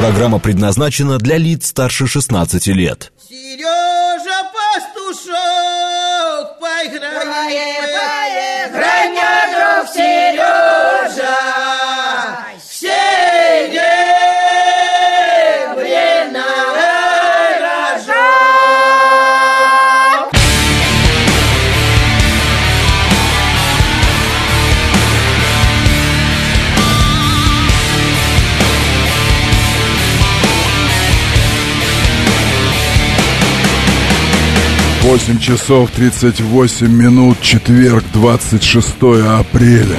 Программа предназначена для лиц старше 16 лет. Сережа Пастушок, поиграй, мой друг Сережа, серебряный рожок. Восемь часов 38 минут, четверг, 26 апреля.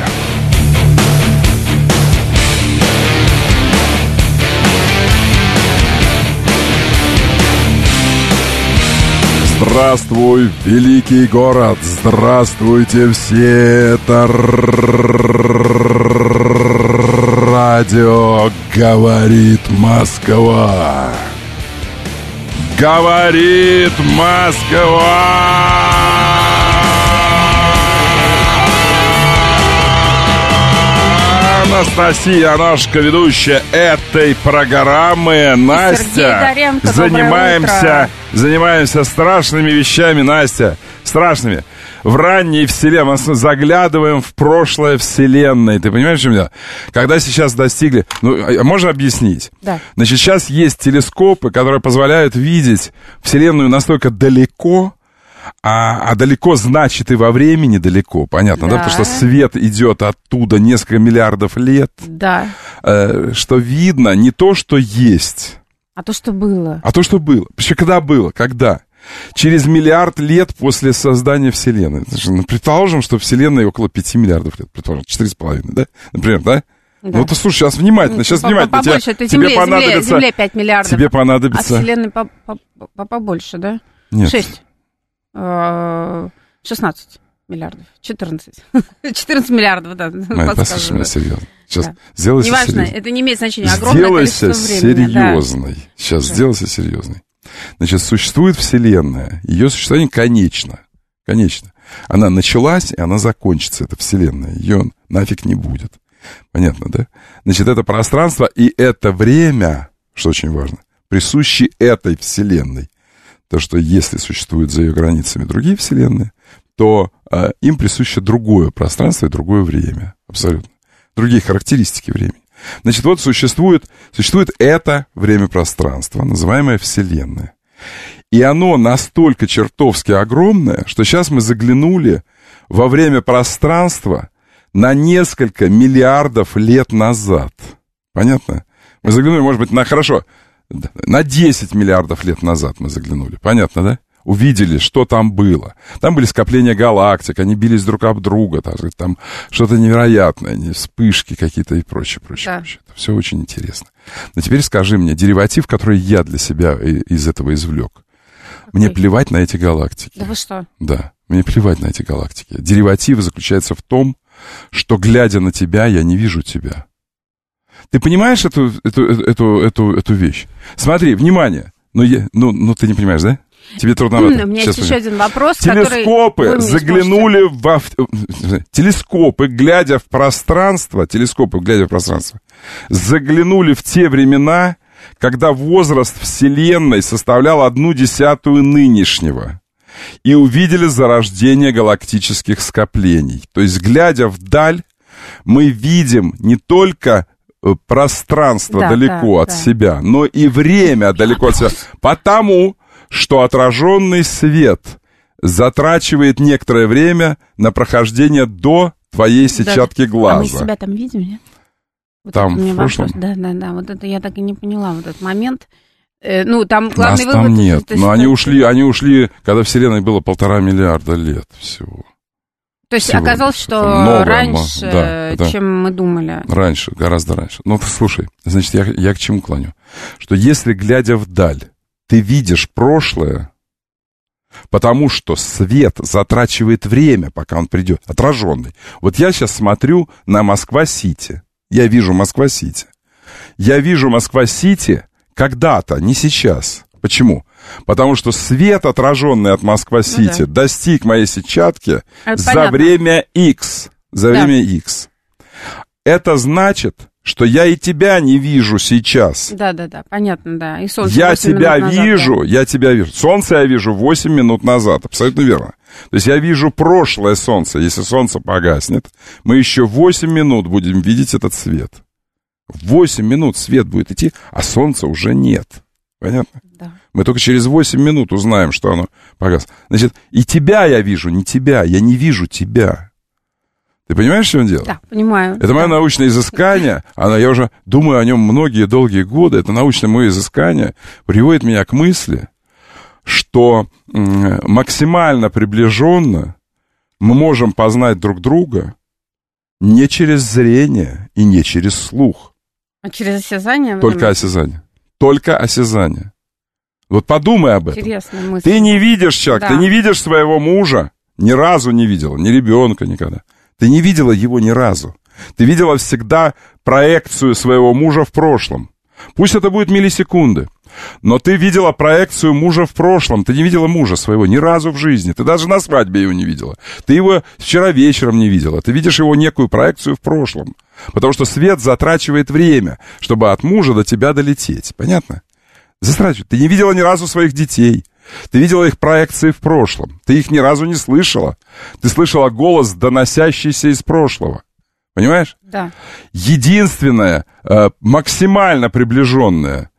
Здравствуй, великий город! Здравствуйте все! Это радио «Говорит Москва». Говорит Москва! Анастасия Аношка, ведущая этой программы. Настя, занимаемся страшными вещами, Настя, страшными. В ранней вселенной, мы заглядываем в прошлое вселенной. Ты понимаешь, что дело? Когда сейчас достигли... можно объяснить? Да. Значит, сейчас есть телескопы, которые позволяют видеть вселенную настолько далеко, а далеко значит и во времени далеко, понятно, да? Потому что свет идет оттуда несколько миллиардов лет. Да. Что видно не то, что есть. А то, что было. А то, что было. Вообще, когда было? Когда? Через миллиард лет после создания Вселенной. Предположим, что Вселенной около 5 миллиардов лет. Предположим, 4,5, да? Например, да? Да. Ну, ты слушай, сейчас внимательно. Побольше, это Земле 5 миллиардов. Тебе понадобится... А Вселенной побольше, да? Нет. 6. 16 миллиардов. 14. 14 миллиардов, да. Послушай меня серьезно. Сейчас да. сделайся неважно, серьезной. Это не имеет значения. Огромное количество времени. Серьезной. Да. Сейчас сделайся серьезной. Значит, существует Вселенная. Ее существование конечно. Конечно. Она началась, и она закончится, эта Вселенная. Ее нафиг не будет. Понятно, да? Значит, это пространство и это время, что очень важно, присущи этой Вселенной. То, что если существуют за ее границами другие Вселенные, то им присуще другое пространство и другое время. Абсолютно. Другие характеристики времени. Значит, вот существует это время-пространство, называемое Вселенная. И оно настолько чертовски огромное, что сейчас мы заглянули во время-пространство на несколько миллиардов лет назад. Понятно? Мы заглянули, может быть, на 10 миллиардов лет назад мы заглянули. Понятно, да? Увидели, что там было. Там были скопления галактик, они бились друг об друга, там что-то невероятное, вспышки какие-то и прочее. Это все очень интересно. Но теперь скажи мне, дериватив, который я для себя из этого извлек. Мне плевать на эти галактики. Да вы что? Да, мне плевать на эти галактики. Дериватив заключается в том, что, глядя на тебя, я не вижу тебя. Ты понимаешь эту вещь? Смотри, внимание. Ну, ты не понимаешь, да? Тебе трудновато. У меня есть еще один вопрос, Телескопы заглянули телескопы, глядя в пространство, заглянули в те времена, когда возраст Вселенной составлял 1/10 нынешнего, и увидели зарождение галактических скоплений. То есть, глядя вдаль, мы видим не только пространство далеко от себя, но и время далеко от себя. Потому что отраженный свет затрачивает некоторое время на прохождение до твоей сетчатки глаза. А мы себя там видим, нет? Вот там в прошлом? Да, вот это я так и не поняла, вот этот момент. Там главный нас там вывод... нет, но они ушли, когда Вселенной было 1,5 миллиарда лет всего. То есть всего оказалось, что много, раньше, чем мы думали. Раньше, гораздо раньше. Ну, слушай, значит, я к чему клоню? Что если, глядя вдаль, ты видишь прошлое, потому что свет затрачивает время, пока он придет, отраженный. Вот я сейчас смотрю на Москва-Сити. Я вижу Москва-Сити. Я вижу Москва-Сити когда-то, не сейчас. Почему? Потому что свет, отраженный от Москва-Сити, достиг моей сетчатки за время X. За время X. Это значит, что я и тебя не вижу сейчас. Да, понятно, да. И солнце Я 8 тебя минут назад, вижу, да. я тебя вижу. Солнце я вижу 8 минут назад, абсолютно верно. То есть я вижу прошлое солнце. Если солнце погаснет, мы еще 8 минут будем видеть этот свет. 8 минут свет будет идти, а солнца уже нет. Понятно? Да. Мы только через 8 минут узнаем, что оно погасло. Значит, и тебя я вижу, не тебя. Я не вижу тебя. Ты понимаешь, в чем дело? Да, понимаю. Это мое научное изыскание, я уже думаю о нем многие долгие годы, это научное мое изыскание приводит меня к мысли, что максимально приближенно мы можем познать друг друга не через зрение и не через слух. А через осязание? Только осязание. Только осязание. Вот подумай об этом. Интересная мысль. Ты не видишь человека, Да. ты не видишь своего мужа, ни разу не видела, ни ребенка никогда. Ты не видела его ни разу. Ты видела всегда проекцию своего мужа в прошлом. Пусть это будет миллисекунды, но ты видела проекцию мужа в прошлом. Ты не видела мужа своего ни разу в жизни. Ты даже на свадьбе его не видела. Ты его вчера вечером не видела. Ты видишь его некую проекцию в прошлом. Потому что свет затрачивает время, чтобы от мужа до тебя долететь. Понятно? Затрачивает. Ты не видела ни разу своих детей. Ты видела их проекции в прошлом. Ты их ни разу не слышала. Ты слышала голос, доносящийся из прошлого. Понимаешь? Да. Единственное, максимально приближенное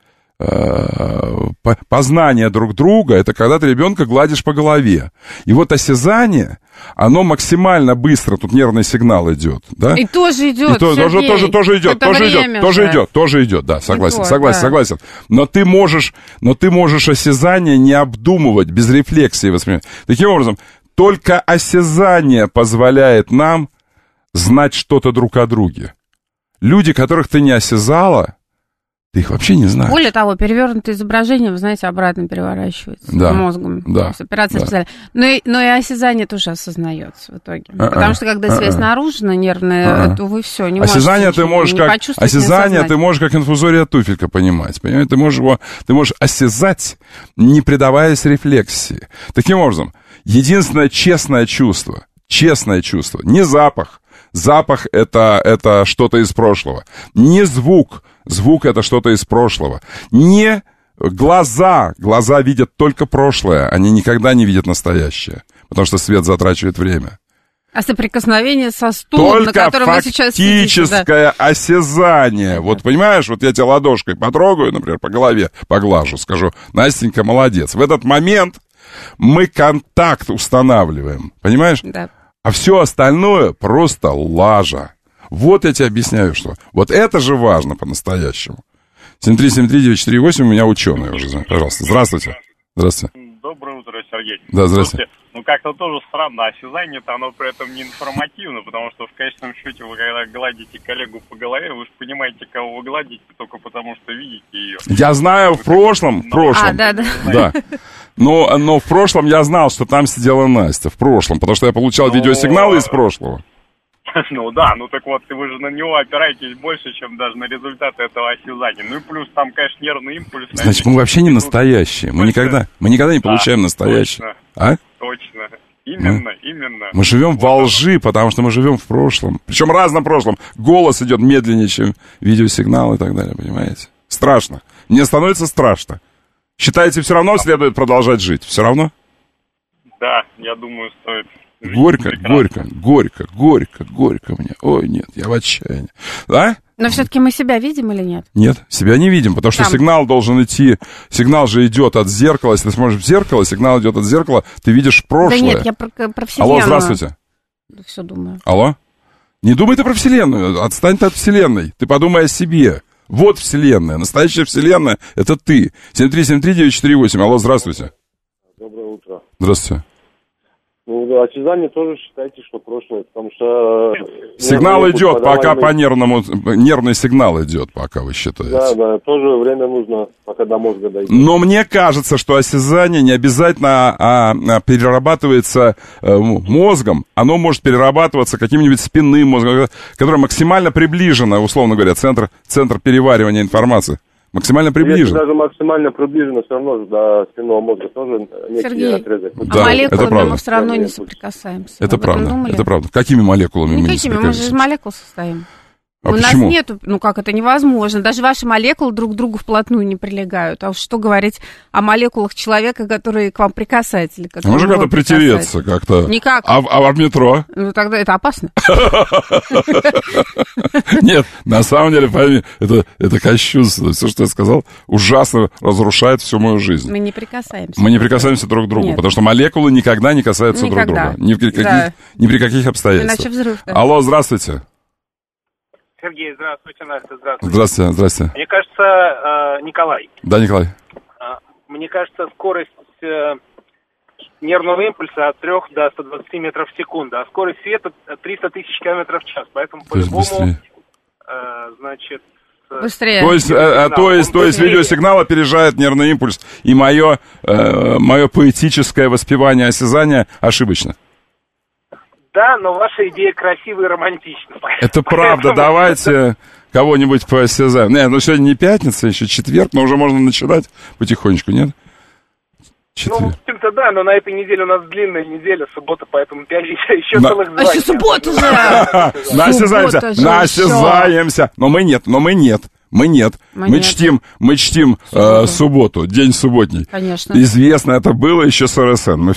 познание друг друга, это когда ты ребенка гладишь по голове. И вот осязание, оно максимально быстро, тут нервный сигнал идет, да? И тоже идет, И тоже идет, да, согласен. Но ты можешь осязание не обдумывать, без рефлексии воспринимать. Таким образом, только осязание позволяет нам знать что-то друг о друге. Люди, которых ты не осязала, ты их вообще не знаешь. Более того, перевернутое изображение, вы знаете, обратно переворачивается мозгом. Да. То есть операция специальная. Но и осязание тоже осознается в итоге. Потому что когда связь наружная, нервная, то вы все, не можете осязание ты можешь не как почувствовать, осязание ты можешь как инфузория туфелька понимать. Понимаешь? Ты можешь осязать, не предаваясь рефлексии. Таким образом, единственное честное чувство, не запах. Запах — это что-то из прошлого. Не звук. Звук — это что-то из прошлого. Не глаза. Глаза видят только прошлое. Они никогда не видят настоящее. Потому что свет затрачивает время. А соприкосновение со стулом, на котором вы сейчас сидите. Только фактическое осязание. Вот понимаешь, вот я тебя ладошкой потрогаю, например, по голове, поглажу, скажу: Настенька, молодец. В этот момент мы контакт устанавливаем. Понимаешь? Да. А все остальное просто лажа. Вот я тебе объясняю, что. Вот это же важно по-настоящему. 7373948, у меня ученые уже. Пожалуйста. Здравствуйте. Здравствуйте. Доброе утро, Сергей. Да, здравствуйте. Как-то тоже странно. Осязание-то оно при этом не информативно, потому что в конечном счете вы когда гладите коллегу по голове, вы же понимаете, кого вы гладите, только потому что видите ее. Я знаю в прошлом. Да. Но в прошлом я знал, что там сидела Настя. В прошлом, потому что я получал видеосигналы из прошлого. Так вот, вы же на него опираетесь больше, чем даже на результаты этого осязания. Ну и плюс там, конечно, нервный импульс. Значит, мы вообще не настоящие. Мы никогда не получаем настоящее. Точно. Именно. Мы живем во лжи, потому что мы живем в прошлом. Причем разном прошлом. Голос идет медленнее, чем видеосигнал и так далее, понимаете? Страшно. Мне становится страшно. Считаете, все равно следует продолжать жить? Все равно? Да, я думаю, стоит. Горько мне. Ой, нет, я в отчаянии. Да? Но все-таки мы себя видим или нет? Нет, себя не видим, потому что сигнал должен идти. Сигнал же идет от зеркала. Если ты смотришь в зеркало, сигнал идет от зеркала, ты видишь прошлое. Да нет, я про вселенную. Алло, здравствуйте. Все думаю. Алло? Не думай ты про вселенную, отстань ты от вселенной. Ты подумай о себе. Вот вселенная, настоящая вселенная — это ты. 7373948, алло, здравствуйте. Доброе утро. Здравствуйте. Осязание тоже считайте, что прошлое, потому что... Сигнал идет, пока по нервный сигнал идет, пока вы считаете. Да, тоже время нужно, пока до мозга дойти. Но мне кажется, что осязание не обязательно перерабатывается мозгом, оно может перерабатываться каким-нибудь спинным мозгом, который максимально приближено, условно говоря, центр переваривания информации. Максимально приближен. Если даже максимально приближено, все равно до спинного мозга тоже некий Сергей, отрезок. Да, молекулами мы все равно не соприкасаемся. Это правда. Какими молекулами мы не соприкасаемся? Мы же из молекул состоим. А у почему? нас нету, ну как это невозможно. Даже ваши молекулы друг к другу вплотную не прилегают. А уж что говорить о молекулах человека, который к вам прикасается? Или Можно как-то притереться как-то? Никак. А в метро? Ну тогда это опасно. Нет, на самом деле, пойми, это кощунство. Все, что я сказал, ужасно разрушает всю мою жизнь. Мы не прикасаемся. Мы не прикасаемся друг к другу, Нет. потому что молекулы никогда не касаются друг друга. Ни при каких обстоятельствах. Иначе взрыв. Да. Алло, здравствуйте. Сергей, здравствуйте, Настя, здравствуйте. Здравствуйте, здравствуйте. Мне кажется, Николай. Да, Николай. Мне кажется, скорость нервного импульса от 3 до 120 метров в секунду, а скорость света 300 тысяч километров в час. Поэтому по-любому, значит... Быстрее. То есть видеосигнал опережает нервный импульс, и мое поэтическое воспевание осязания ошибочно. Да, но ваша идея красивая и романтична. Это правда, давайте кого-нибудь поосязаем. Нет, ну сегодня не пятница, еще четверг, но уже можно начинать потихонечку, нет? Ну, в общем-то, да, но на этой неделе у нас длинная неделя, суббота, поэтому еще целых 2 дня. А еще суббота же! Насязаемся. Но мы нет. Мы чтим субботу, день субботний. Конечно. Известно это было еще с РСН. Мы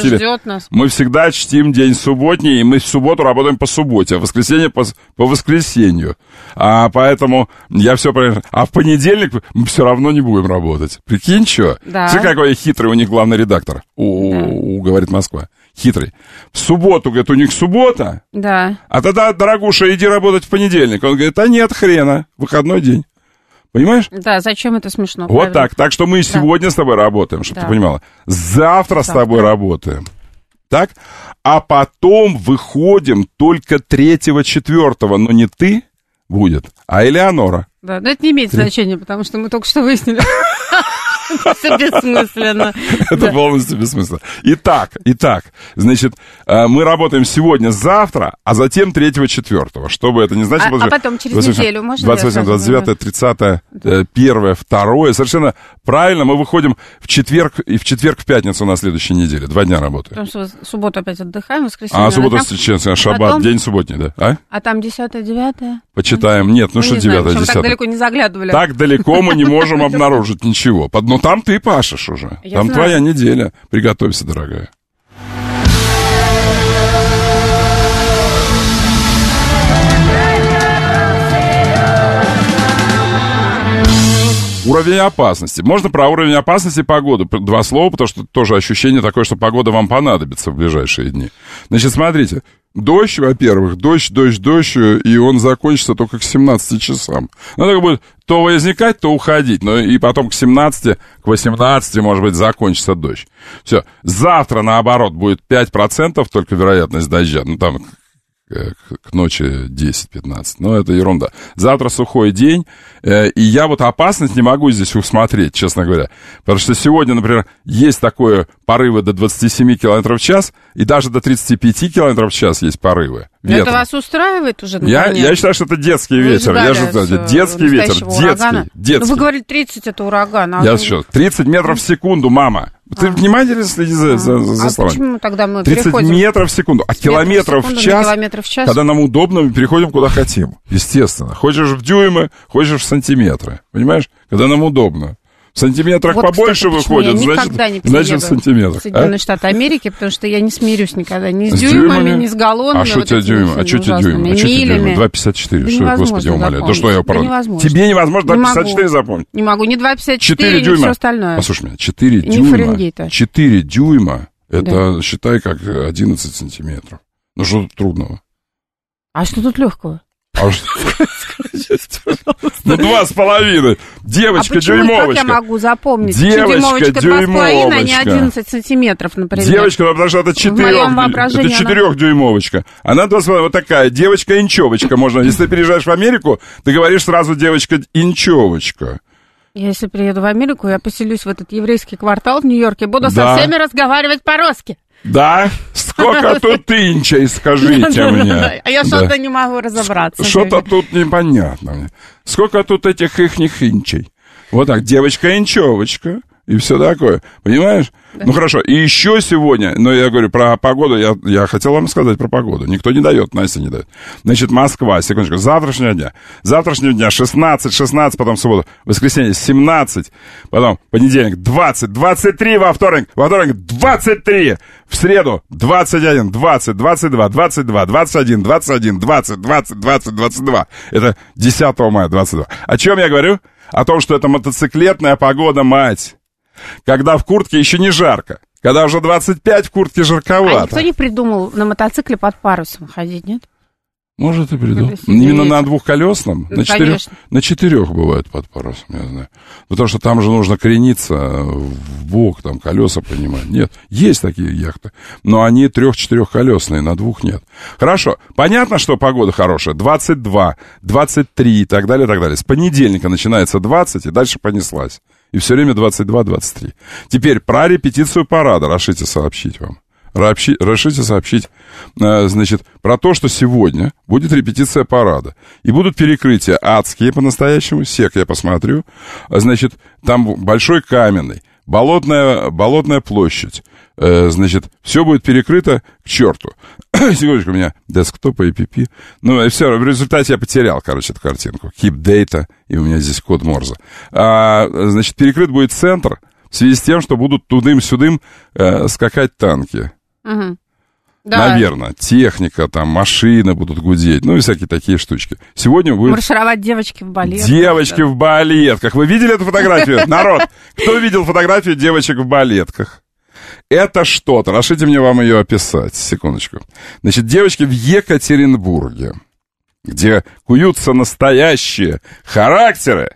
всегда чтим день субботний, и мы в субботу работаем по субботе, а в воскресенье по воскресенью. Поэтому я все правильно. А в понедельник мы все равно не будем работать. Прикинь, что? Да. Смотри, какой хитрый у них главный редактор. Говорит Москва. Хитрый. В субботу, говорит, у них суббота. Да. А тогда, дорогуша, иди работать в понедельник. Он говорит, нет хрена, выходной день. Понимаешь? Да, зачем это смешно? Вот правильно. Так. Так что мы сегодня с тобой работаем, чтобы ты понимала. Завтра с тобой работаем. Так? А потом выходим только 3-4, но не ты будет, а Элеонора. Да, но это не имеет значения, потому что мы только что выяснили. Это все бессмысленно. Это полностью бессмысленно. Итак, значит, мы работаем сегодня, завтра, а затем 3-4. Что бы это ни значило. А потом через неделю можно? 28, 29, 30, 1, 2. Совершенно правильно. Мы выходим в четверг, и в пятницу на следующей неделе. 2 дня работаем. Потому что субботу опять отдыхаем, воскресенье. Суббота, шаббат, день субботний, да. А там 10, 9? Почитаем. Нет, что 9, 10. Так далеко не заглядывали. Так далеко мы не можем обнаружить ничего. Но там ты пашешь уже. Там твоя неделя. Приготовься, дорогая. Уровень опасности. Можно про уровень опасности погоды 2 слова, потому что тоже ощущение такое, что погода вам понадобится в ближайшие дни. Значит, смотрите. Дождь, во-первых, дождь, и он закончится только к 17 часам. Ну, так будет то возникать, то уходить. Но и потом к 17, к 18, может быть, закончится дождь. Все. Завтра, наоборот, будет 5% только вероятность дождя. Ну, там к ночи 10-15. Но это ерунда. Завтра сухой день, и я вот опасность не могу здесь усмотреть, честно говоря. Потому что сегодня, например, есть такое порывы до 27 км в час, и даже до 35 км в час есть порывы ветра. Это вас устраивает уже? Я считаю, что это детский ветер. Детский ветер. Детский. Ну, вы говорили, 30 это ураган. Я что, 30 метров в секунду, мама. Ты внимательно следи за словами. Почему тогда мы 30 переходим? метров в секунду, а километров в час, когда нам удобно, мы переходим куда хотим. Естественно. Хочешь в дюймы, хочешь в сантиметры. Понимаешь? Когда нам удобно. В сантиметрах вот, побольше выходят, значит в сантиметрах. В Соединенные Штаты Америки, потому что я не смирюсь никогда ни с дюймами, ни с галлонами. А что у тебя дюймы? А что тебе дюймы? 2,54. Что, господи, умоляю. Да что я порвал? Тебе невозможно 2,54 запомнить? Не могу, не 2,54, ни все остальное. Послушай меня, 4 дюйма. 4 дюйма, это, считай, как 11 сантиметров. Ну, что тут трудного? А что тут легкого? Ну, 2,5. Девочка, дюймовочка. Как я могу запомнить? Девочка, дюймовочка, а не 11 сантиметров, например. Девочка, потому что это 4-дюймовочка. Она 2,5, вот такая. Девочка-инчевочка можно. Если ты переезжаешь в Америку, ты говоришь сразу девочка-инчевочка. Если приеду в Америку, я поселюсь в этот еврейский квартал в Нью-Йорке, буду со всеми разговаривать по-русски. Да? Сколько тут инчей, скажите мне. А я что-то не могу разобраться. Что-то тут непонятно мне. Сколько тут этих ихних инчей? Вот так, девочка-инчевочка. и все такое. Понимаешь? Да. Ну, хорошо. И еще сегодня, но я говорю про погоду, я хотел вам сказать про погоду. Никто не дает, Настя не дает. Значит, Москва, секундочку, завтрашнего дня 16, потом суббота, воскресенье 17, потом понедельник 20, 23 во вторник 23, в среду 21, 20, 22, 22, 21, 21, 20, 20, 20, 22. Это 10 мая 22. О чем я говорю? О том, что это мотоциклетная погода, мать. Когда в куртке еще не жарко. Когда уже 25, в куртке жарковато. А никто не придумал на мотоцикле под парусом ходить, нет? Может, и придумал. Именно на двухколесном? Ну, на четырех бывает под парусом, я знаю. Потому что там же нужно крениться в бок, там колеса поднимать. Нет, есть такие яхты. Но они 3-4-колесные, на двух нет. Хорошо, понятно, что погода хорошая. 22, 23 и так далее, и так далее. С понедельника начинается 20, и дальше понеслась. И все время 22-23. Теперь про репетицию парада решите сообщить вам. Решите сообщить, значит, про то, что сегодня будет репетиция парада. И будут перекрытия адские по-настоящему, сек я посмотрю. Значит, там большой каменный, болотная площадь. Значит, все будет перекрыто к черту. Секундочку, у меня десктоп и APP. Ну, и все, в результате я потерял, короче, эту картинку. Keep data, и у меня здесь код Морзе. Значит, перекрыт будет центр в связи с тем, что будут тудым-сюдым скакать танки. Угу. Да. Наверное, техника, там, машины будут гудеть, ну и всякие такие штучки. Сегодня будет... Маршировать девочки в балетках. Девочки в балетках. Вы видели эту фотографию? Народ, кто видел фотографию девочек в балетках? Это что-то. Разрешите мне вам ее описать. Секундочку. Значит, девочки в Екатеринбурге, где куются настоящие характеры,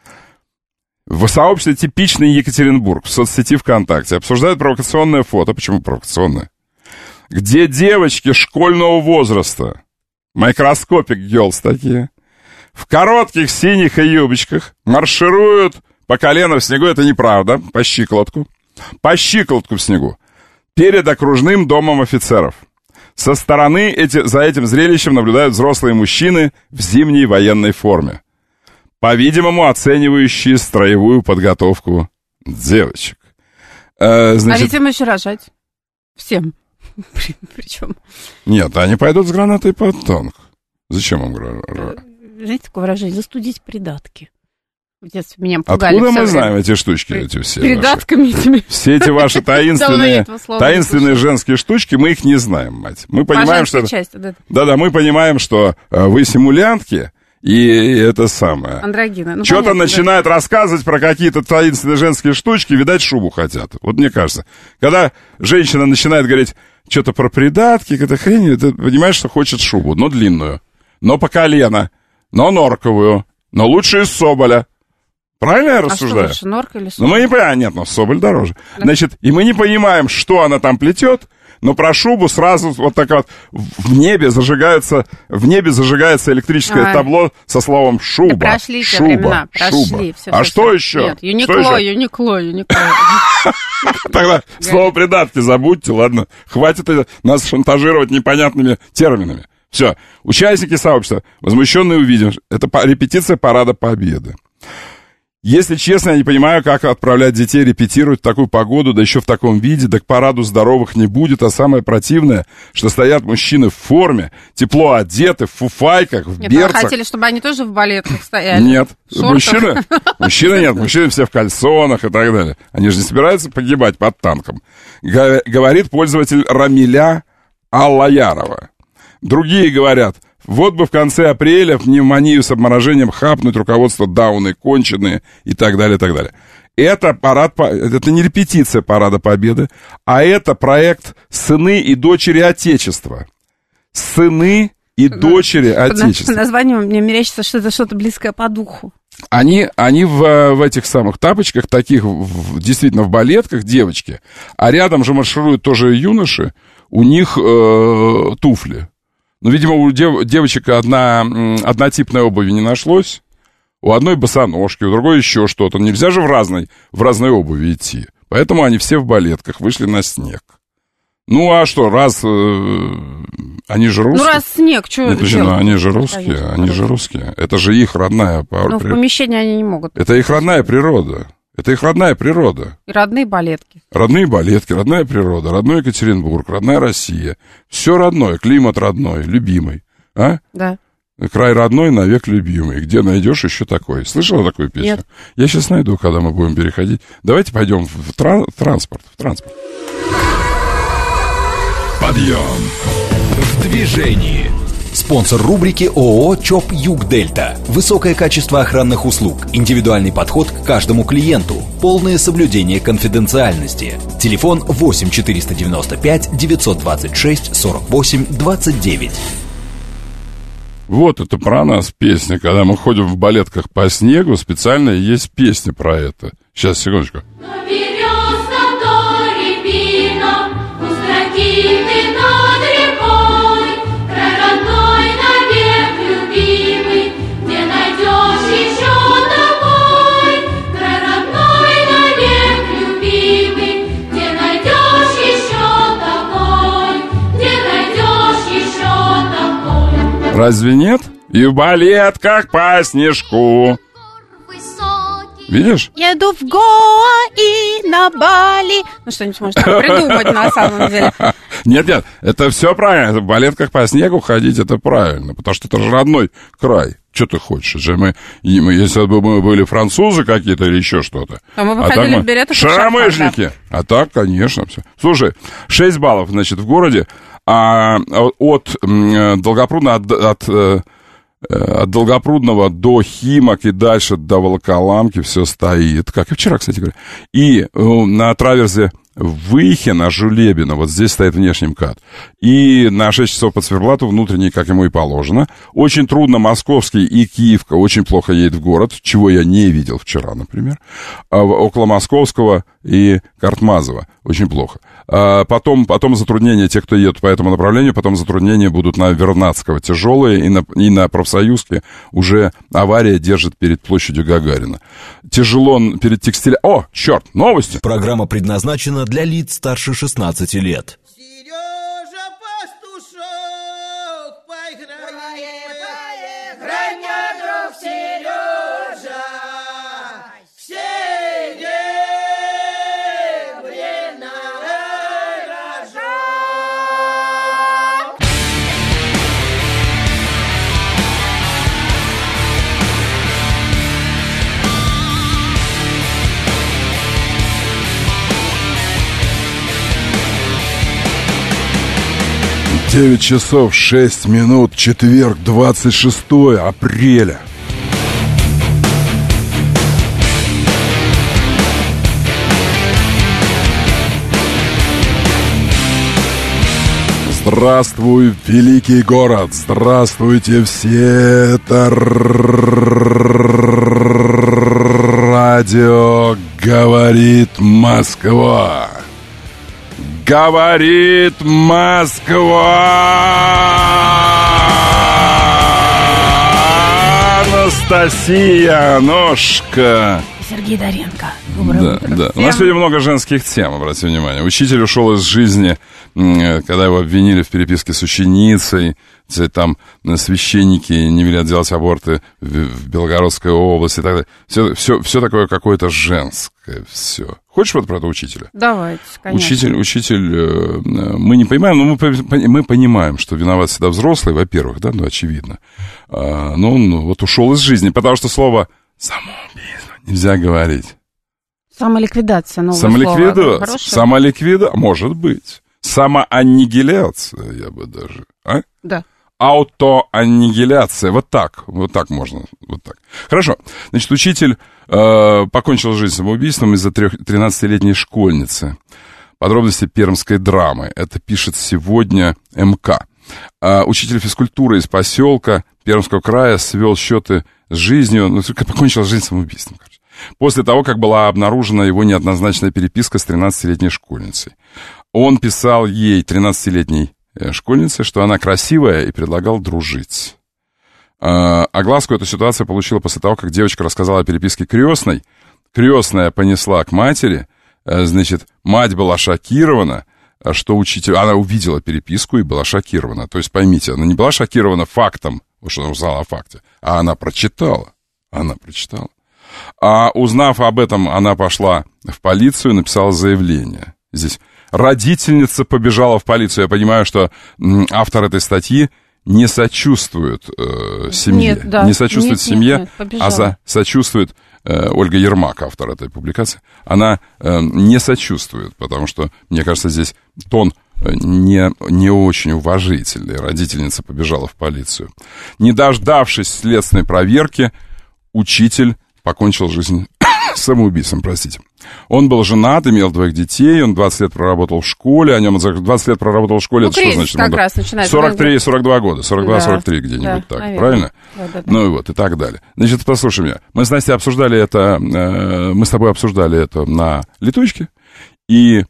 в сообществе «Типичный Екатеринбург» в соцсети ВКонтакте обсуждают провокационное фото. Почему провокационное? Где девочки школьного возраста, микроскопик гёрлс такие, в коротких синих юбочках маршируют по колено в снегу, это неправда, по щиколотку в снегу, перед окружным домом офицеров. Со стороны за этим зрелищем наблюдают взрослые мужчины в зимней военной форме, по-видимому, оценивающие строевую подготовку девочек. Значит... А детям еще рожать. Всем. Причем. Нет, они пойдут с гранатой под танк. Зачем им рожать? Знаете такое выражение? Застудить придатки. В детстве меня пугали. Откуда мы знаем эти штучки, эти все? Придатками этими. Все эти ваши таинственные женские штучки, мы их не знаем, мать. Мы понимаем, что... Да-да, мы понимаем, что вы симулянтки, и это самое. Андрогина. Ну, что-то начинают рассказывать про какие-то таинственные женские штучки, видать, шубу хотят. Вот мне кажется. Когда женщина начинает говорить что-то про придатки, какая-то хрень, ты понимаешь, что хочет шубу, но длинную, но по колено, но норковую, но лучше из соболя. Правильно я рассуждаю? А что лучше, норка или соболь? Ну, мы не понимаем, нет, но соболь дороже. Да. Значит, и мы не понимаем, что она там плетет, но про шубу сразу вот так вот в небе зажигается электрическое табло со словом «шуба». Да прошли те времена, прошли. Все, а что еще? Нет, Юникло. Тогда слово «придатки» забудьте, ладно? Хватит нас шантажировать непонятными терминами. Все, участники сообщества, возмущенные увидим, это репетиция Парада Победы. Если честно, я не понимаю, как отправлять детей репетировать в такую погоду, да еще в таком виде, да к параду здоровых не будет, а самое противное, что стоят мужчины в форме, тепло одеты, в фуфайках, в берцах. Вы хотели, чтобы они тоже в балетках стояли? Нет, мужчины нет, мужчины все в кальсонах и так далее. Они же не собираются погибать под танком. Говорит пользователь Рамиля Аллаярова. Другие говорят... Вот бы в конце апреля пневмонию с обморожением хапнуть, руководство дауны конченые и так далее, и так далее. Это не репетиция Парада Победы, а это проект «Сыны и дочери Отечества». Сыны и дочери Отечества. По названию мне мерещится, что это что-то близкое по духу. Они в этих самых тапочках, таких действительно в балетках, девочки, а рядом же маршируют тоже юноши, у них туфли. Ну, видимо, у девочек однотипной обуви не нашлось. У одной босоножки, у другой еще что-то. Нельзя же в разной обуви идти. Поэтому они все в балетках вышли на снег. Ну, а что, они же русские. Ну, раз снег, что это делать? Они же русские, Это же их родная природа. Ну, в помещении они не могут. Это их родная природа. Это их родная природа. И родные балетки. Родные балетки, родная природа, родной Екатеринбург, родная Россия. Все родное, климат родной, любимый. А? Да. Край родной, навек любимый. Где найдешь еще такой? Слышала такую песню? Нет. Я сейчас найду, когда мы будем переходить. Давайте пойдем в транспорт. Подъем в движении. Спонсор рубрики ООО ЧОП Юг-Дельта. Высокое качество охранных услуг, индивидуальный подход к каждому клиенту, полное соблюдение конфиденциальности. Телефон 8 495 926 48 29. Вот это про нас песня. Когда мы ходим в балетках по снегу, специально есть песня про это. Сейчас, секундочку. Разве нет? И в балетках по снежку. Видишь? Еду в Гоа и на Бали. Ну, что-нибудь можно придумать на самом деле. Нет, это все правильно. В балетках по снегу ходить, это правильно. Потому что это же родной край. Что ты хочешь? Если бы мы были французы какие-то или еще что-то. А мы бы ходили в беретах. Шаромыжники. А так, конечно, все. Слушай, 6 баллов, значит, в городе. А от Долгопрудного до Химок и дальше до Волоколамки все стоит. Как и вчера, кстати говоря. И на траверзе Выхина, Жулебина, вот здесь стоит внешний МКАД. И на 6 часов по циферблату внутренний, как ему и положено. Очень трудно Московский и Киевка очень плохо едет в город, чего я не видел вчера, например. Около Московского и Картмазова очень плохо. Потом затруднения, те, кто едут по этому направлению, потом затруднения будут на Вернадского тяжелые, и на Профсоюзке уже авария держит перед площадью Гагарина. Тяжело перед текстилем. О, черт, новости! Программа предназначена для лиц старше 16 лет. Сережа Пастушок, поиграй, граня, друг Сережа, все Девять часов 6 минут, четверг, 26 апреля. Здравствуй, великий город! Здравствуйте все! Это радио «Говорит Москва». Говорит Москва! Анастасия Ножка. Сергей Доренко. Доброе утро. Да. У нас сегодня много женских тем, обратите внимание. Учитель ушел из жизни, когда его обвинили в переписке с ученицей. Там священники не велят делать аборты в Белгородской области и так далее. Все такое какое-то женское, все. Хочешь вот про это учителя? Давайте, конечно. Учитель, мы не понимаем, но мы понимаем, что виноват всегда взрослый, во-первых, да, ну, очевидно. Но он вот ушел из жизни, потому что слово «самоубийство» нельзя говорить. Самоликвидация, новое слово. Самоликвидация, может быть. Самоаннигиляция, я бы даже, а? Да. Аутоаннигиляция, вот так можно, вот так. Хорошо, значит, учитель покончил жизнь самоубийством из-за 13-летней школьницы. Подробности пермской драмы, это пишет сегодня МК. Учитель физкультуры из поселка Пермского края свел счеты с жизнью, покончил жизнь самоубийством, короче. После того, как была обнаружена его неоднозначная переписка с 13-летней школьницей. Он писал ей, 13-летней школьнице, что она красивая, и предлагал дружить. Огласку эта ситуация получила после того, как девочка рассказала о переписке крестной. Крестная понесла к матери, значит, мать была шокирована, что учитель... Она увидела переписку и была шокирована. То есть, поймите, она не была шокирована фактом, что она узнала о факте, а она прочитала. А узнав об этом, она пошла в полицию, написала заявление. Здесь родительница побежала в полицию. Я понимаю, что автор этой статьи не сочувствует семье. Нет, да. Не сочувствует семье, побежала. сочувствует Ольга Ермак, автор этой публикации. Она не сочувствует, потому что, мне кажется, здесь тон не очень уважительный. Родительница побежала в полицию. Не дождавшись следственной проверки, учитель покончил жизнь самоубийством, простите. Он был женат, имел 2 детей, он 20 лет проработал в школе, о нем 20 лет проработал в школе, это что значит? Как раз начинается. 43-42 года, 42-43 где-нибудь так, наверное. Правильно? Да. Ну и вот, и так далее. Значит, послушай меня, мы с Настей обсуждали это, мы с тобой обсуждали это на летучке, и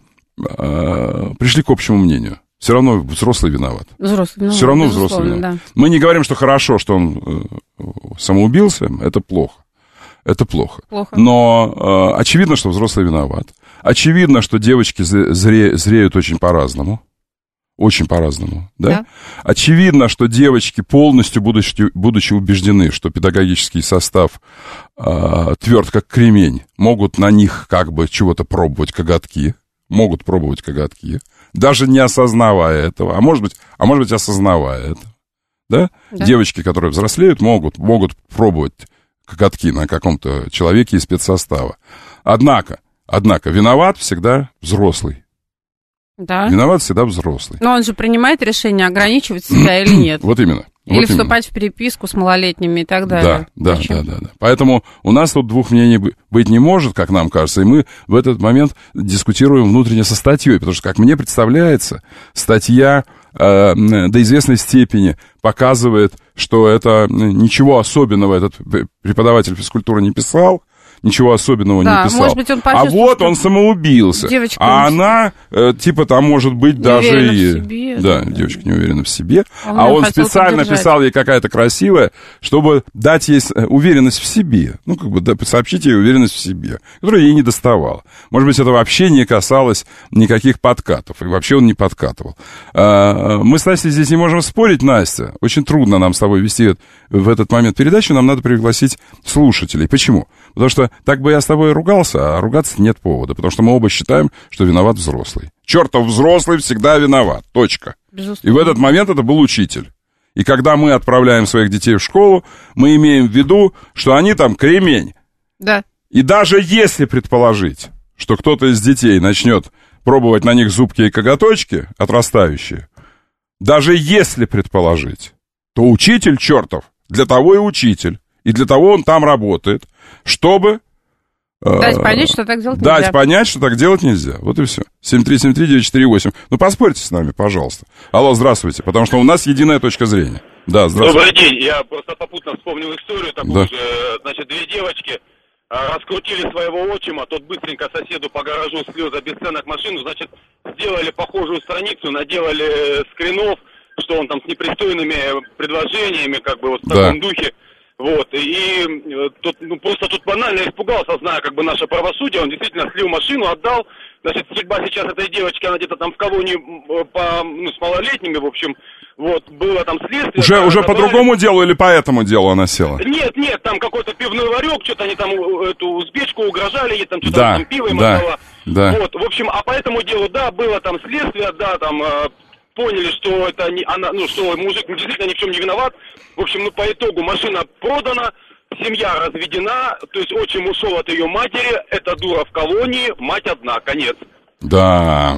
пришли к общему мнению. Все равно взрослый виноват. Все равно взрослый виноват. Да. Мы не говорим, что хорошо, что он самоубился, это плохо. Это плохо. Но очевидно, что взрослый виноват. Очевидно, что девочки зреют очень по-разному. Очень по-разному, да? Очевидно, что девочки, полностью будучи убеждены, что педагогический состав тверд как кремень, могут на них как бы чего-то пробовать коготки. Могут пробовать коготки, даже не осознавая этого, а может быть осознавая это. Да? Девочки, которые взрослеют, могут пробовать коготки на каком-то человеке из спецсостава. Однако, виноват всегда взрослый. Да. Виноват всегда взрослый. Но он же принимает решение, ограничивать себя или нет. Вот именно. Или вступать в переписку с малолетними и так далее. Да. Поэтому у нас тут 2 мнений быть не может, как нам кажется, и мы в этот момент дискутируем внутренне со статьей, потому что, как мне представляется, статья до известной степени показывает, что это ничего особенного этот преподаватель физкультуры не писал, ничего особенного не писал. Может быть, он а вот он самоубился. Девочка она, там, может быть, даже и... себе, девочка не уверена в себе. А он специально писал ей какая-то красивая, чтобы дать ей уверенность в себе. Ну, как бы сообщить ей уверенность в себе, которая ей не доставала. Может быть, это вообще не касалось никаких подкатов. И вообще он не подкатывал. Мы с Настей здесь не можем спорить, Настя. Очень трудно нам с тобой вести в этот момент передачу. Нам надо пригласить слушателей. Почему? Потому что так бы я с тобой ругался, а ругаться нет повода. Потому что мы оба считаем, что виноват взрослый. Чертов взрослый всегда виноват. Точка. Безусловно. И в этот момент это был учитель. И когда мы отправляем своих детей в школу, мы имеем в виду, что они там кремень. Да. И даже если предположить, что кто-то из детей начнет пробовать на них зубки и коготочки, отрастающие, даже если предположить, то учитель чертов, для того и учитель. И для того он там работает, чтобы... Дать понять, что так делать нельзя. Дать понять, что так делать нельзя. Вот и все. 7373948. Ну, поспорьте с нами, пожалуйста. Алло, здравствуйте. Потому что у нас единая точка зрения. Да, здравствуйте. Добрый день. Я просто попутно вспомнил историю такую же. Значит, 2 девочки раскрутили своего отчима. Тот быстренько соседу по гаражу слез обесценок машину. Значит, сделали похожую страницу, наделали скринов, что он там с непристойными предложениями, как бы вот в таком духе. Вот, и тут, просто тут банально испугался, зная как бы наше правосудие, он действительно слил машину, отдал, значит, судьба сейчас этой девочки, она где-то там в колонии с малолетними, в общем, вот, было там следствие. Уже по другому делу или по этому делу она села? Нет, там какой-то пивной ларек, что-то они там эту узбечку угрожали, ей там что-то там пиво им отдала. Вот, в общем, а по этому делу, было там следствие, там... Поняли, что это не она, что мужик действительно ни в чем не виноват. В общем, по итогу машина продана, семья разведена, то есть отчим ушел от ее матери, эта дура в колонии, мать одна, конец. Да,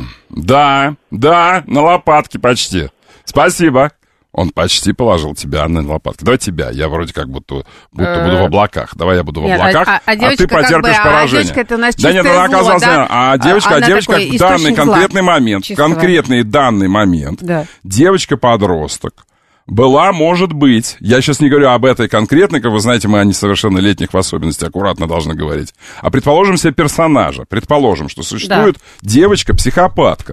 на лопатки почти. Спасибо. Он почти положил тебя на лопатки. Давай тебя, я вроде как будто буду в облаках. Давай я буду в облаках, а ты потерпишь поражение. Девочка, это у нас да нет, она оказалась, а девочка в данный конкретный данный момент, девочка-подросток была, может быть, я сейчас не говорю об этой конкретной, как вы знаете, мы о несовершеннолетних в особенности аккуратно должны говорить, а предположим себе персонажа, предположим, что существует девочка-психопатка,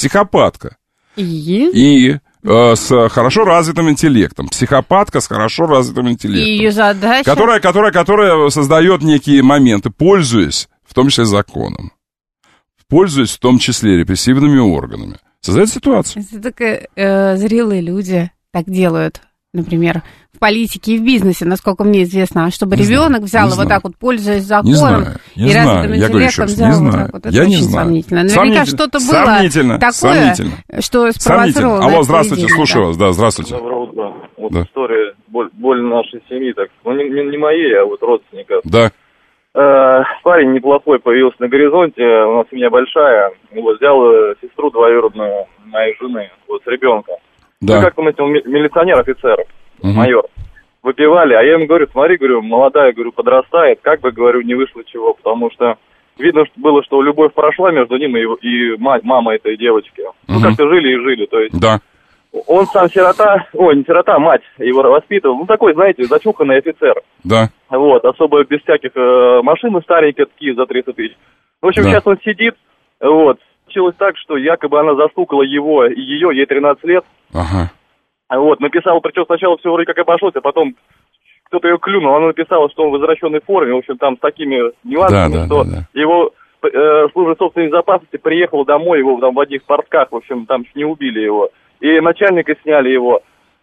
и с хорошо развитым интеллектом. Психопатка с хорошо развитым интеллектом. И ее задача... Которая создает некие моменты, пользуясь, в том числе, законом. Пользуясь, в том числе, репрессивными органами. Создает ситуацию. Это только зрелые люди так делают. Например, в политике и в бизнесе, насколько мне известно, чтобы ребенок взял вот так вот, пользуясь законом и развитым интеллектом, взял вот так вот. Это очень сомнительно. Наверняка что-то было такое, что спровоцировало. Алло, здравствуйте, слушаю вас. Да, здравствуйте. Доброе утро. Вот история, боль нашей семьи, так, ну не моей, а вот родственников. Да. Парень неплохой появился на горизонте, у нас семья большая, вот, взял сестру двоюродную моей жены, вот, с ребенком. Да. Ну, как-то мы с ним милиционер-офицер, майор, выпивали, а я ему говорю, смотри, говорю, молодая, говорю, подрастает, как бы, говорю, не вышло чего, потому что видно было, что любовь прошла между ним и мама этой девочки. Ну, как-то жили и жили, то есть... Да. Он сам сирота, не сирота, мать его воспитывал. Ну, такой, знаете, зачуханный офицер. Да. Вот, особо без всяких машин стареньких, такие за 300 тысяч. В общем, сейчас он сидит, вот. Случилось так, что якобы она застукала его и ее, ей 13 лет. Ага. Вот, написала, причем сначала все вроде как обошлось, а потом кто-то ее клюнул. Она написала, что он в возвращенной форме, в общем, там с такими нюансами, что его служба собственной безопасности приехала домой, его там в одних портках, в общем, там не убили его. И начальника сняли его.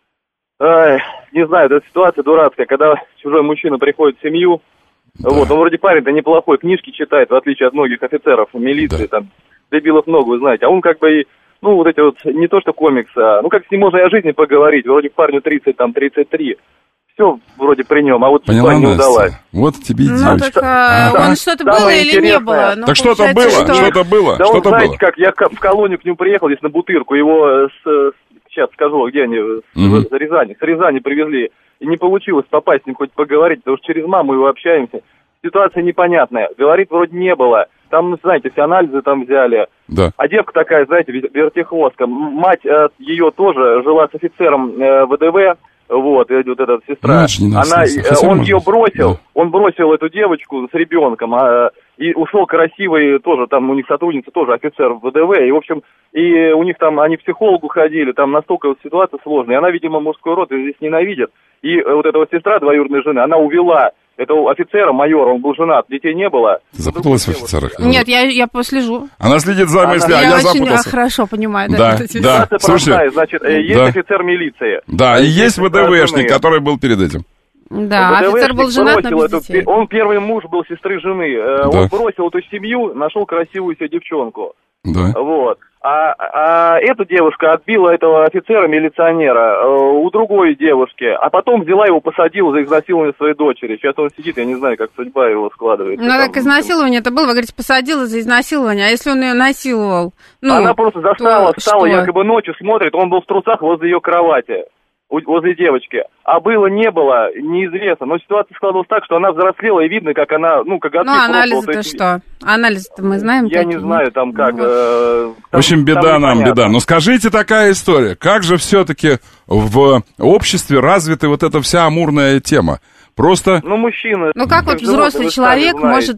Не знаю, это ситуация дурацкая, когда чужой мужчина приходит в семью. Да. Вот, он вроде парень-то неплохой, книжки читает, в отличие от многих офицеров милиции, там, дебилов много, вы знаете. А он как бы, ну, вот эти вот, не то что комиксы, а, ну, как с ним можно и о жизни поговорить. Вроде парню 30, там, 33. Все вроде при нем, а вот судьба не удалась. Вот тебе и девочка. Так, он что-то было или не было? Так что-то было, что-то было. Да, вот знаете, как я в колонию к нему приехал, здесь на Бутырку, его сейчас скажу, где они, с Рязани привезли, и не получилось попасть с ним хоть поговорить, потому что через маму его общаемся. Ситуация непонятная, говорит, вроде не было. Там, знаете, все анализы там взяли. Да. А девка такая, знаете, вертихвостка. Мать ее тоже жила с офицером ВДВ. Вот эта сестра, он ее бросил, да. Он бросил эту девочку с ребенком, и ушел красивый, тоже там у них сотрудница, тоже офицер в ВДВ, и, в общем, и у них там, они к психологу ходили, там настолько вот ситуация сложная, и она, видимо, мужской род здесь ненавидит, и вот эта вот сестра двоюродной жены, она увела этого офицера, майора, он был женат, детей не было. Ты запуталась в офицерах? Нет, я послежу. Она следит за мыслью, я очень запутался. Хорошо понимаю. Да. Ситуация простая, значит, есть офицер милиции. Да, и есть ВДВшник, который был перед этим. Да, офицер был женат, но без детей. Он первый муж был сестры жены. Он бросил эту семью, нашел красивую себе девчонку. Да. Вот. А эта девушка отбила этого офицера-милиционера у другой девушки, а потом взяла его, посадила за изнасилование своей дочери. Сейчас он сидит, я не знаю, как судьба его складывается. Ну, так изнасилование это было, вы говорите, посадила за изнасилование, а если он ее насиловал? Ну, она просто встала якобы ночью, смотрит, он был в трусах возле ее кровати. Возле девочки. А было, не было, неизвестно. Но ситуация складывалась так, что она взрослела, и видно, как она, как отцы. Ну, анализы-то что? Анализы-то мы знаем. Я не знаю, там как. В общем, беда нам, беда. Но скажите, такая история. Как же все-таки в обществе развита вот эта вся амурная тема? Просто... мужчина... как вот взрослый человек может,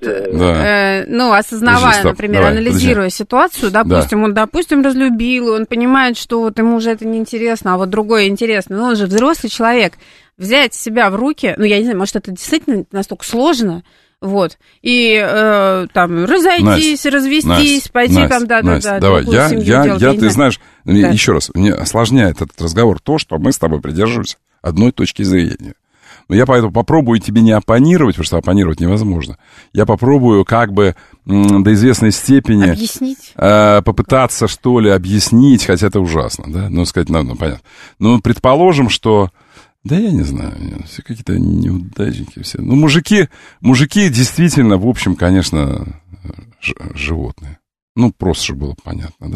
осознавая, Подожди, например, анализируя ситуацию, допустим, он, разлюбил, он понимает, что вот ему уже это неинтересно, а вот другое интересно, но он же взрослый человек, взять себя в руки, я не знаю, может, это действительно настолько сложно, вот, и разойтись, развестись, пойти Настя, давай, ты знаешь, еще раз, мне осложняет этот разговор то, что мы с тобой придерживаемся одной точки зрения. Но я поэтому попробую тебе не оппонировать, потому что оппонировать невозможно. Я попробую как бы до известной степени... Объяснить? Попытаться, что ли, объяснить, хотя это ужасно, да? Сказать, понятно. Предположим, что... Да я не знаю, все какие-то неудачники все. Мужики действительно, в общем, конечно, животные. Просто чтобы было понятно,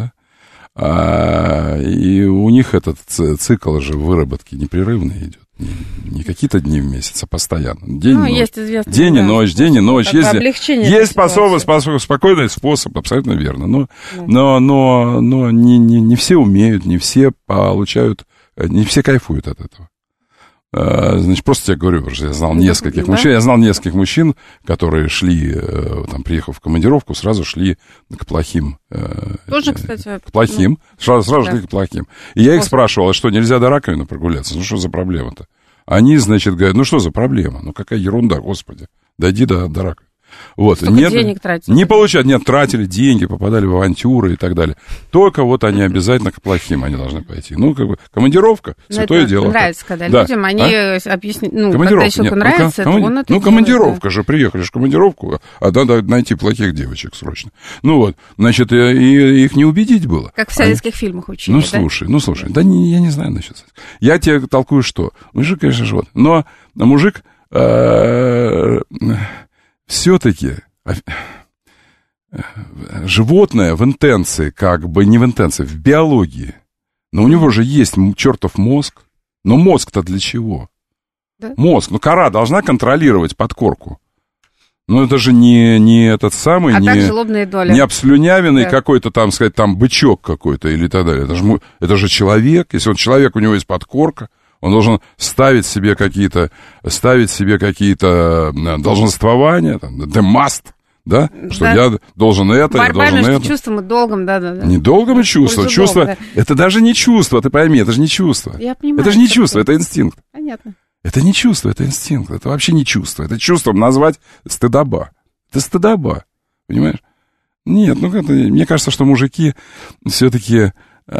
да? И у них этот цикл же выработки непрерывный идет. Не какие-то дни в месяц, а постоянно. День и ночь. Есть спокойный способ, абсолютно верно. Но не все умеют, не все получают, не все кайфуют от этого. Значит, просто тебе говорю, я знал нескольких мужчин. Я знал нескольких мужчин, которые шли, приехав в командировку, сразу шли к плохим. Тоже, кстати. К плохим. Сразу шли к плохим. И я их спрашивал, а что, нельзя до раковины прогуляться? Что за проблема-то? Они, значит, говорят, что за проблема? Какая ерунда, господи. Дойди до раковины. Вот. Денег тратили. Не получают, нет, тратили деньги, попадали в авантюры и так далее. Только вот они обязательно к плохим они должны пойти. Ну, как бы, командировка, святое дело. Нравится, когда людям, они объясняют, ну, когда человеку нравится, он это делает. Командировка же, приехали же в командировку, а надо найти плохих девочек срочно. Ну вот, значит, и их не убедить было. Как в советских фильмах учили, Ну, слушай, я не знаю насчет. Я тебе толкую, что мужик, конечно, живот, но мужик все-таки животное в интенции, как бы не в интенции, в биологии. Но у него же есть чертов мозг. Но мозг-то для чего? Да? Мозг. Ну, кора должна контролировать подкорку. Ну, это же не этот самый, не обслюнявенный какой-то там, сказать, там бычок какой-то или так далее. Это же человек. Если он человек, у него есть подкорка. Он должен ставить себе какие-то долженствования, там, the must, да? Что я должен это, я должен это. Борьба между чувством и долгом, да. Не долгом и чувство. Чувство, да. Это даже не чувство, ты пойми, это же не чувство. Я понимаю. Это же не чувство, это инстинкт. Понятно. Это не чувство, это инстинкт, это вообще не чувство. Это чувством назвать стыдоба. Это стыдоба, понимаешь? Нет, мне кажется, что мужики все-таки...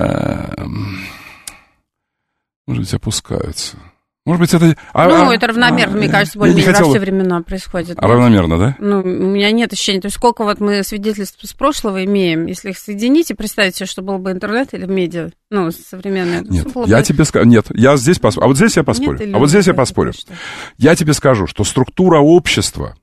может быть, опускаются. Может быть, это... это равномерно, мне кажется, более-менее во все времена происходит. Равномерно, да? Ну, у меня нет ощущения. То есть, сколько вот мы свидетельств с прошлого имеем, если их соединить и представить себе, что было бы интернет или медиа, современное. Нет, я тебе скажу... Нет, я здесь поспорю. А вот здесь я поспорю. Я тебе скажу, что структура общества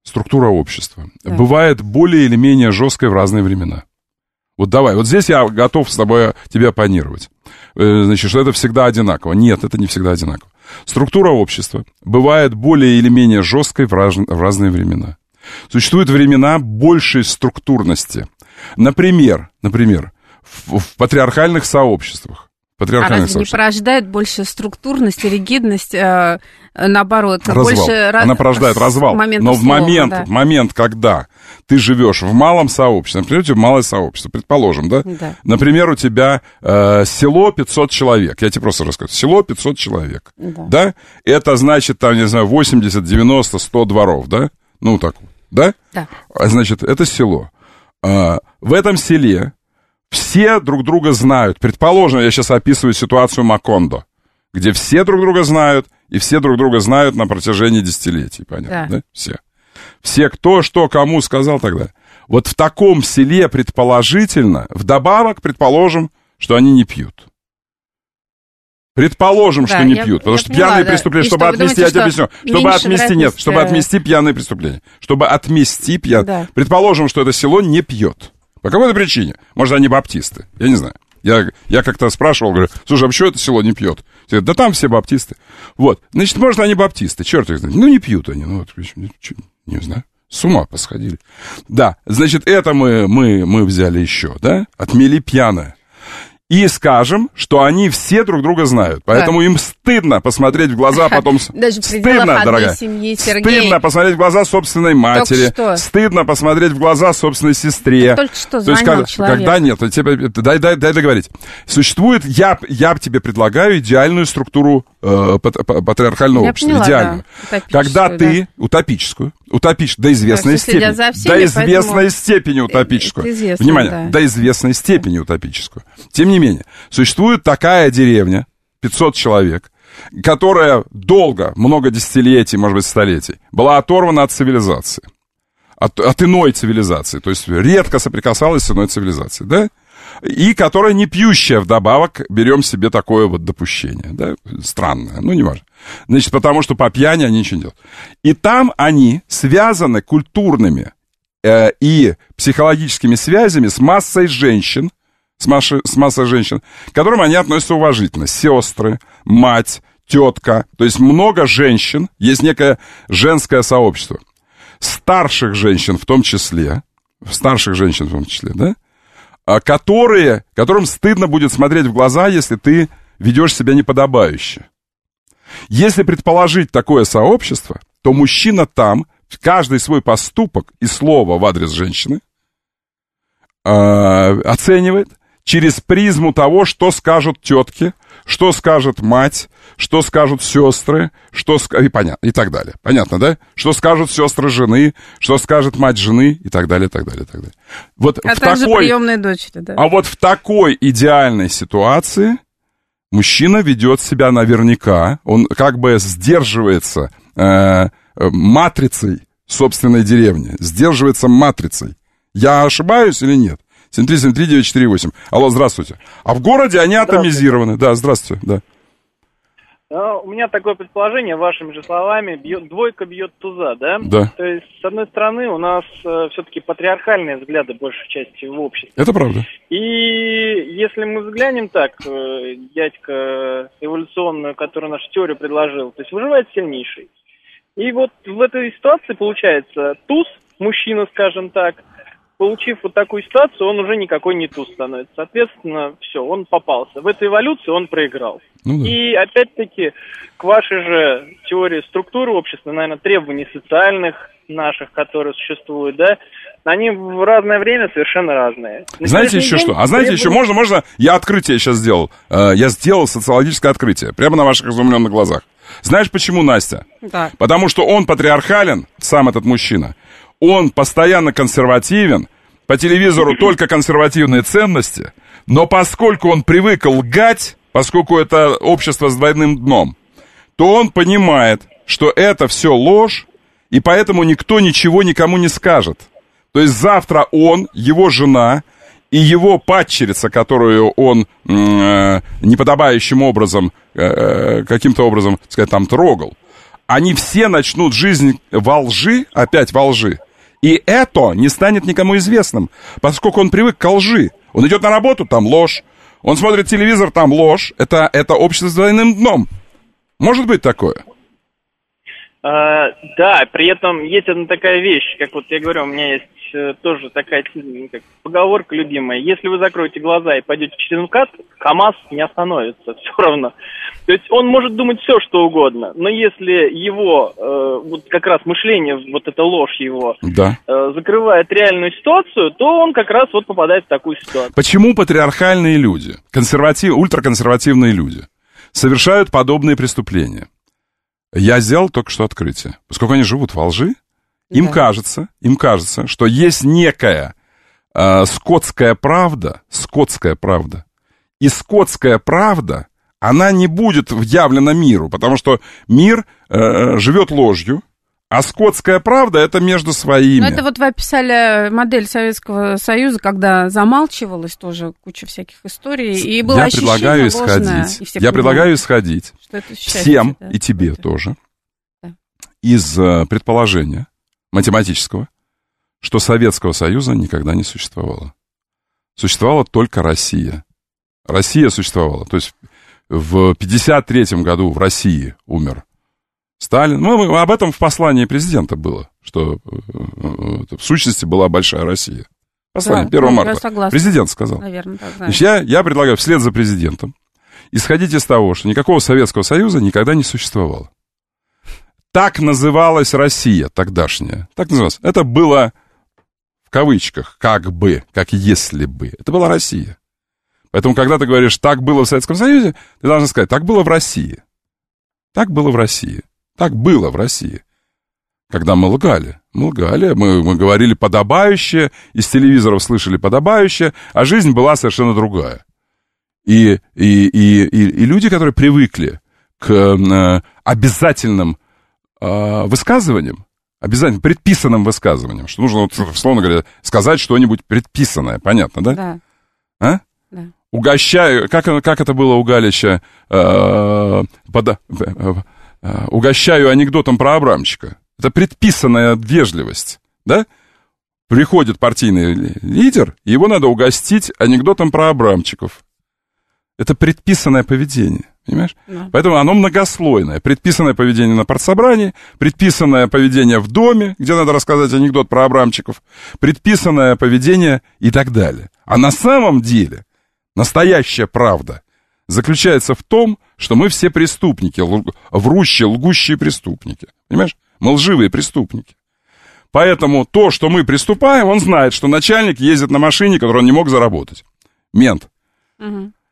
бывает более или менее жесткой в разные времена. Вот давай, вот здесь я готов с тобой тебе оппонировать. Значит, что это всегда одинаково. Нет, это не всегда одинаково. Структура общества бывает более или менее жесткой в разные времена. Существуют времена большей структурности. Например, в патриархальных сообществах. Разве не порождает больше структурность и ригидность, наоборот? Она порождает развал. Но в момент, когда ты живешь в малом сообществе, например, у тебя малое сообщество, предположим, да? Например, у тебя село 500 человек. Я тебе просто расскажу. Село 500 человек. Да? Это значит, там, не знаю, 80, 90, 100 дворов, да? Ну, так вот. Да? Да. Значит, это село. В этом селе все друг друга знают. Предположим, я сейчас описываю ситуацию Макондо, где все друг друга знают, и все друг друга знают на протяжении десятилетий. Понятно, да? Все. Все, кто, что, кому сказал, так далее. Вот в таком селе, предположительно, вдобавок, предположим, что они не пьют. Предположим, что не пьют. Потому что пьяные преступления, чтобы отмести, я тебе объясню. Чтобы отмести пьяные преступления. Чтобы отмести пьяные. Предположим, что это село не пьет. По какой-то причине. Может, они баптисты. Я не знаю. Я как-то спрашивал, говорю, слушай, а почему это село не пьет? Да там все баптисты. Вот. Значит, может, они баптисты. Черт их знает. Ну, не пьют они. Ну, вот, не знаю. С ума посходили. Да. Значит, это мы взяли еще, да? Отмели пьяное. И скажем, что они все друг друга знают. Поэтому им стыдно посмотреть в глаза потом... Даже стыдно, дорогая. Семьи, Сергей. Стыдно посмотреть в глаза собственной матери. Стыдно посмотреть в глаза собственной сестре. Только что звонил человек. Когда нет, дай договорить. Существует, я тебе предлагаю идеальную структуру патриархального общества. Поняла, идеальную. Да. Когда ты... Утопическую, до известной степени. До известной степени утопическую. Внимание, до известной степени утопическую. Тем не менее, существует такая деревня, 500 человек, которая долго, много десятилетий, может быть, столетий, была оторвана от цивилизации. От иной цивилизации. То есть редко соприкасалась с иной цивилизацией, да? И которая не пьющая вдобавок, берем себе такое вот допущение, да? Странное, ну, неважно. Значит, потому что по пьяни они ничего не делают. И там они связаны культурными и психологическими связями с массой женщин, с массой женщин, к которым они относятся уважительно. Сестры, мать, тетка. То есть много женщин, есть некое женское сообщество. Старших женщин в том числе, да? Которым стыдно будет смотреть в глаза, если ты ведешь себя неподобающе. Если предположить такое сообщество, то мужчина там каждый свой поступок и слово в адрес женщины оценивает через призму того, что скажут тетки, что скажет мать, что скажут сестры, и так далее. Понятно, да? Что скажут сестры жены, что скажет мать жены, и так далее, и так далее, и так далее. Вот также приемные дочери, да. А вот в такой идеальной ситуации мужчина ведет себя наверняка, он как бы сдерживается матрицей собственной деревни, сдерживается матрицей. Я ошибаюсь или нет? 7373948. Алло, здравствуйте. А в городе они атомизированы. Да, здравствуйте, да. У меня такое предположение, вашими же словами, двойка бьет туза, да? Да. То есть, с одной стороны, у нас все-таки патриархальные взгляды большей части в обществе. Это правда. И если мы взглянем так, дядька эволюционную, которую нашу теорию предложил, то есть выживает сильнейший. И вот в этой ситуации получается туз, мужчина, скажем так, получив вот такую ситуацию, он уже никакой не туз становится. Соответственно, все, он попался. В этой эволюции он проиграл. Ну, да. И опять-таки, к вашей же теории структуры общества, наверное, требований социальных наших, которые существуют, да, они в разное время совершенно разные. Знаете еще что? А знаете еще, можно, я открытие сейчас сделал. Я сделал социологическое открытие, прямо на ваших изумленных глазах. Знаешь почему, Настя? Да. Потому что он патриархален, сам этот мужчина. Он постоянно консервативен, по телевизору только консервативные ценности, но поскольку он привык лгать, поскольку это общество с двойным дном, то он понимает, что это все ложь, и поэтому никто ничего никому не скажет. То есть завтра он, его жена и его падчерица, которую он неподобающим образом, каким-то образом, так сказать, там трогал, они все начнут жизнь во лжи, опять во лжи. И это не станет никому известным, поскольку он привык к лжи. Он идет на работу, там ложь. Он смотрит телевизор, там ложь. Это общество с двойным дном. Может быть такое? Да, при этом есть одна такая вещь, как вот я говорю, у меня есть тоже такая как поговорка любимая. Если вы закроете глаза и пойдете через МКАД, КамАЗ не остановится, все равно. То есть он может думать все, что угодно, но если его, вот как раз мышление, вот эта ложь его, закрывает реальную ситуацию, то он как раз вот попадает в такую ситуацию. Почему патриархальные люди, ультраконсервативные люди, совершают подобные преступления? Я сделал только что открытие. Поскольку они живут во лжи, им кажется, что есть некая скотская правда, и скотская правда, она не будет явлена миру, потому что мир живет ложью, а скотская правда — это между своими. Ну, это вот вы описали модель Советского Союза, когда замалчивалась тоже куча всяких историй, и было ощущение ложное. Я предлагаю исходить всем, и тебе тоже, из предположения математического, что Советского Союза никогда не существовало. Существовала только Россия. Россия существовала. То есть в 1953 году в России умер Сталин. Ну, об этом в послании президента было, что в сущности была большая Россия. Послание 1 марта. Президент сказал. Наверное, так, значит, я предлагаю вслед за президентом исходить из того, что никакого Советского Союза никогда не существовало. Так называлась Россия тогдашняя. Так называлась. Это было в кавычках, как бы, как если бы. Это была Россия. Поэтому, когда ты говоришь, так было в Советском Союзе, ты должен сказать, так было в России. Так было в России. Так было в России. Когда мы лгали, мы говорили подобающе, из телевизоров слышали подобающе, а жизнь была совершенно другая. И люди, которые привыкли к обязательным высказываниям, обязательно предписанным высказываниям, что нужно, условно говоря, сказать что-нибудь предписанное, понятно, да? Да. А? Да. Угощаю, как это было у Галича, угощаю анекдотом про Абрамчика. Это предписанная вежливость, да? Приходит партийный лидер, и его надо угостить анекдотом про Абрамчиков. Это предписанное поведение, понимаешь? Да. Поэтому оно многослойное. Предписанное поведение на партсобрании, предписанное поведение в доме, где надо рассказать анекдот про Абрамчиков, предписанное поведение и так далее. А на самом деле настоящая правда заключается в том, что мы все преступники, врущие, лгущие преступники. Понимаешь? Мы лживые преступники. Поэтому то, что мы приступаем, он знает, что начальник ездит на машине, которую он не мог заработать. Мент. Угу.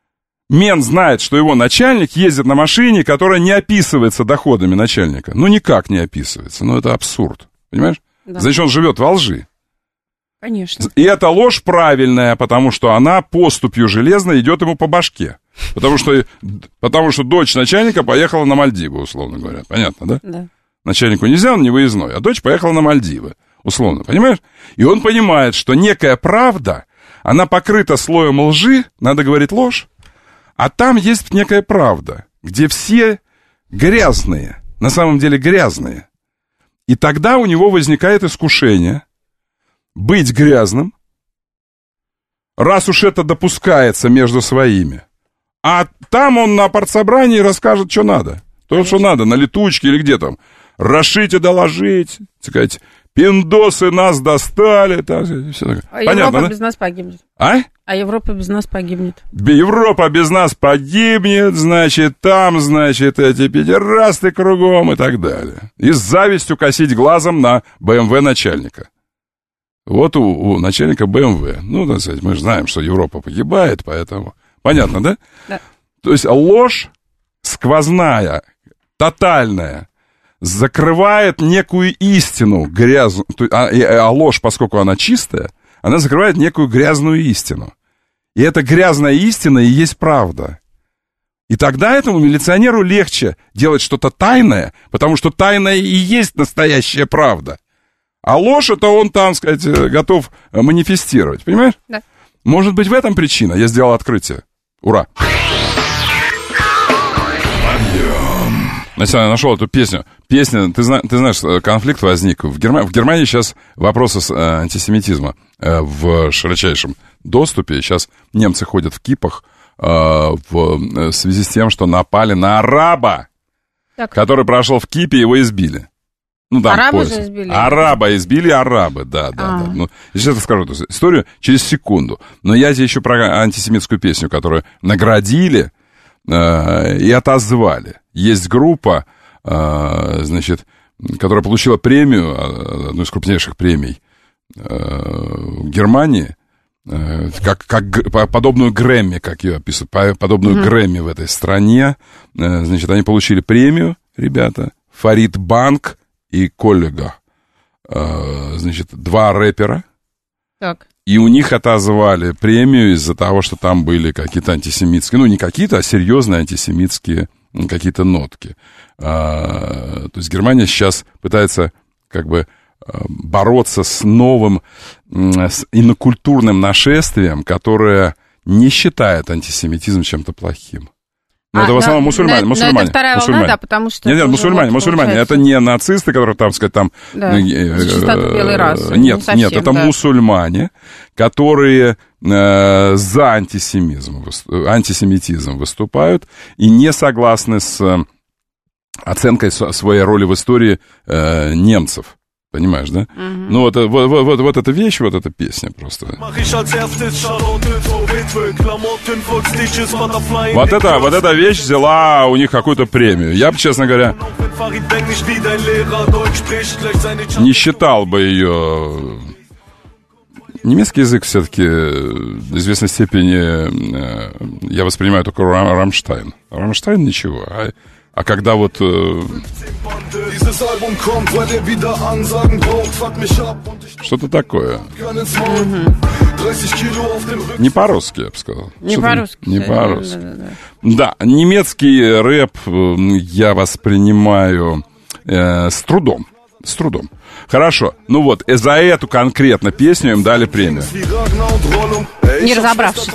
Мент знает, что его начальник ездит на машине, которая не описывается доходами начальника. Ну, никак не описывается. Ну, это абсурд. Понимаешь? Да. Значит, он живет во лжи. Конечно. И эта ложь правильная, потому что она поступью железной идет ему по башке. Потому что дочь начальника поехала на Мальдивы, условно говоря. Понятно, да? Да. Начальнику нельзя, он не выездной, а дочь поехала на Мальдивы, условно, понимаешь? И он понимает, что некая правда, она покрыта слоем лжи, надо говорить ложь, а там есть некая правда, где все грязные, на самом деле грязные. И тогда у него возникает искушение быть грязным, раз уж это допускается между своими. А там он на партсобрании расскажет, что надо. То, что надо, на летучке или где там. Расшить и доложить, сказать, пиндосы нас достали. Так, все такое. А понятно, Европа, да? Без нас погибнет. А Европа без нас погибнет. Европа без нас погибнет, значит, там, значит, эти педерасты кругом и так далее. И с завистью косить глазом на БМВ начальника. Вот у начальника БМВ. Ну, так сказать, мы же знаем, что Европа погибает, поэтому... Понятно, да? Да. То есть ложь сквозная, тотальная, закрывает некую истину грязную. А ложь, поскольку она чистая, она закрывает некую грязную истину. И эта грязная истина и есть правда. И тогда этому милиционеру легче делать что-то тайное, потому что тайное и есть настоящая правда. А ложь это он там, сказать, готов манифестировать. Понимаешь? Да. Может быть, в этом причина. Я сделал открытие. Ура! Настя, я нашел эту песню. Песня, ты знаешь, конфликт возник. В Германии сейчас вопросы антисемитизма в широчайшем доступе. Сейчас немцы ходят в кипах в связи с тем, что напали на араба, который прошел в кипе, его избили. Ну, там, араба же избили? Избили арабы, да. Ну, я сейчас расскажу эту историю через секунду. Но я тебе еще про антисемитскую песню, которую наградили и отозвали. Есть группа, значит, которая получила премию, одну из крупнейших премий Германии, как подобную Грэмми, как ее описывают, подобную Грэмми в этой стране. Значит, они получили премию, ребята, Фарид Банк и коллега, значит, 2 рэпера. Так. И у них отозвали премию из-за того, что там были какие-то антисемитские, ну, не какие-то, а серьезные антисемитские какие-то нотки. То есть Германия сейчас пытается как бы бороться с новым, с инокультурным нашествием, которое не считает антисемитизм чем-то плохим. Но это в основном мусульмане. Это вторая волна, да, потому что... Нет, мусульмане. Это не нацисты, которые, там, сказать, там... Да, чистоту белой расы. Нет, это мусульмане, которые за антисемитизм выступают и не согласны с оценкой своей роли в истории немцев. Понимаешь, да? Ну, вот эта вещь, вот эта песня просто. Вот эта вещь взяла у них какую-то премию. Я бы, честно говоря, не считал бы ее... Немецкий язык все-таки в известной степени я воспринимаю только Рамштайн. Рамштайн ничего, а когда вот... Что-то такое. Не по-русски, я бы сказал. Не по-русски. Не по-русски. Да, немецкий рэп я воспринимаю с трудом. С трудом. Хорошо. Ну вот, за эту конкретно песню им дали премию. Не разобравшись.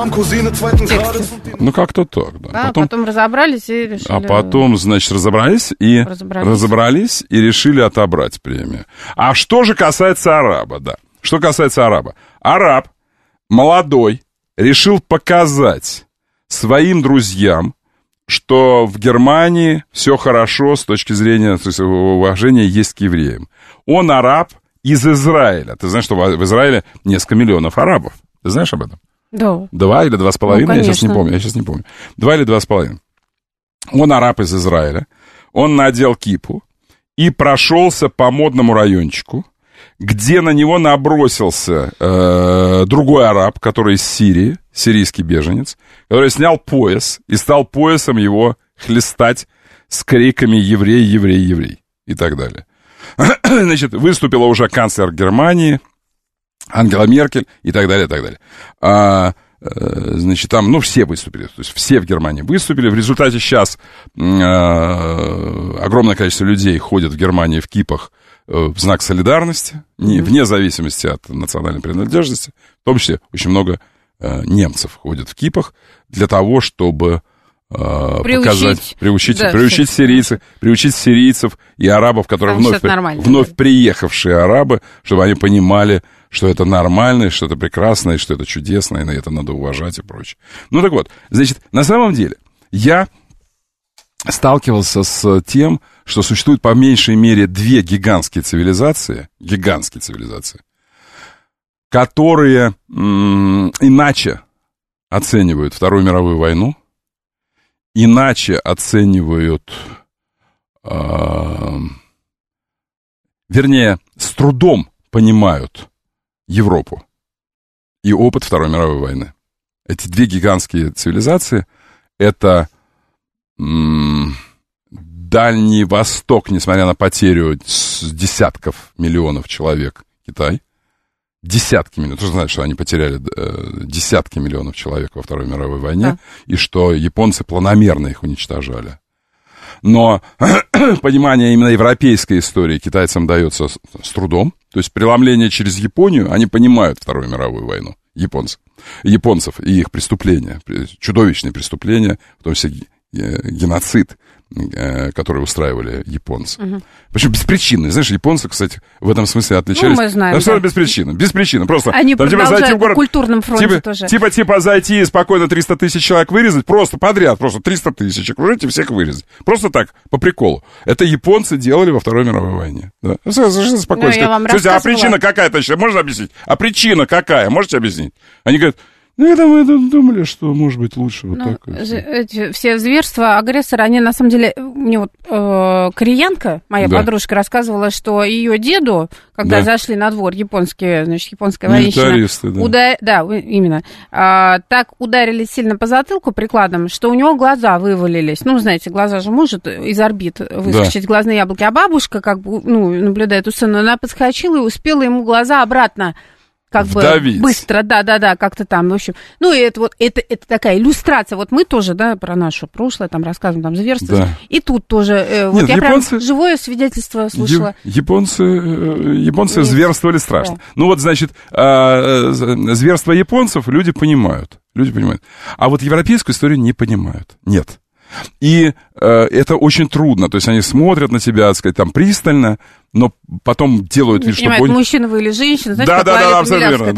Ну, как-то так, да. Потом разобрались и решили... А потом, значит, разобрались и решили отобрать премию. А что же касается араба, да. Что касается араба. Араб, молодой, решил показать своим друзьям, что в Германии все хорошо с точки зрения, то есть, уважения есть к евреям. Он араб из Израиля. Ты знаешь, что в Израиле несколько миллионов арабов. Ты знаешь об этом? Да. 2 или 2,5? Я сейчас не помню. 2 или 2,5. Он араб из Израиля. Он надел кипу и прошелся по модному райончику, где на него набросился другой араб, который из Сирии, сирийский беженец, который снял пояс и стал поясом его хлестать с криками «Еврей, еврей, еврей» и так далее. Значит, выступила уже канцлер Германии, Ангела Меркель и так далее, и так далее. Значит, там, все выступили, то есть все в Германии выступили. В результате сейчас огромное количество людей ходят в Германии в кипах в знак солидарности, вне зависимости от национальной принадлежности. В том числе очень много немцев ходят в кипах для того, чтобы приучить сирийцев и арабов, которые вновь приехавшие арабы, чтобы они понимали, что это нормально, что это прекрасно, и что это чудесно, и на это надо уважать и прочее. Ну так вот, значит, на самом деле я сталкивался с тем, что существует по меньшей мере две гигантские цивилизации, которые иначе оценивают Вторую мировую войну, иначе оценивают, вернее, с трудом понимают Европу и опыт Второй мировой войны. Эти две гигантские цивилизации — это Дальний Восток, несмотря на потерю десятков миллионов человек, Китай. Десятки миллионов. Ты же знаешь, что они потеряли десятки миллионов человек во Второй мировой войне, да. И что японцы планомерно их уничтожали. Но понимание именно европейской истории китайцам дается с трудом. То есть преломление через Японию, они понимают Вторую мировую войну, японцев и их преступления, чудовищные преступления, в том числе геноцид, который устраивали японцы. Угу. Причем беспричинно. Знаешь, японцы, кстати, в этом смысле отличались. Мы знаем, абсолютно беспричинно. Беспричинно. Просто они там, продолжают зайти в город, на культурном фронте тоже. Типа зайти и спокойно 300 тысяч человек вырезать, просто подряд, просто 300 тысяч окружить и всех вырезать. Просто так, по приколу. Это японцы делали во Второй мировой войне. Да. Совершенно спокойно. Слушайте, а причина какая-то? Можно объяснить? А причина какая? Можете объяснить? Они говорят, мы думали, что, может быть, лучше вот так. Все зверства агрессора, они, на самом деле, мне вот кореянка, моя подружка, рассказывала, что ее деду, когда зашли на двор японская военщина, именно, так ударили сильно по затылку прикладом, что у него глаза вывалились. Ну, знаете, глаза же может из орбит выскочить глазные яблоки. А бабушка, наблюдая эту сцену, она подскочила и успела ему глаза обратно вдавить. Быстро, да, как-то там, в общем. Ну, и это такая иллюстрация. Вот мы тоже, про наше прошлое там рассказываем, там, зверство. Да. И тут тоже, вот я японцы, прям живое свидетельство слышала. Японцы зверствовали страшно. Да. Ну, вот, значит, зверство японцев люди понимают. А вот европейскую историю не понимают. Нет. И это очень трудно. То есть они смотрят на тебя, так сказать, там пристально, но потом делают вид, что понял. Мужчина вы или женщина, знаете, да, абсолютно верно.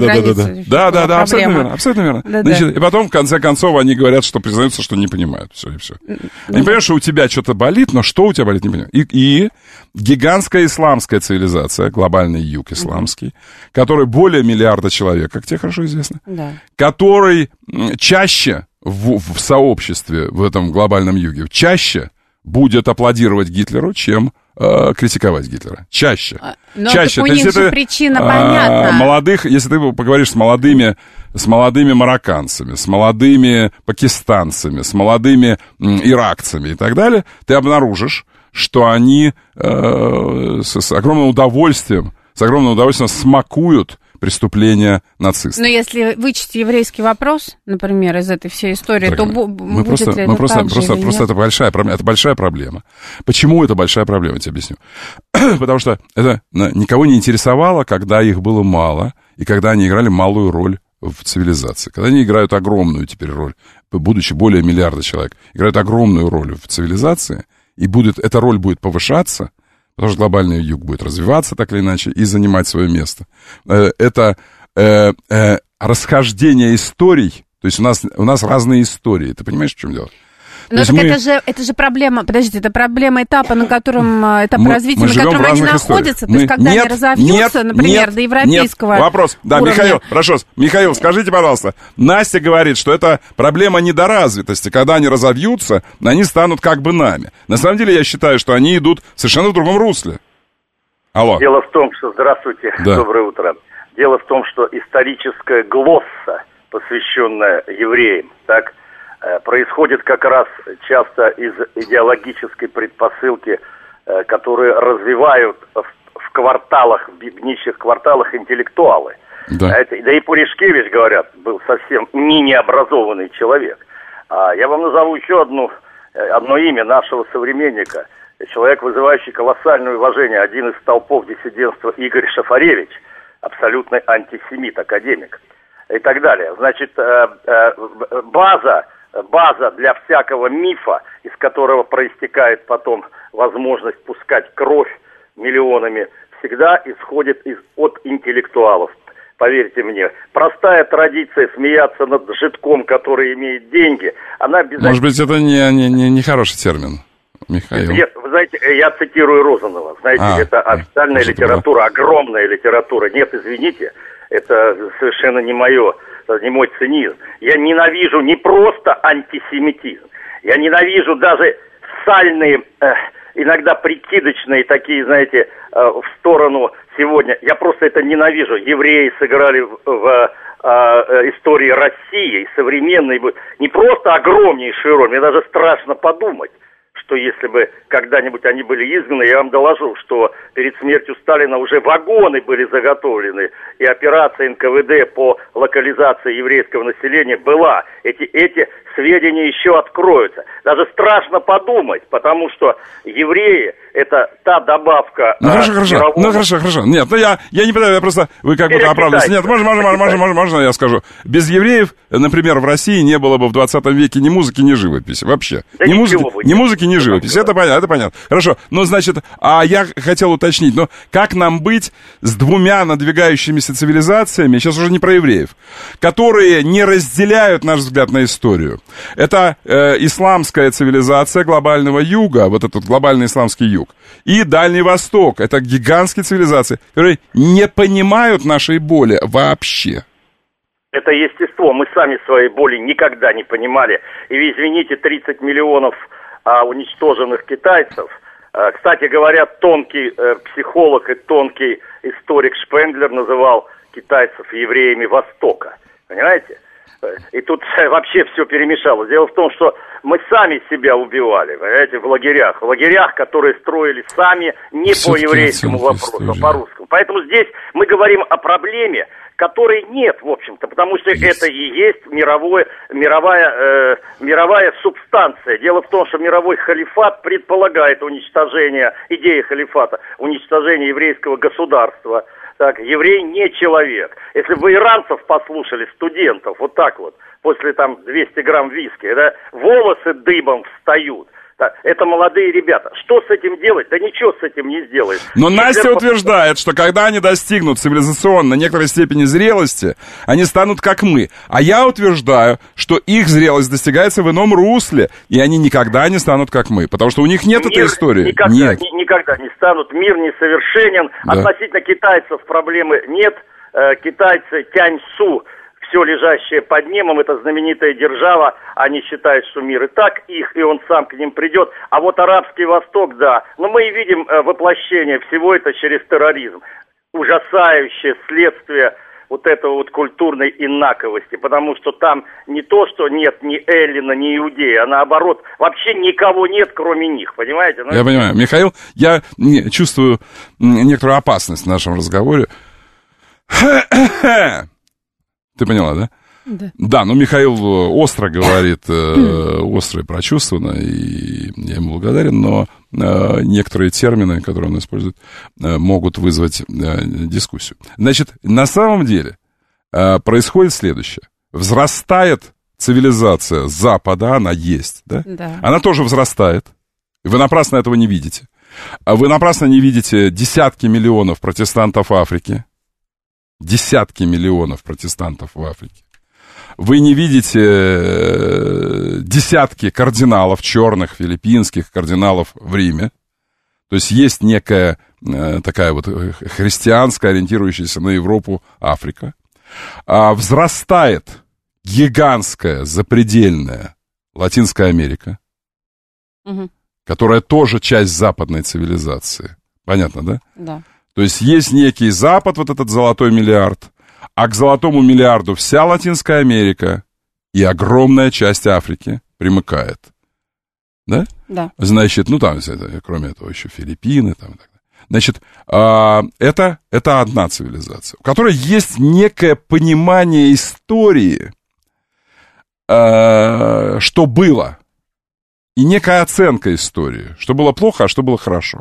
Да, абсолютно верно. Значит, и потом, в конце концов, они говорят, что признаются, что не понимают. Все. Они понимают, что у тебя что-то болит, но что у тебя болит, не понимают. И гигантская исламская цивилизация, глобальный юг исламский, который более миллиарда человек, как тебе хорошо известно, который чаще в сообществе, в этом глобальном юге, чаще будет аплодировать Гитлеру, чем критиковать Гитлера. Чаще. Но чаще. У них же причина понятна. Молодых, если ты поговоришь с молодыми марокканцами, с молодыми пакистанцами, с молодыми иракцами и так далее, ты обнаружишь, что они с огромным удовольствием смакуют преступления нацистов. Но если вычесть еврейский вопрос, например, из этой всей истории, то будет ли это так же или нет? Это большая проблема. Почему это большая проблема, я тебе объясню. Потому что это никого не интересовало, когда их было мало, и когда они играли малую роль в цивилизации. Когда они играют огромную теперь роль, будучи более миллиарда человек, играют огромную роль в цивилизации, и эта роль будет повышаться, потому что глобальный юг будет развиваться так или иначе и занимать свое место. Это расхождение историй, то есть у нас разные истории. Ты понимаешь, в чем дело? Но это же проблема, подождите, это проблема этапа, на котором, этап развития, на котором они находятся. То есть, когда они разовьются, например, до европейского вопрос. Да, уровня. Михаил, скажите, пожалуйста, Настя говорит, что это проблема недоразвитости. Когда они разовьются, они станут как бы нами. На самом деле, я считаю, что они идут совершенно в другом русле. Алло. Дело в том, что... Здравствуйте, да. Доброе утро. Дело в том, что историческая глосса, посвященная евреям, так, происходит как раз часто из идеологической предпосылки, которые развивают в кварталах, в нищих кварталах интеллектуалы. Да. Да и Пуришкевич, говорят, был совсем не необразованный человек. Я вам назову еще одно имя нашего современника. Человек, вызывающий колоссальное уважение, один из столпов диссидентства Игорь Шафаревич, абсолютный антисемит, академик и так далее. Значит, база для всякого мифа, из которого проистекает потом возможность пускать кровь миллионами, всегда исходит от интеллектуалов. Поверьте мне, простая традиция смеяться над жидком, который имеет деньги, она обязательно... Может быть, это не хороший термин, Михаил? Нет, вы знаете, я цитирую Розанова. Знаете, это официальная литература, огромная литература. Нет, извините, это совершенно не мой цинизм. Я ненавижу не просто антисемитизм, я ненавижу даже сальные, иногда прикидочные такие, знаете, в сторону сегодня. Я просто это ненавижу. Евреи сыграли в истории России, современной, не просто огромнейшую роль, мне даже страшно подумать, что если бы когда-нибудь они были изгнаны, я вам доложу, что перед смертью Сталина уже вагоны были заготовлены, и операция НКВД по локализации еврейского населения была. Эти сведения еще откроются. Даже страшно подумать, потому что евреи — это та добавка... Хорошо. Нет, я не понимаю, я просто... Вы как будто оправдываетесь. Нет, можно я скажу. Без евреев, например, в России не было бы в 20 веке ни музыки, ни живописи. Вообще. Да ни музыки, ни живописи. Это понятно. Хорошо. Ну, значит, я хотел уточнить, как нам быть с двумя надвигающимися цивилизациями, сейчас уже не про евреев, которые не разделяют наш взгляд на историю. Это исламская цивилизация глобального юга, вот этот глобальный исламский юг, и Дальний Восток. Это гигантские цивилизации, которые не понимают нашей боли вообще. Это естество. Мы сами своей боли никогда не понимали. И вы извините, 30 миллионов уничтоженных китайцев. Кстати говоря, тонкий психолог и тонкий историк Шпенглер называл китайцев евреями Востока. Понимаете? И тут вообще все перемешалось. Дело в том, что мы сами себя убивали, понимаете, в лагерях, которые строили сами не по еврейскому вопросу, а по русскому. Поэтому здесь мы говорим о проблеме, которой нет, в общем-то, потому что это и есть мировая субстанция. Дело в том, что мировой халифат предполагает идея халифата, уничтожение еврейского государства. Так, еврей не человек. Если бы иранцев послушали, студентов, вот так вот, после 200 грамм виски, волосы дыбом встают. Так, это молодые ребята. Что с этим делать? Да ничего с этим не сделаешь. Но Настя утверждает, что когда они достигнут цивилизационно некоторой степени зрелости, они станут как мы. А я утверждаю, что их зрелость достигается в ином русле, и они никогда не станут как мы, потому что у них нет этой истории. Никогда не станут. Мир несовершенен. Да. Относительно китайцев проблемы нет. Китайцы Тяньсу, все лежащее под небом, это знаменитая держава, они считают, что мир и так их, и он сам к ним придет. А вот Арабский Восток, да. Но мы и видим воплощение всего это через терроризм. Ужасающее следствие вот этого вот культурной инаковости, потому что там не то, что нет ни эллина, ни иудея, а наоборот, вообще никого нет, кроме них, понимаете? Я понимаю. Михаил, я чувствую некоторую опасность в нашем разговоре. Ты поняла, да? Да. Да, но Михаил остро говорит, остро и прочувствованно, и я ему благодарен, но некоторые термины, которые он использует, могут вызвать дискуссию. Значит, на самом деле происходит следующее. Взрастает цивилизация Запада, она есть, да? Да. Она тоже взрастает. Вы напрасно этого не видите. Вы напрасно не видите десятки миллионов протестантов Африки. Десятки миллионов протестантов в Африке. Вы не видите десятки кардиналов, черных, филиппинских кардиналов в Риме. То есть есть некая такая вот христианская, ориентирующаяся на Европу Африка. Взрастает гигантская, запредельная Латинская Америка, которая тоже часть западной цивилизации. Понятно, да? Да. То есть есть некий Запад, вот этот золотой миллиард, а к золотому миллиарду вся Латинская Америка и огромная часть Африки примыкает. Да? Да. Значит, ну там, кроме этого, еще Филиппины, там и так далее. Значит, это одна цивилизация, у которой есть некое понимание истории, что было, и некая оценка истории, что было плохо, а что было хорошо.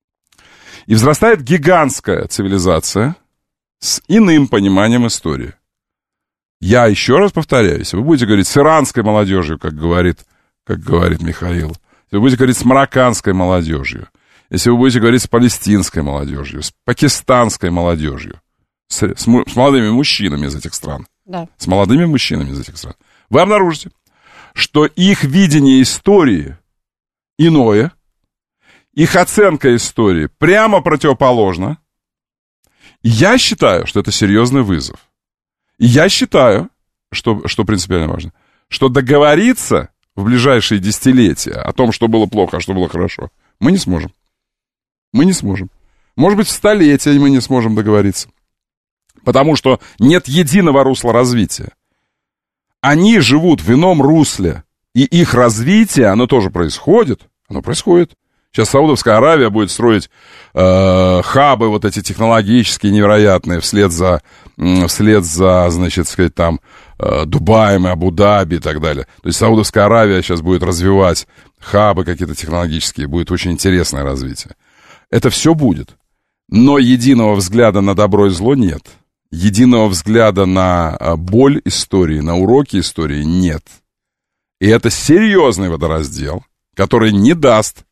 И взрастает гигантская цивилизация с иным пониманием истории. Я еще раз повторяюсь, вы будете говорить с иранской молодежью, как говорит Михаил, если вы будете говорить с марокканской молодежью, если вы будете говорить с палестинской молодежью, с пакистанской молодежью, с молодыми мужчинами из этих стран, да. С молодыми мужчинами из этих стран, вы обнаружите, что их видение истории иное, их оценка истории прямо противоположна. И я считаю, что это серьезный вызов. И я считаю, что принципиально важно, что договориться в ближайшие десятилетия о том, что было плохо, а что было хорошо, мы не сможем. Мы не сможем. Может быть, в столетия мы не сможем договориться. Потому что нет единого русла развития. Они живут в ином русле. И их развитие, оно тоже происходит. Оно происходит. Сейчас Саудовская Аравия будет строить хабы вот эти технологические невероятные вслед за, значит, сказать, там, Дубаем, Абу-Даби и так далее. То есть Саудовская Аравия сейчас будет развивать хабы какие-то технологические, будет очень интересное развитие. Это все будет. Но единого взгляда на добро и зло нет. Единого взгляда на боль истории, на уроки истории нет. И это серьезный водораздел, который не даст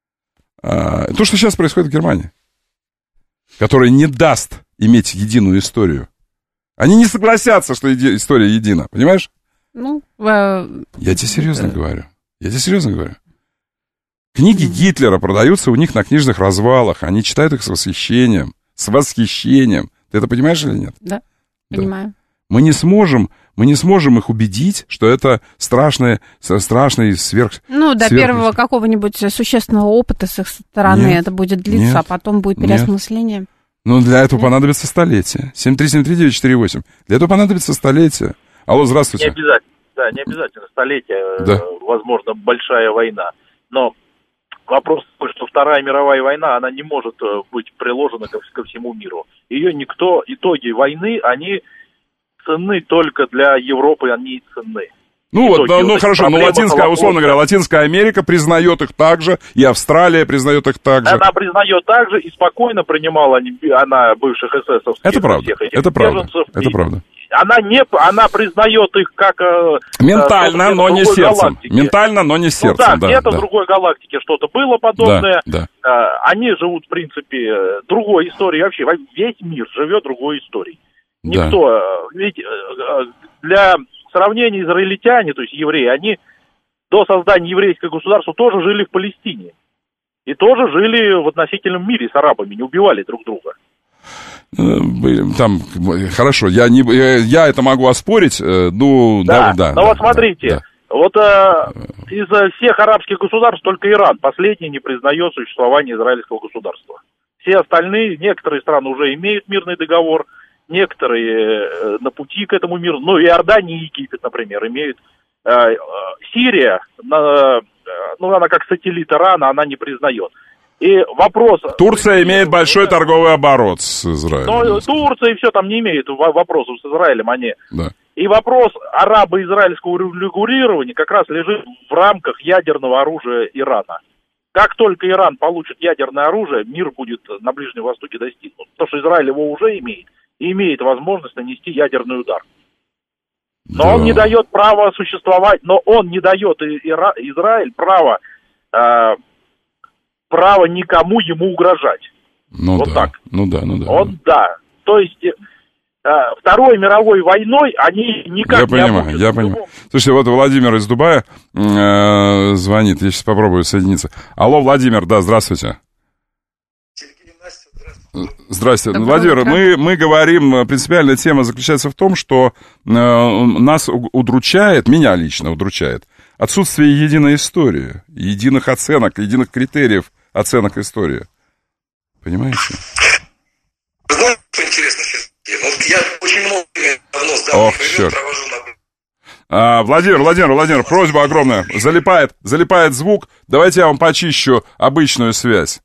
то, что сейчас происходит в Германии, который не даст иметь единую историю. Они не согласятся, что история едина, понимаешь? Ну, я тебе серьезно говорю. Я тебе серьезно говорю. Книги Гитлера продаются у них на книжных развалах. Они читают их с восхищением. С восхищением. Ты это понимаешь или нет? Да, понимаю. Мы не сможем их убедить, что это страшный сверх... Ну, до первого какого-нибудь существенного опыта с их стороны это будет длиться, а потом будет переосмысление. Ну, для этого понадобится столетие. 7373948. Для этого понадобится столетие. Алло, здравствуйте. Не обязательно столетие, возможно, большая война. Но вопрос такой, что Вторая мировая война, она не может быть приложена ко всему миру. Итоги войны, они ценны только для Европы, они ценны. Хорошо, условно говоря, Латинская Америка признает их так же, и Австралия признает их так же. Она признает так же и спокойно принимала она бывших эсэсовских. Это правда, это правда. Она признает их как... Ментально, но не сердцем. Ментально, но не сердцем, где-то в другой галактике что-то было подобное. Они живут, в принципе, другой историей. Вообще, весь мир живет другой историей. Никто... Ведь для сравнения израильтяне, то есть евреи, они до создания еврейского государства тоже жили в Палестине. И тоже жили в относительном мире с арабами, не убивали друг друга. Там, хорошо, я это могу оспорить, вот смотрите, из всех арабских государств только Иран последний не признает существование израильского государства. Все остальные, некоторые страны уже имеют мирный договор, некоторые на пути к этому миру, Иордания и Египет, например, имеют. Сирия, она как сателлит Ирана, она не признает. И вопрос... Турция имеет большой торговый оборот с Израилем. Турция и все там не имеет вопросов с Израилем, И вопрос арабо-израильского регулирования как раз лежит в рамках ядерного оружия Ирана. Как только Иран получит ядерное оружие, мир будет на Ближнем Востоке достигнут. Потому что Израиль его уже имеет, и имеет возможность нанести ядерный удар. Но он не дает права существовать, Израиль право никому ему угрожать. Так. То есть Второй мировой войной они никак Я понимаю. Слушайте, вот Владимир из Дубая звонит. Я сейчас попробую соединиться. Алло, Владимир, здравствуйте. Здравствуйте. Владимир, мы говорим, принципиальная тема заключается в том, что нас удручает, меня лично удручает, отсутствие единой истории, единых оценок, единых критериев оценок истории. Понимаете? интересно, Сергей. Вот я очень много давно с давних времен провожу на... Владимир, просьба огромная. Залипает звук. Давайте я вам почищу обычную связь.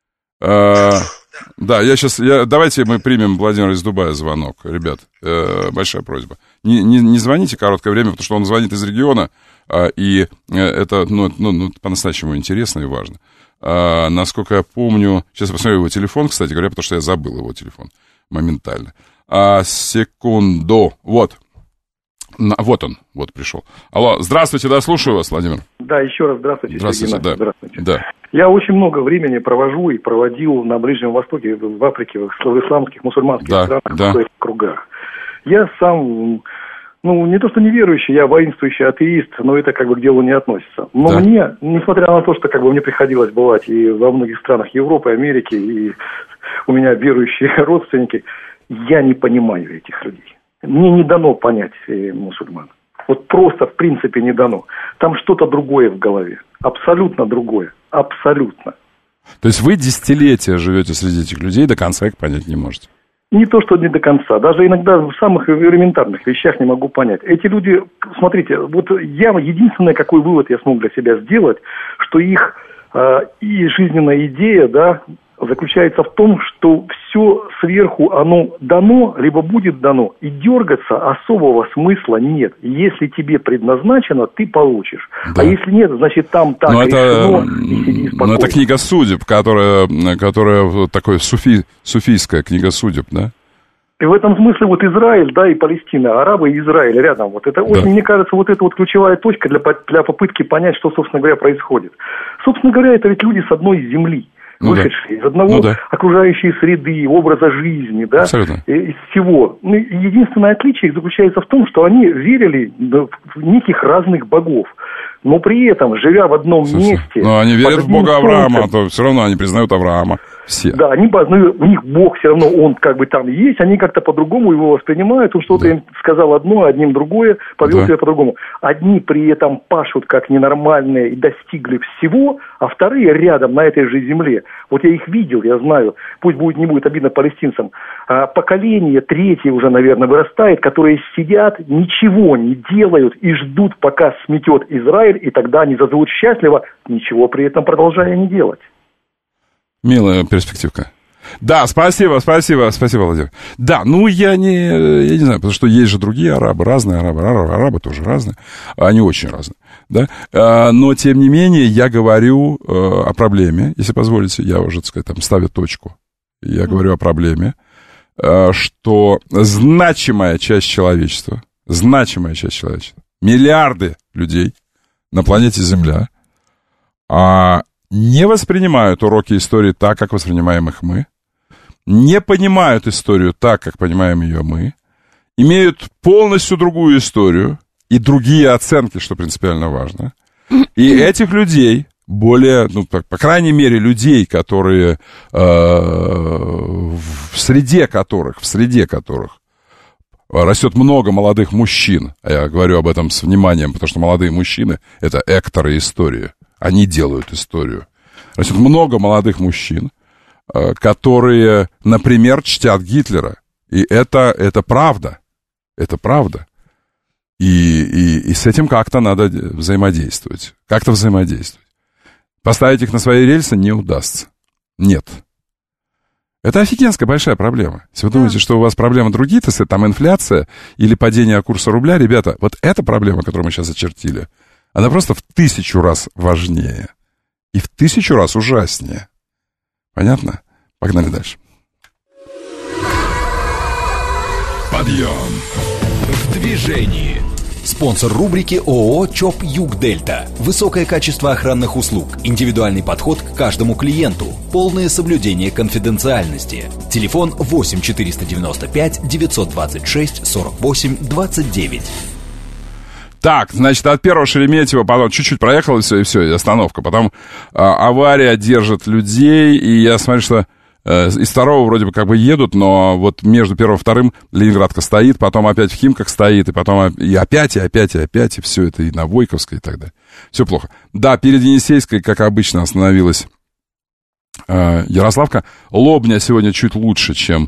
Да, давайте мы примем Владимира из Дубая звонок. Ребят, большая просьба. Не звоните короткое время, потому что он звонит из региона, и это, по-настоящему интересно и важно. Насколько я помню, сейчас я посмотрю его телефон, кстати говоря, потому что я забыл его телефон моментально. Секунду, вот он пришел. Алло, здравствуйте, слушаю вас, Владимир. Да, еще раз здравствуйте. Здравствуйте, да. Здравствуйте. Да. Я очень много времени провожу и проводил на Ближнем Востоке, в Африке, в исламских, мусульманских странах, в своих кругах. Я сам, не то что неверующий, я воинствующий атеист, но это как бы к делу не относится. Но мне, несмотря на то, что как бы мне приходилось бывать и во многих странах Европы, Америки, и у меня верующие родственники, я не понимаю этих людей. Мне не дано понять мусульман. Вот просто, в принципе, не дано. Там что-то другое в голове. Абсолютно другое. Абсолютно. То есть вы десятилетия живете среди этих людей, до конца их понять не можете? Не то, что не до конца. Даже иногда в самых элементарных вещах не могу понять. Эти люди, смотрите, вот я единственное, какой вывод я смог для себя сделать, что их и жизненная идея, заключается в том, что все сверху оно дано, либо будет дано, и дергаться особого смысла нет. Если тебе предназначено, ты получишь. Да. А если нет, значит там так решено, и сиди спокойно. Но это книга судеб, которая такая суфийская книга судеб, да? И в этом смысле вот Израиль, и Палестина, арабы и Израиль рядом. Вот это очень, мне кажется, вот это вот ключевая точка для попытки понять, что, собственно говоря, происходит. Собственно говоря, это ведь люди с одной земли. Вышедшие из одного окружающей среды, образа жизни, из всего. Единственное отличие их заключается в том, что они верили в неких разных богов. Но при этом, живя в одном месте... Но они верят в Бога Авраама, то все равно они признают Авраама. Все. Да, у них Бог все равно, он как бы там есть, они как-то по-другому его воспринимают, он что-то им сказал одно, одним другое, повел себя по-другому. Одни при этом пашут как ненормальные и достигли всего, а вторые рядом на этой же земле. Вот я их видел, я знаю, пусть не будет обидно палестинцам, поколение третье уже, наверное, вырастает, которые сидят, ничего не делают и ждут, пока сметет Израиль, и тогда они заживут счастливо, ничего при этом продолжая не делать. Милая перспективка. Да, спасибо, Владимир. Да, я не знаю, потому что есть же другие арабы, разные арабы тоже разные, они очень разные, да, но, тем не менее, я говорю о проблеме, если позволите, я уже, так сказать, ставлю точку, я говорю о проблеме, что значимая часть человечества, миллиарды людей на планете Земля, не воспринимают уроки истории так, как воспринимаем их мы, не понимают историю так, как понимаем ее мы, имеют полностью другую историю и другие оценки, что принципиально важно. И этих людей, по крайней мере, людей, которые в среде которых растет много молодых мужчин, а я говорю об этом с вниманием, потому что молодые мужчины — это экторы истории. Они делают историю. Растет много молодых мужчин, которые, например, чтят Гитлера. И это правда. Это правда. И с этим как-то надо взаимодействовать. Поставить их на свои рельсы не удастся. Нет. Это офигенская большая проблема. Если вы думаете, что у вас проблемы другие, то есть там инфляция или падение курса рубля, ребята, вот эта проблема, которую мы сейчас очертили, она просто в 1000 раз важнее и в 1000 раз ужаснее. Понятно? Погнали дальше. Подъем в движении. Спонсор рубрики ООО ЧОП Юг-Дельта. Высокое качество охранных услуг, индивидуальный подход к каждому клиенту, полное соблюдение конфиденциальности. Телефон 8 495 926 48 29. Так, значит, от первого Шереметьево, потом чуть-чуть проехал, и все, и остановка. Потом авария держит людей, и я смотрю, что из второго вроде бы как бы едут, но вот между первым и вторым Ленинградка стоит, потом опять в Химках стоит, и потом и опять, и все это, и на Войковской, и так далее. Все плохо. Да, перед Енисейской, как обычно, остановилась Ярославка. Лобня сегодня чуть лучше, чем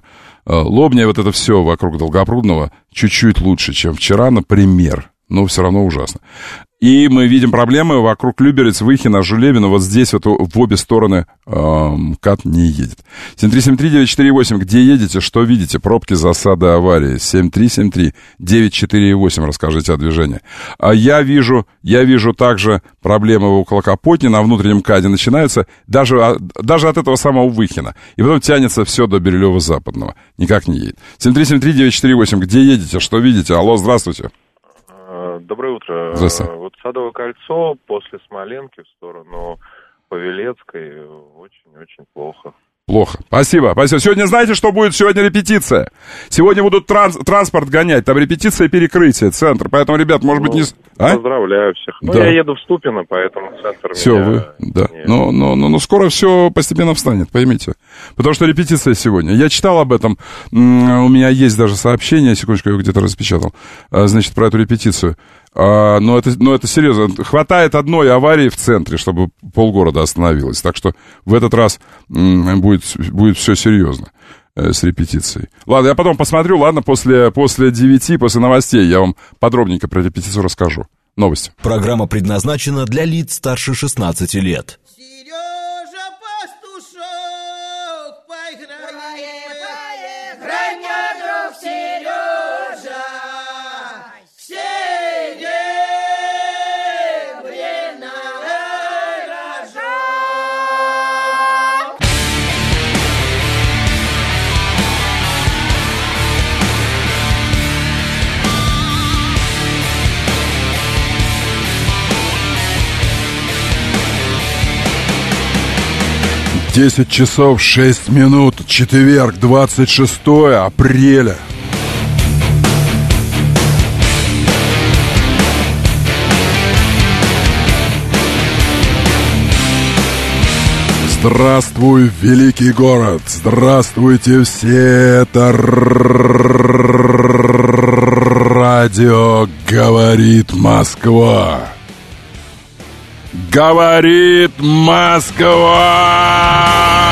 Лобня, вот это все вокруг Долгопрудного чуть-чуть лучше, чем вчера, например. Но все равно ужасно. И мы видим проблемы вокруг Люберец, Выхина, Жулебина. Вот здесь вот в обе стороны МКАД не едет. 7373948. Где едете, что видите? Пробки, засады, аварии. 7373948. Расскажите о движении. А я вижу также проблемы около Капотни. На внутреннем МКАДе начинаются даже от этого самого Выхина. И потом тянется все до Бирюлева-Западного. Никак не едет. 7373948. Где едете, что видите? Алло, здравствуйте. Доброе утро. Здравствуйте. Вот Садовое кольцо после Смоленки в сторону Павелецкой очень-очень плохо. Плохо. Спасибо. Сегодня знаете, что будет? Сегодня репетиция. Сегодня будут транспорт гонять. Там репетиция, перекрытие, центр. Поэтому, ребят, может быть, не... Поздравляю всех. Да. Я еду в Ступино, поэтому центр все, меня... Да. Но скоро все постепенно встанет, поймите. Потому что репетиция сегодня. Я читал об этом. У меня есть даже сообщение, секундочку, я его где-то распечатал, значит, про эту репетицию. Но это серьезно. Хватает одной аварии в центре, чтобы полгорода остановилось. Так что в этот раз будет все серьезно с репетицией. Ладно, я потом посмотрю. Ладно, после 9, после новостей я вам подробненько про репетицию расскажу. Новости. Программа предназначена для лиц старше 16 лет. Сережа Пастушок, поиграй, мне, друг Сережа. Десять часов 6 минут, четверг, 26 апреля. Здравствуй, великий город! Здравствуйте все! Это радио «Говорит Москва». Говорит Москва!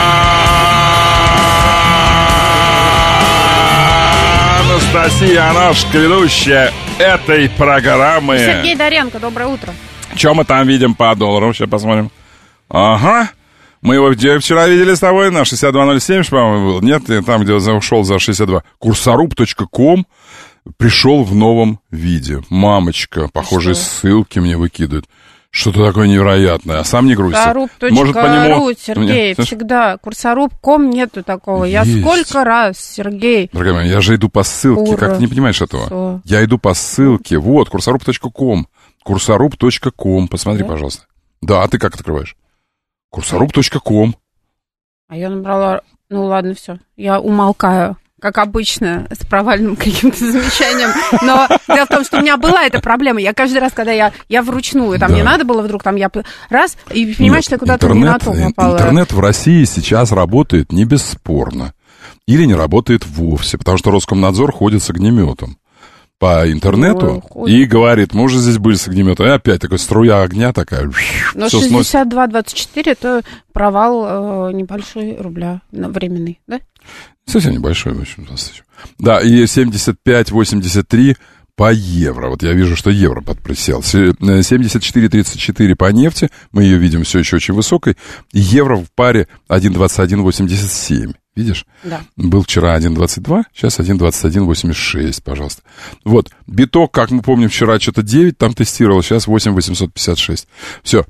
Анастасия Аношка, ведущая этой программы. Сергей Доренко, доброе утро. Что мы там видим по доллару? Сейчас посмотрим. Ага. Мы его вчера видели с тобой на 62.07, по-моему, был. Нет, там, где он ушел за 62. Курсоруб.ком пришел в новом виде. Мамочка, похожие ссылки мне выкидывают. Что-то такое невероятное. А сам не грузится. Может, по нему... Сергей, всегда. Курсоруб.ком нету такого. Есть. Я сколько раз, Сергей. Дорогая моя, я же иду по ссылке. Как ты не понимаешь этого? Что? Я иду по ссылке. Вот, курсоруб.ком. Курсоруб.ком. Посмотри, пожалуйста. Да, а ты как открываешь? Курсоруб.ком. А я набрала... Ну, ладно, все. Я умолкаю. Как обычно, с провальным каким-то замечанием. Но дело в том, что у меня была эта проблема. Я каждый раз, когда я вручную, там мне надо было вдруг, там я раз, и понимаешь, что я куда-то не на то попала. Интернет в России сейчас работает не бесспорно. Или не работает вовсе, потому что Роскомнадзор ходит с огнеметом по интернету и говорит, мы уже здесь были с огнеметом. И опять такая струя огня такая. Но 62.24 это провал небольшой рубля временный, да? Совсем небольшой, в общем. Да, и 75.83 по евро. Вот я вижу, что евро подприсел. 74.34 по нефти. Мы ее видим все еще очень высокой. Евро в паре 1.2187. Видишь? Да. Был вчера 1.22, сейчас 1.2186, пожалуйста. Вот, биток, как мы помним, вчера что-то 9 там тестировал, сейчас 8.856. Все,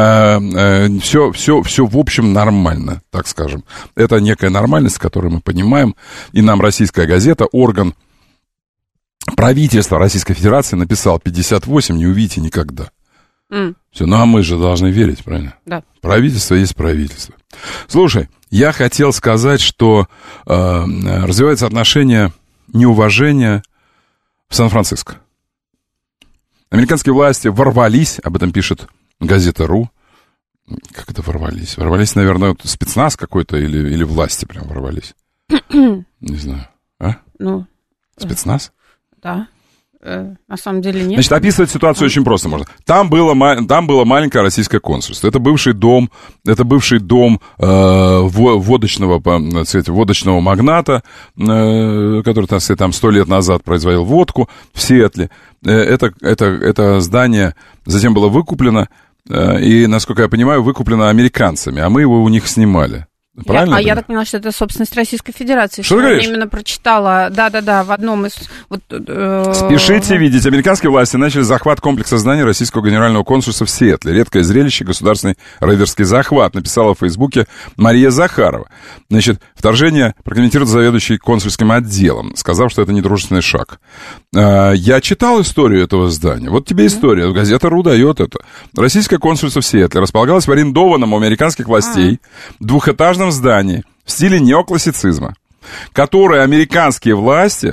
все в общем нормально, так скажем. Это некая нормальность, которую мы понимаем. И нам российская газета, орган правительства Российской Федерации написал 58, не увидите никогда. Все, ну а мы же должны верить, правильно? Да. Правительство есть правительство. Слушай, я хотел сказать, что развивается отношение неуважения в Сан-Франциско. Американские власти ворвались, об этом пишет газета «Ру». Как это ворвались? Ворвались, наверное, спецназ какой-то или власти прям ворвались? Не знаю. А? Ну. Спецназ? Да. на самом деле нет. Значит, описывать ситуацию очень просто можно. Там было маленькое российское консульство. Это бывший дом водочного магната, который, так сказать, там 100 лет назад производил водку в Сиэтле. Это здание затем было выкуплено, и, насколько я понимаю, выкуплено американцами, а мы его у них снимали. Правильно? Я так поняла, что это собственность Российской Федерации. Что ты говоришь? Я именно прочитала, да, в одном из... Спешите видеть. Американские власти начали захват комплекса зданий российского генерального консульства в Сиэтле. Редкое зрелище, государственный рейдерский захват, написала в Фейсбуке Мария Захарова. Значит, вторжение прокомментирует заведующий консульским отделом, сказав, что это недружественный шаг. Я читал историю этого здания. Вот тебе история. Газета РУ дает это. Российское консульство в Сиэтле располагалось в арендованном у американских властей двухэтажном здании в стиле неоклассицизма, которое американские власти...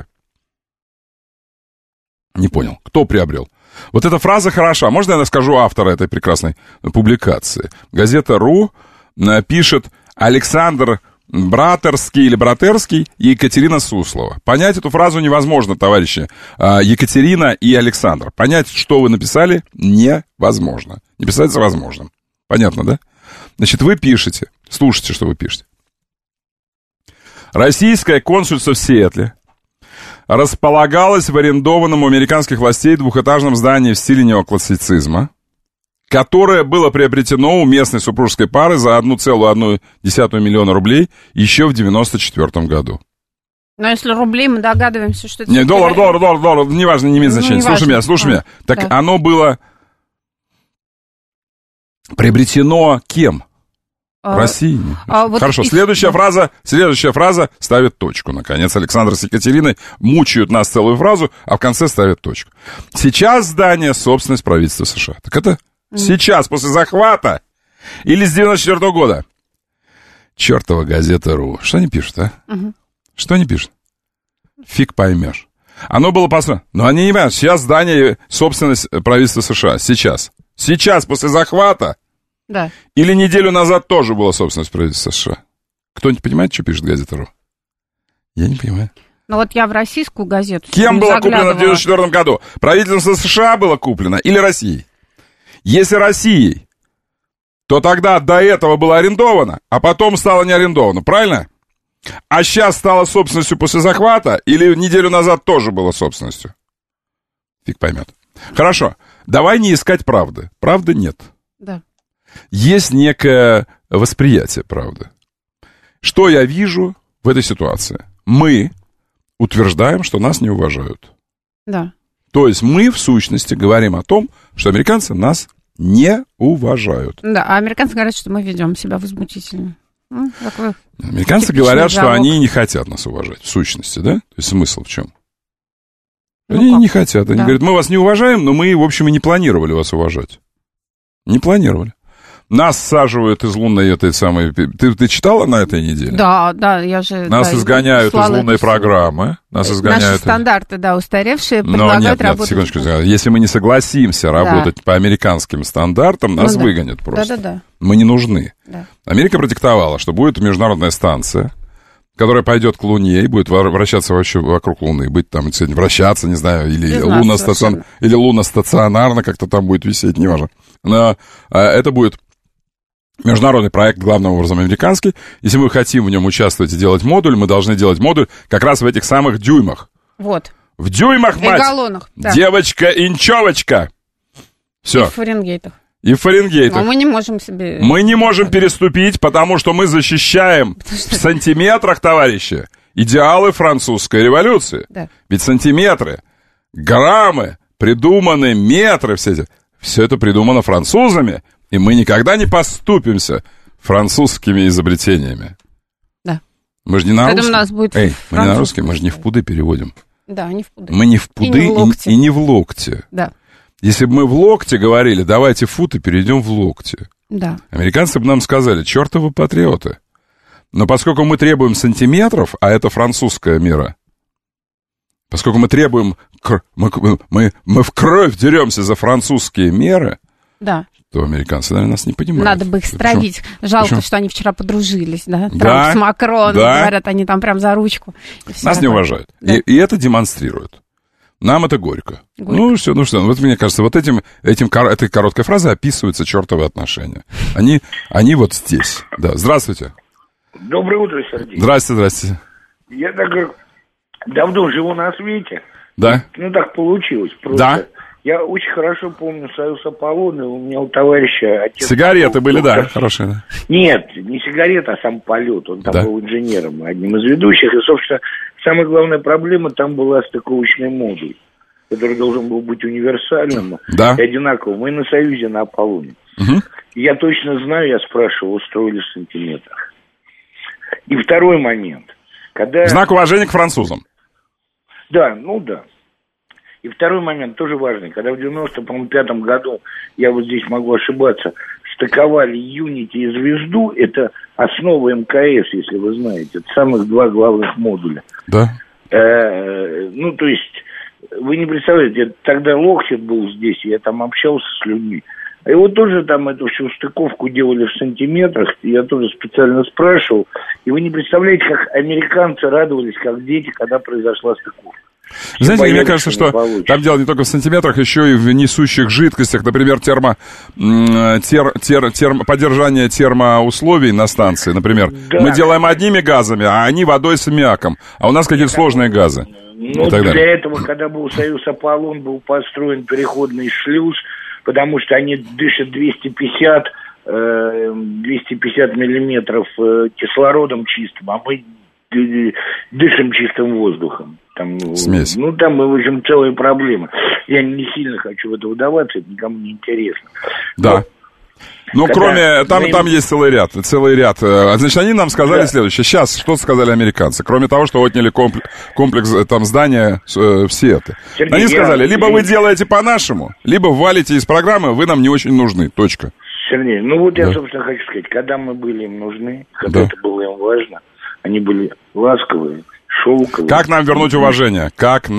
Не понял, кто приобрел? Вот эта фраза хороша. Можно я скажу автора этой прекрасной публикации? Газета РУ пишет Александр Братерский или Братерский и Екатерина Суслова. Понять эту фразу невозможно, товарищи Екатерина и Александр. Понять, что вы написали, невозможно. Не писать возможным. Понятно, да? Значит, вы пишете, слушайте, что вы пишете. Российское консульство в Сиэтле располагалось в арендованном у американских властей двухэтажном здании в стиле неоклассицизма, которое было приобретено у местной супружеской пары за 1,1 миллиона рублей еще в 1994 году. Но если рублей, мы догадываемся, что это... Не, доллар, неважно, не имеет значения. Слушай меня. Так да. Оно было приобретено кем? Россией. Хорошо, следующая фраза ставит точку. Наконец, Александр с Екатериной мучают нас целую фразу, а в конце ставят точку. Сейчас здание — собственность правительства США. Так это сейчас, после захвата, или с 94 года? Чертова газета РУ. Что они пишут, а? Что они пишут? Фиг поймешь. Оно было построено. Но они не понимают, сейчас здание — собственность правительства США. Сейчас, после захвата. Да. Или неделю назад тоже была собственность правительства США. Кто-нибудь понимает, что пишет газета РУ? Я не понимаю. Ну вот я в российскую газету... Кем было куплено в 1994 году? Правительство США было куплено или Россией? Если Россией, то тогда до этого было арендовано, а потом стало не арендовано, правильно? А сейчас стало собственностью после захвата или неделю назад тоже было собственностью? Фиг поймет. Хорошо, давай не искать правды. Правды нет. Да. Есть некое восприятие правды. Что я вижу в этой ситуации? Мы утверждаем, что нас не уважают. Да. То есть мы, в сущности, говорим о том, что американцы нас не уважают. Да, а американцы говорят, что мы ведем себя возмутительно. Американцы говорят, что они не хотят нас уважать, в сущности, да? То есть смысл в чем? Они не хотят. Они говорят, мы вас не уважаем, но мы, в общем, и не планировали вас уважать. Не планировали. Нас саживают из лунной этой самой... Ты читала на этой неделе? Да, я же... Нас изгоняют из лунной программы. Нас изгоняют... Наши стандарты, устаревшие, предлагают работать... Секундочку. Если мы не согласимся работать по американским стандартам, нас выгонят просто. Да. Мы не нужны. Да. Америка продиктовала, что будет международная станция, которая пойдет к Луне и будет вращаться вообще вокруг Луны. Быть там, вращаться, не знаю, или лунно-стационарно как-то там будет висеть, неважно. Но это будет... международный проект, главным образом американский. Если мы хотим в нем участвовать и делать модуль, мы должны делать модуль как раз в этих самых дюймах. Вот. В дюймах, мать! Галлонах, да. Девочка-инчевочка. Все. И в Фаренгейтах. Но мы не можем себе... Мы не можем переступить, потому что мы защищаем в сантиметрах, товарищи, идеалы французской революции. Да. Ведь сантиметры, граммы, придуманы метры, все это придумано французами. И мы никогда не поступимся французскими изобретениями. Да. Мы же не на русском. У нас будет мы не на русском, мы же не в пуды переводим. Да, не в пуды. Мы не в пуды и не в локти. Да. Если бы мы в локте говорили, давайте фут и перейдем в локти. Да. Американцы бы нам сказали, чертовы патриоты. Но поскольку мы требуем сантиметров, а это французская мера, поскольку мы требуем, мы в кровь деремся за французские меры, да, то американцы, наверное, нас не понимают. Надо бы их стравить. Жалко, что они вчера подружились, да? Трамп с Макроном, говорят, они там прям за ручку. Нас не уважают. Да. И это демонстрируют. Нам это горько. Ну что, вот мне кажется, вот этой короткой фразой описываются чертовы отношения. Они вот здесь. Да, здравствуйте. Доброе утро, Сергей. Здравствуйте. Я так давно живу на свете. Да. Ну, так получилось просто. Да. Я очень хорошо помню «Союз Аполлона», у меня у товарища отец... Сигареты были, да, хорошие. Да. Нет, не сигареты, а сам полет. Он там был инженером, одним из ведущих. И, собственно, самая главная проблема там была стыковочный модуль, который должен был быть универсальным и одинаковым. Мы на «Союзе», на «Аполлоне». Угу. Я точно знаю, я спрашивал, устроили в сантиметрах. И второй момент. Когда... Знак уважения к французам. Да, ну да. И второй момент тоже важный. Когда в 95-м году, я вот здесь могу ошибаться, стыковали Юнити и Звезду, это основа МКС, если вы знаете. Это самых два главных модуля. Да. Ну, то есть, вы не представляете, тогда Локхед был здесь, я там общался с людьми. И вот тоже там эту всю стыковку делали в сантиметрах, я тоже специально спрашивал. И вы не представляете, как американцы радовались, как дети, когда произошла стыковка. Знаете, мне кажется, что там дело не только в сантиметрах, еще и в несущих жидкостях. Например, поддержание термоусловий на станции. Например, мы делаем одними газами, а они водой с аммиаком. А у нас какие-то сложные газы. Ну, для этого, когда был «Союз Аполлон», был построен переходный шлюз, потому что они дышат 250 миллиметров кислородом чистым, а мы дышим чистым воздухом. Там, смесь. Ну, там, в общем, целая проблема. Я не сильно хочу в это вдаваться, это никому не интересно. Да. Ну, кроме... Там есть целый ряд. Значит, они нам сказали следующее. Сейчас, что сказали американцы? Кроме того, что отняли комплекс там здания, все это. Сергей, они сказали, либо вы делаете по-нашему, либо валите из программы, вы нам не очень нужны. Точка. Сергей, ну вот я, собственно, хочу сказать, когда мы были им нужны, когда это было им важно, они были ласковые, шелковые. Как нам вернуть уважение?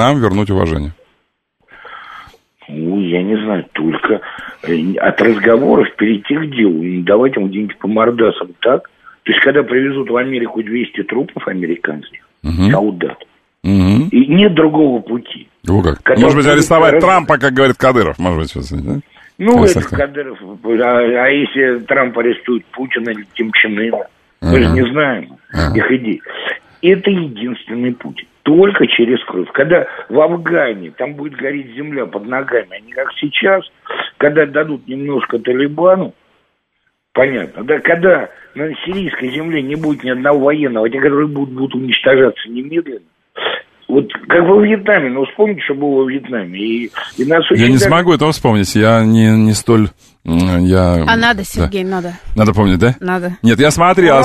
Ну, я не знаю, только от разговоров перейти к делу и не давать им где-нибудь по мордасам, так? То есть, когда привезут в Америку 200 трупов американских, солдат, и нет другого пути. Ну как? Может быть, арестовать Трампа, как говорит Кадыров, может быть, сейчас, да? Ну, это Кадыров. А если Трамп арестует Путина или Ким Чен Ына? Мы же не знаем их идей. Это единственный путь. Только через кровь. Когда в Афгане там будет гореть земля под ногами, а не как сейчас, когда дадут немножко Талибану, понятно, да, когда на сирийской земле не будет ни одного военного, те, которые будут уничтожаться немедленно. Вот как во Вьетнаме, но вспомните, что было во Вьетнаме. И нас я не смогу этого вспомнить, я не столь... надо, Сергей, надо. Надо помнить, да? Надо. Нет, я смотрел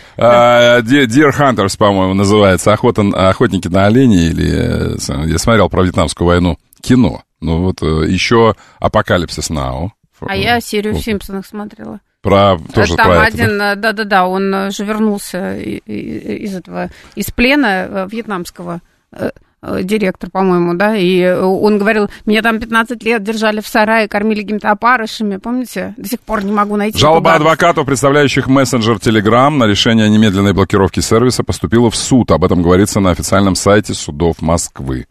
Deer Hunters, по-моему, называется, охотники на оленей, или я смотрел про Вьетнамскую войну, кино. Ну вот еще Апокалипсис Now. А я серию в Симпсонах смотрела. Тоже там про один, это, да, он же вернулся из плена вьетнамского. Директор, по-моему, да, и он говорил, меня там 15 лет держали в сарае, кормили какими-то опарышами, помните? До сих пор не могу найти. Жалоба адвокатов, представляющих мессенджер Telegram, на решение о немедленной блокировке сервиса поступила в суд. Об этом говорится на официальном сайте судов Москвы.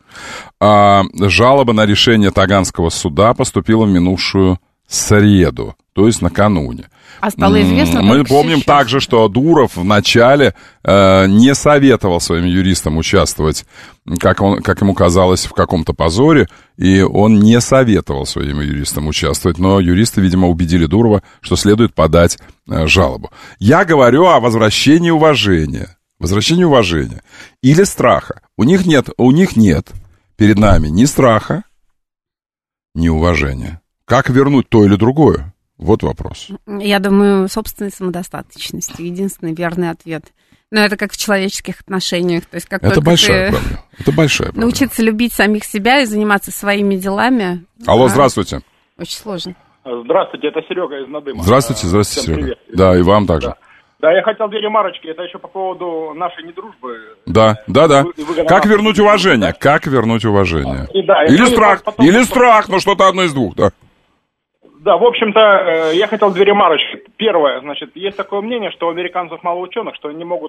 Жалоба на решение Таганского суда поступила в минувшую среду, то есть накануне. А стало известно, мы помним также, что Дуров вначале не советовал своим юристам участвовать, как ему казалось, в каком-то позоре, и он не советовал своим юристам участвовать, но юристы, видимо, убедили Дурова, что следует подать жалобу. Я говорю о возвращении уважения. Возвращении уважения. Или страха. У них нет перед нами ни страха, ни уважения. Как вернуть то или другое? Вот вопрос. Я думаю, собственной самодостаточности. Единственный верный ответ. Но это как в человеческих отношениях. То есть, как это большая проблема. Это большая проблема. Научиться любить самих себя и заниматься своими делами. Алло, здравствуйте. Очень сложно. Здравствуйте, это Серега из Надыма. Здравствуйте, Серега. Привет. Да, и вам также. Да, я хотел две ремарочки. Это еще по поводу нашей недружбы. Да. Как вернуть уважение? Как вернуть уважение? Или страх, но что-то одно из двух, да. Да, в общем-то, я хотел две ремарочки. Первое, значит, есть такое мнение, что у американцев мало ученых, что они не могут из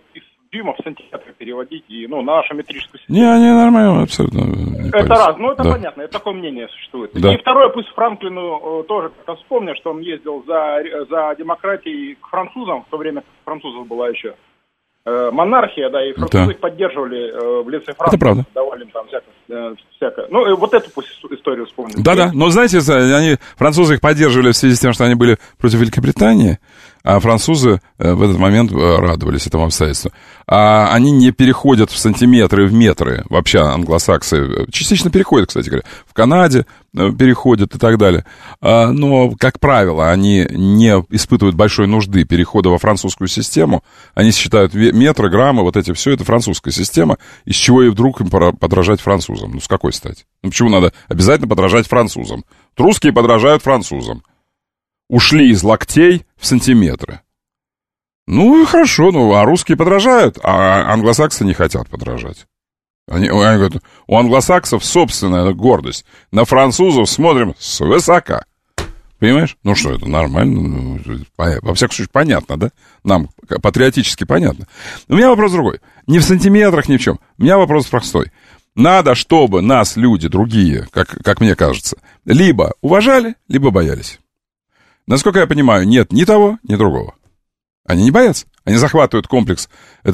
дюймов в сантиметры переводить и, на нашу метрическую систему. Не, нормально, абсолютно. Это раз, это понятно, это такое мнение существует. Да. И второе, пусть Франклину тоже как-то вспомнят, что он ездил за демократией к французам, в то время как французов была еще монархия, да, и французы их поддерживали в лице Франции. Это правда. Давали им там всякое. Ну, вот эту пусть историю вспомнят. Да, но знаете, французы их поддерживали в связи с тем, что они были против Великобритании, а французы в этот момент радовались этому обстоятельству. А они не переходят в сантиметры, в метры. Вообще англосаксы частично переходят, кстати говоря. В Канаде переходят и так далее. Но, как правило, они не испытывают большой нужды перехода во французскую систему. Они считают метры, граммы, вот эти все, это французская система. Из чего и вдруг им пора подражать французам? Ну, с какой стати? Ну, почему надо обязательно подражать французам? Русские подражают французам. Ушли из локтей в сантиметры. Ну и хорошо, а русские подражают, а англосаксы не хотят подражать. Они говорят, у англосаксов собственная гордость. На французов смотрим свысока. Понимаешь? Ну что, это нормально. Во всяком случае, понятно, да? Нам патриотически понятно. У меня вопрос другой. Не в сантиметрах, ни в чем. У меня вопрос простой. Надо, чтобы нас люди другие, как мне кажется, либо уважали, либо боялись. Насколько я понимаю, нет ни того, ни другого. Они не боятся. Они захватывают комплекс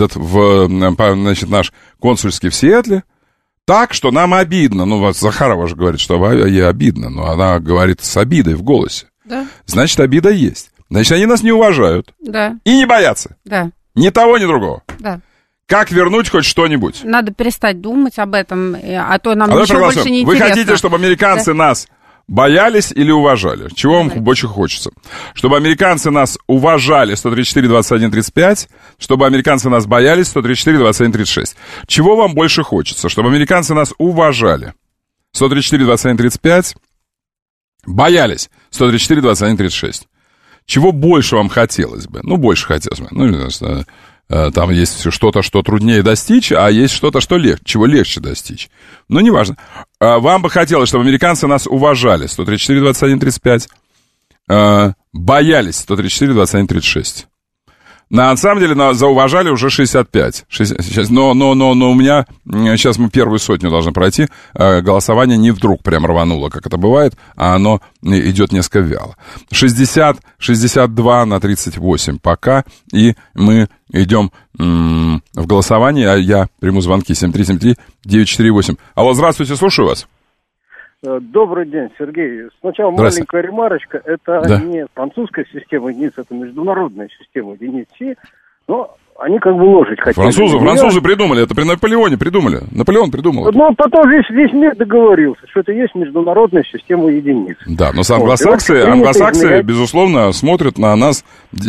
наш консульский в Сиэтле так, что нам обидно. Ну, вот Захарова же говорит, что ей обидно, но она говорит с обидой в голосе. Да. Значит, обида есть. Значит, они нас не уважают. Да. И не боятся. Да. Ни того, ни другого. Да. Как вернуть хоть что-нибудь? Надо перестать думать об этом, а то нам ничего больше не интересно. Вы хотите, чтобы американцы нас боялись или уважали? Чего вам больше хочется? Чтобы американцы нас уважали, 134, 21, 35. Чтобы американцы нас боялись, 134, 21, 36. Чего вам больше хочется? Чтобы американцы нас уважали, 134, 21, 35. Боялись, 134, 21, 36. Чего больше вам хотелось бы? Ну, больше хотелось бы. Ну, там есть что-то, что труднее достичь, а есть что-то, чего легче достичь. Ну, неважно. Вам бы хотелось, чтобы американцы нас уважали, 134, 21, 35. Боялись, 134, 21, 36. На самом деле, зауважали уже 65. Но у меня, сейчас мы первую сотню должны пройти, голосование не вдруг прям рвануло, как это бывает, а оно идет несколько вяло. 60, 62 на 38 пока, и мы идем в голосование, а я приму звонки 7373-948. Алло, здравствуйте, слушаю вас. Добрый день, Сергей. Сначала маленькая ремарочка. Это не французская система единиц, это международная система единиц. Но они как бы ложить хотели. Французы придумали, это при Наполеоне придумали. Наполеон придумал. Ну, потом весь мир договорился, что это есть международная система единиц. Да, но англосаксы, безусловно, смотрят на нас.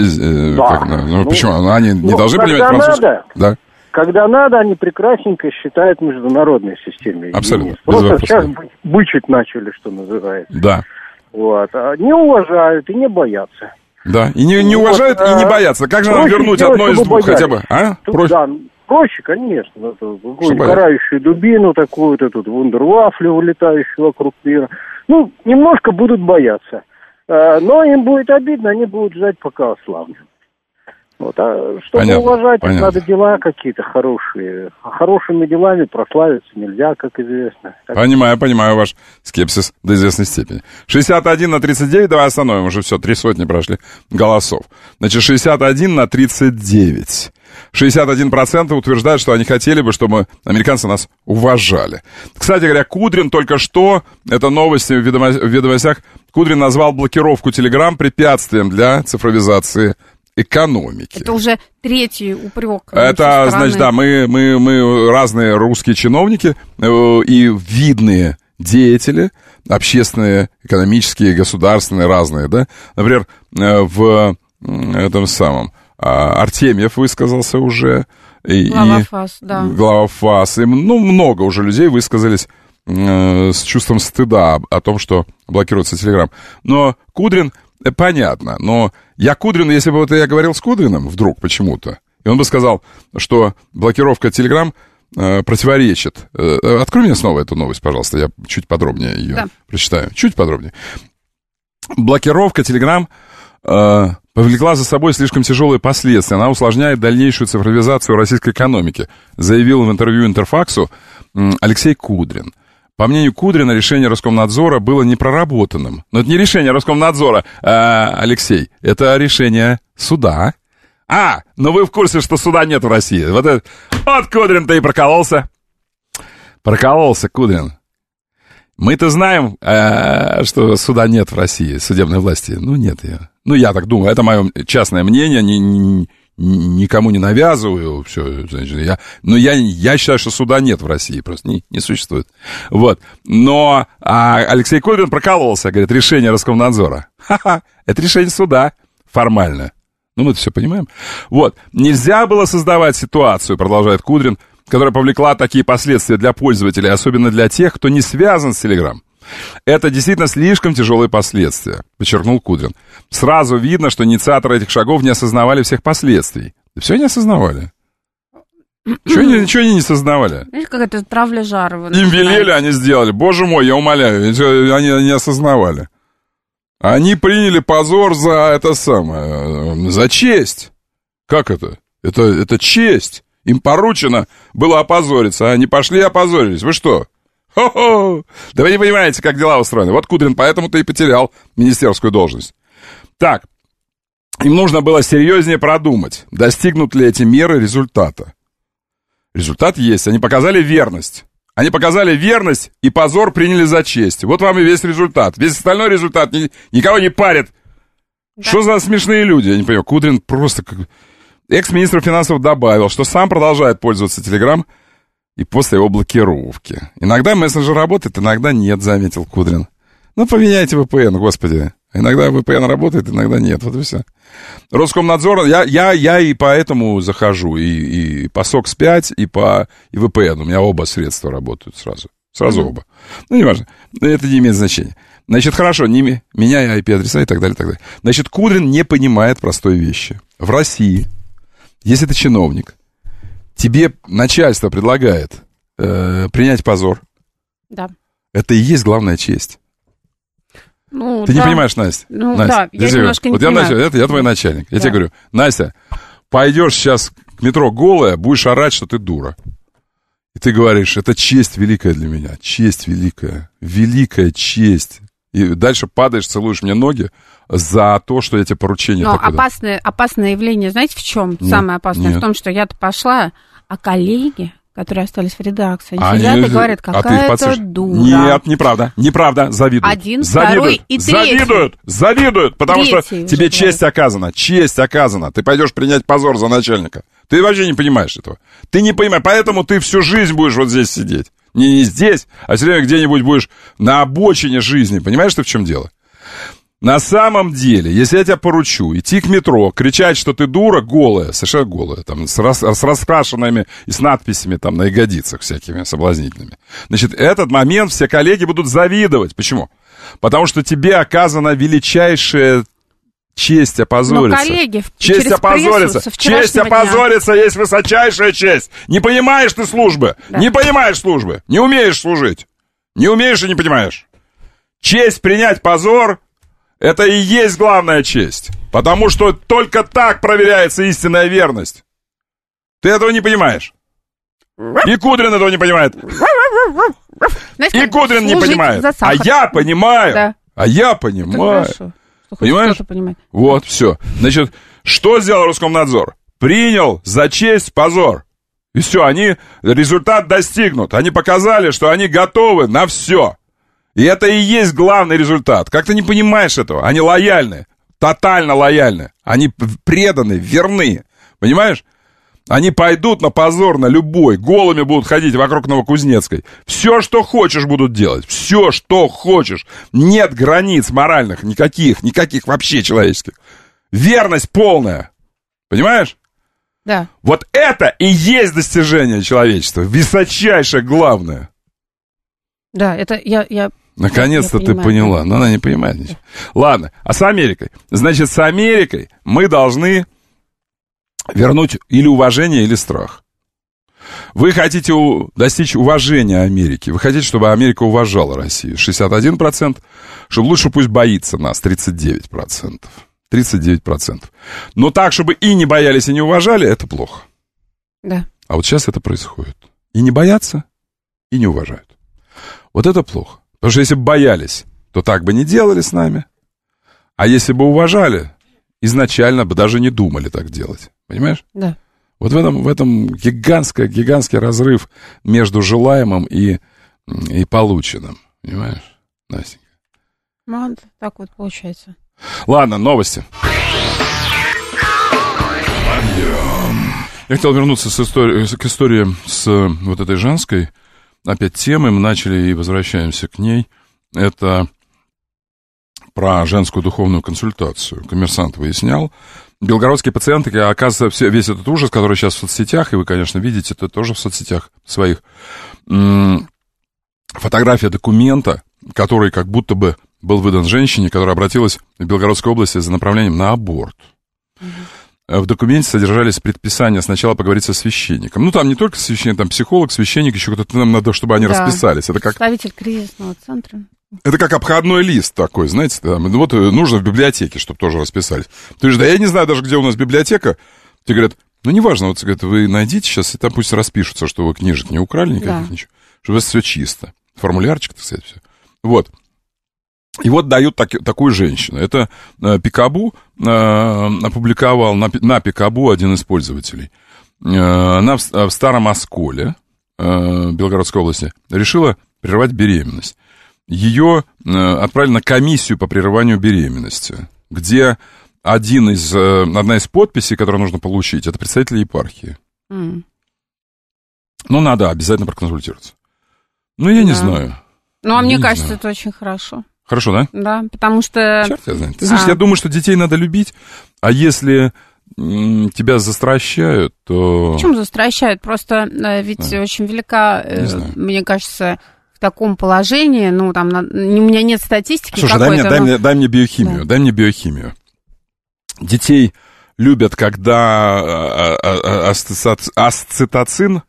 Почему? Они не должны понимать французскую. Да. Когда надо, они прекрасненько считают международной системой. Абсолютно. Просто сейчас бычить начали, что называется. Да. Вот. Не уважают и не боятся. Да, и не уважают, и не боятся. Как же нам вернуть одно из двух хотя бы? Проще, конечно. Какую-нибудь карающую дубину такую-то, тут вундервафлю, вылетающую вокруг мира. Ну, немножко будут бояться. Но им будет обидно, они будут ждать, пока ослабнут. Вот, а чтобы уважать, надо дела какие-то хорошие. А хорошими делами прославиться нельзя, как известно. Понимаю ваш скепсис до известной степени. 61 на 39, давай остановим, уже все, 3 сотни прошли голосов. Значит, 61 на 39. 61% утверждают, что они хотели бы, чтобы американцы нас уважали. Кстати говоря, Кудрин только что, это новости в ведомостях, Кудрин назвал блокировку Telegram препятствием для цифровизации экономики. Это уже третий упрек. Это, значит, да, мы разные русские чиновники и видные деятели, общественные, экономические, государственные, разные, да. Например, в этом самом Артемьев высказался уже. Глава ФАС, да. Глава ФАС. И, много уже людей высказались с чувством стыда о том, что блокируется Телеграм. Но Кудрин, понятно, но Кудрину, если бы я говорил с Кудриным вдруг почему-то, и он бы сказал, что блокировка Телеграм противоречит. Открой мне снова эту новость, пожалуйста, я чуть подробнее ее прочитаю. Чуть подробнее. Блокировка Телеграм повлекла за собой слишком тяжелые последствия. Она усложняет дальнейшую цифровизацию российской экономики, заявил в интервью Интерфаксу Алексей Кудрин. По мнению Кудрина, решение Роскомнадзора было непроработанным. Но это не решение Роскомнадзора, Алексей, это решение суда. Но вы в курсе, что суда нет в России. Вот Кудрин-то и прокололся. Прокололся Кудрин. Мы-то знаем, что суда нет в России, судебной власти. Нет ее. Я так думаю, это мое частное мнение, никому не навязываю. Все, я считаю, что суда нет в России, просто не существует. Вот. Но Алексей Кудрин прокололся, говорит, решение Роскомнадзора. Это решение суда формально. Мы это все понимаем. Вот. Нельзя было создавать ситуацию, продолжает Кудрин, которая повлекла такие последствия для пользователей, особенно для тех, кто не связан с Telegram. Это действительно слишком тяжелые последствия, подчеркнул Кудрин. Сразу видно, что инициаторы этих шагов не осознавали всех последствий. Все не осознавали. Ничего они не осознавали. Знаешь, какая-то травля Жарова. Им велели, они сделали. Боже мой, я умоляю, они не осознавали. Они приняли позор за это самое, за честь. Как это? Это честь. Им поручено было опозориться, а они пошли и опозорились. Вы что? Хо-хо! Да вы не понимаете, как дела устроены. Вот Кудрин поэтому-то и потерял министерскую должность. Так, им нужно было серьезнее продумать, достигнут ли эти меры результата. Результат есть, они показали верность. Они показали верность и позор приняли за честь. Вот вам и весь результат. Весь остальной результат никого не парит. Да. Что за смешные люди? Я не понимаю. Кудрин просто... Экс-министр финансов добавил, что сам продолжает пользоваться Telegram и после его блокировки. Иногда мессенджер работает, иногда нет, заметил Кудрин. Поменяйте VPN, господи. Иногда VPN работает, иногда нет. Вот и все. Роскомнадзор, я и поэтому захожу. И по SOX-5, и VPN. У меня оба средства работают сразу. Сразу оба. Неважно. Это не имеет значения. Значит, хорошо, меняй IP-адреса и так далее, и так далее. Значит, Кудрин не понимает простой вещи. В России, если ты чиновник, тебе начальство предлагает принять позор. Да. Это и есть главная честь. Ты не понимаешь, Настя? Настя, да, я немножко не понимаю. Я твой начальник. Я тебе говорю, Настя, пойдешь сейчас к метро голая, будешь орать, что ты дура. И ты говоришь, это честь великая для меня. Честь великая. Великая честь. И дальше падаешь, целуешь мне ноги за то, что я тебе поручение такое. Но опасное явление, знаете, в чем? Самое опасное в том, что я-то пошла, а коллеги, которые остались в редакции, они сидят и говорят, какая-то дура. Нет, неправда, завидуют. Один, второй и третий. Завидуют, потому что тебе честь оказана, ты пойдешь принять позор за начальника. Ты вообще не понимаешь этого. Ты не понимаешь, поэтому ты всю жизнь будешь вот здесь сидеть. Не здесь, а все время где-нибудь будешь на обочине жизни. Понимаешь, ты в чем дело? На самом деле, если я тебя поручу идти к метро, кричать, что ты дура, голая, совершенно голая, там, с раскрашенными и с надписями там на ягодицах всякими соблазнительными, значит, этот момент все коллеги будут завидовать. Почему? Потому что тебе оказана величайшая честь опозориться. Но, коллеги, честь опозориться. Честь опозориться есть высочайшая честь. Не понимаешь ты службы. Да. Не понимаешь службы. Не умеешь служить. Не умеешь и не понимаешь. Честь принять позор — это и есть главная честь. Потому что только так проверяется истинная верность. Ты этого не понимаешь. И Кудрин этого не понимает. И Кудрин не понимает. А я понимаю. Да. А я понимаю. Понимаешь? Вот, все. Значит, что сделал Роскомнадзор? Принял за честь позор. И все, результат достигнут. Они показали, что они готовы на все. И это и есть главный результат. Как ты не понимаешь этого? Они лояльны, тотально лояльны. Они преданы, верны. Понимаешь? Они пойдут на позор, на любой. Голыми будут ходить вокруг Новокузнецкой. Все, что хочешь, будут делать. Все, что хочешь. Нет границ моральных никаких вообще человеческих. Верность полная. Понимаешь? Да. Вот это и есть достижение человечества. Высочайшее, главное. Да, это я наконец-то ты поняла. Но она не понимает ничего. Ладно, а с Америкой? Значит, с Америкой мы должны вернуть или уважение, или страх. Вы хотите достичь уважения Америки. Вы хотите, чтобы Америка уважала Россию. 61%. Чтобы лучше пусть боится нас. 39%. 39%. Но так, чтобы и не боялись, и не уважали, это плохо. Да. А вот сейчас это происходит. И не боятся, и не уважают. Вот это плохо. Потому что если бы боялись, то так бы не делали с нами. А если бы уважали, изначально бы даже не думали так делать. Понимаешь? Да. Вот в этом гигантский разрыв между желаемым и полученным. Понимаешь, Настенька? Ну, так вот получается. Ладно, новости. Я хотел вернуться к истории с вот этой женской опять темой. Мы начали и возвращаемся к ней. Это про женскую духовную консультацию. Коммерсант выяснял. Белгородские пациенты, оказывается, весь этот ужас, который сейчас в соцсетях, и вы, конечно, видите, это тоже в соцсетях своих, фотография документа, который как будто бы был выдан женщине, которая обратилась в Белгородской области за направлением на аборт. В документе содержались предписания сначала поговорить со священником. Ну, там не только священник, там психолог, священник, еще кто-то, нам надо, чтобы они расписались. Это как... Представитель кризисного центра. Это как обходной лист такой, знаете, там, вот нужно в библиотеке, чтобы тоже расписались. Ты говоришь, да я не знаю даже, где у нас библиотека. Тебе говорят, ну, неважно, вот, говорят, вы найдите сейчас, и там пусть распишутся, что вы книжек не украли никаких, ничего, что у вас все чисто. Формулярчик, так сказать, все. Вот. И вот дают такую женщину. Это Пикабу опубликовал на Пикабу один из пользователей. Она в Старом Осколе Белгородской области решила прервать беременность. Ее отправили на комиссию по прерыванию беременности, где одна из подписей, которую нужно получить, это представитель епархии. Ну, надо обязательно проконсультироваться. Ну, я не знаю. Ну, а мне кажется, это очень хорошо. Хорошо, да? Да, потому что... Черт я знаю. Ты знаешь, я думаю, что детей надо любить, а если тебя застращают, то... Почему застращают? Просто ведь очень велика, мне кажется, в таком положении, ну, там, у меня нет статистики. Слушай, дай мне биохимию, дай мне биохимию. Детей любят, когда окситоцин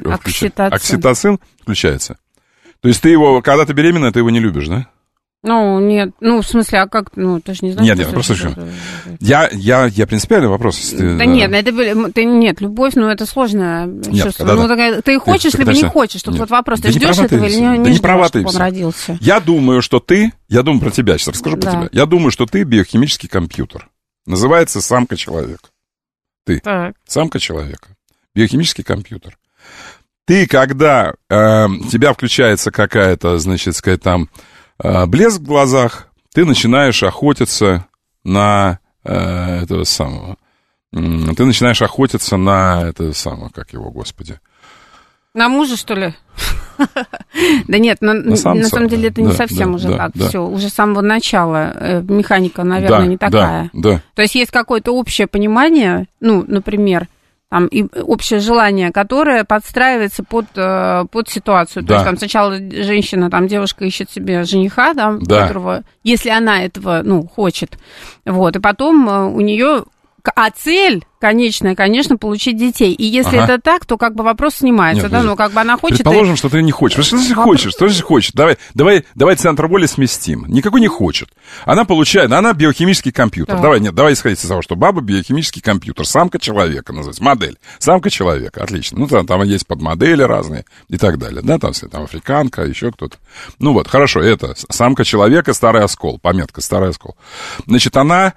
включается. То есть ты его, когда ты беременна, ты его не любишь, да? Ну, нет, в смысле, а как, ты же не знаешь? Нет, просто что? Я принципиальный вопрос. Нет, любовь, это сложное чувство. Ты хочешь, либо не хочешь, тут вот вопрос, ты ждешь этого или не ждешь, чтобы он родился? Я думаю про тебя, сейчас расскажу про тебя. Я думаю, что ты биохимический компьютер. Называется самка человека. Ты, самка человека, биохимический компьютер. Ты, когда тебя включается какая-то, значит, сказать, там, блеск в глазах, ты начинаешь охотиться на этого самого. Ты начинаешь охотиться на этого самого, как его, господи. На мужа, что ли? Да нет, на самом деле это не совсем уже так. Все, уже с самого начала механика, наверное, не такая. То есть есть какое-то общее понимание, например, там, и общее желание, которое подстраивается под ситуацию. То есть там сначала женщина, там, девушка ищет себе жениха, которого, если она этого, хочет. Вот, и потом у нее... А цель конечная, конечно, получить детей. И если это так, то как бы вопрос снимается. Нет, она хочет... Предположим, что ты не хочешь. Что значит хочешь? Что значит хочет? Давай центр воли сместим. Никакой не хочет. Она получает... Она биохимический компьютер. Давай исходить из того, что баба биохимический компьютер. Самка человека называется. Модель. Самка человека. Отлично. Там есть подмодели разные и так далее. Да, там африканка, еще кто-то. Хорошо. Это самка человека, Старый Оскол. Пометка Старый Оскол. Значит, она...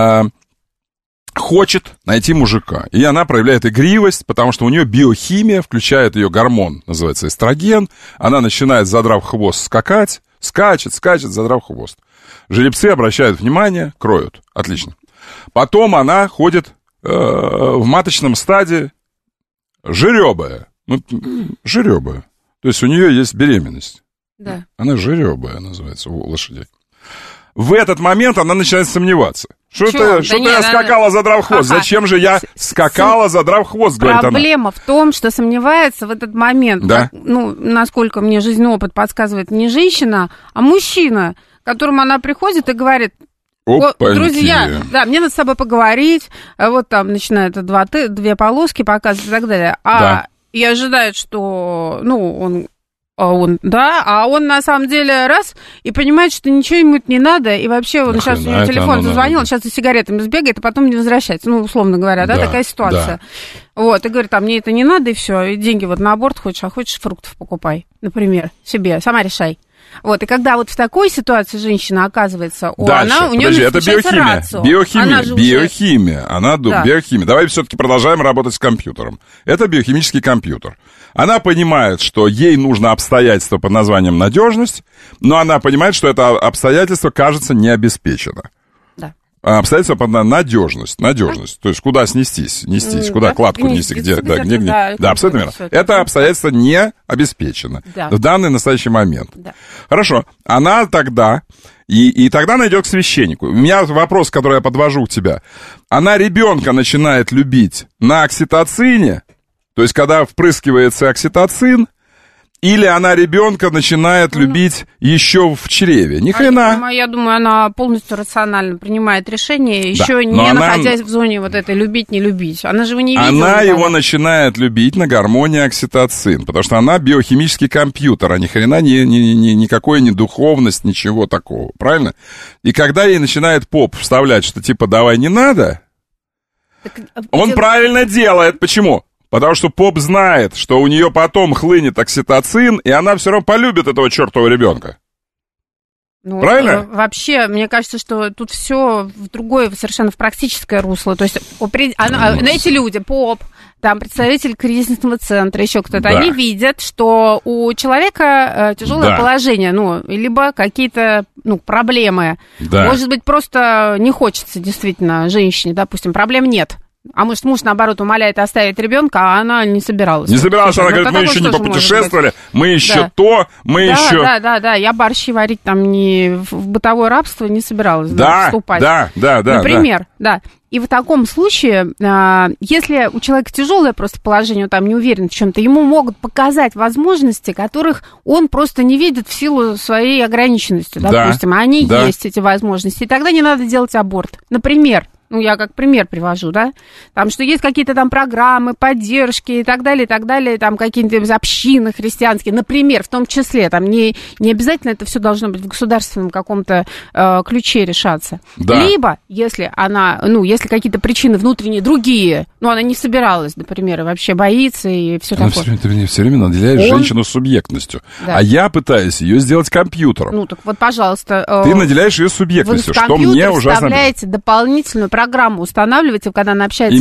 хочет найти мужика. И она проявляет игривость, потому что у нее биохимия, включает ее гормон, называется эстроген. Она начинает, задрав хвост, скакать, скачет, задрав хвост. Жеребцы обращают внимание, кроют. Отлично. Потом она ходит в маточном стадии жеребая. Жеребая. То есть у нее есть беременность. Да. Она жеребая, называется, у лошадей. В этот момент она начинает сомневаться. Что я скакала, задрав хвост? Зачем же я скакала, задрав хвост, говорит она. Проблема в том, что сомневается в этот момент, насколько мне жизненный опыт подсказывает, не женщина, а мужчина, к которому она приходит и говорит: друзья, мне надо с собой поговорить, вот там начинает две полоски показывать и так далее. И ожидает, что, он А он на самом деле раз и понимает, что ничего ему не надо, и вообще он сейчас у него телефон зазвонил, сейчас за сигаретами сбегает, а потом не возвращается, ну, условно говоря, да, такая ситуация. Да. Вот, и говорит, мне это не надо, и все, и деньги вот на аборт хочешь, а хочешь фруктов покупай, например, себе, сама решай. Вот, и когда вот в такой ситуации женщина оказывается, у нее это биохимия. Давай все-таки продолжаем работать с компьютером. Это биохимический компьютер. Она понимает, что ей нужно обстоятельство под названием надежность, но она понимает, что это обстоятельство, кажется, не обеспечено. Да. Обстоятельство под надежность. То есть куда снестись, куда кладку нести, где. Да, абсолютно верно. Это обстоятельство не обеспечено в данный настоящий момент. Да. Хорошо. Она тогда... И тогда она идет к священнику. У меня вопрос, который я подвожу к тебе. Она ребенка начинает любить на окситоцине, то есть когда впрыскивается окситоцин, или она ребенка начинает любить еще в чреве? Ни хрена. Я думаю, она полностью рационально принимает решение, еще не находясь в зоне вот этой любить, не любить. Она же его не видела. Она его начинает любить на гормоне окситоцин, потому что она биохимический компьютер, а ни хрена никакой не духовность, ничего такого. Правильно? И когда ей начинает поп вставлять, что типа давай не надо, он правильно делает. Почему? Потому что поп знает, что у нее потом хлынет окситоцин, и она все равно полюбит этого чертового ребенка. Ну, правильно? Вообще, мне кажется, что тут все в другое, совершенно в практическое русло. То есть эти люди, поп, там представитель кризисного центра, еще кто-то, они видят, что у человека тяжелое положение, либо какие-то проблемы. Да. Может быть, просто не хочется действительно женщине, допустим, проблем нет. А может, муж, наоборот, умоляет оставить ребенка, а она не собиралась. Не собиралась, она говорит, мы еще не попутешествовали, мы еще еще... Да, я борщи варить там в бытовое рабство не собиралась вступать. Да. Например, да. И в таком случае, если у человека тяжелое просто положение, он там не уверен в чем-то, ему могут показать возможности, которых он просто не видит в силу своей ограниченности, допустим. А они есть, эти возможности. И тогда не надо делать аборт. Например. Я как пример привожу, да, там, что есть какие-то там программы, поддержки и так далее, там какие-то общины христианские, например, в том числе, там не обязательно это все должно быть в государственном каком-то ключе решаться. Да. Либо, если она, если какие-то причины внутренние другие, она не собиралась, например, и вообще боится и все такое. Ты все время наделяешь женщину субъектностью, а я пытаюсь ее сделать компьютером. Так вот, пожалуйста. Ты наделяешь ее субъектностью, что мне ужасно... Вы вставляете дополнительную программу, устанавливаете, когда она общается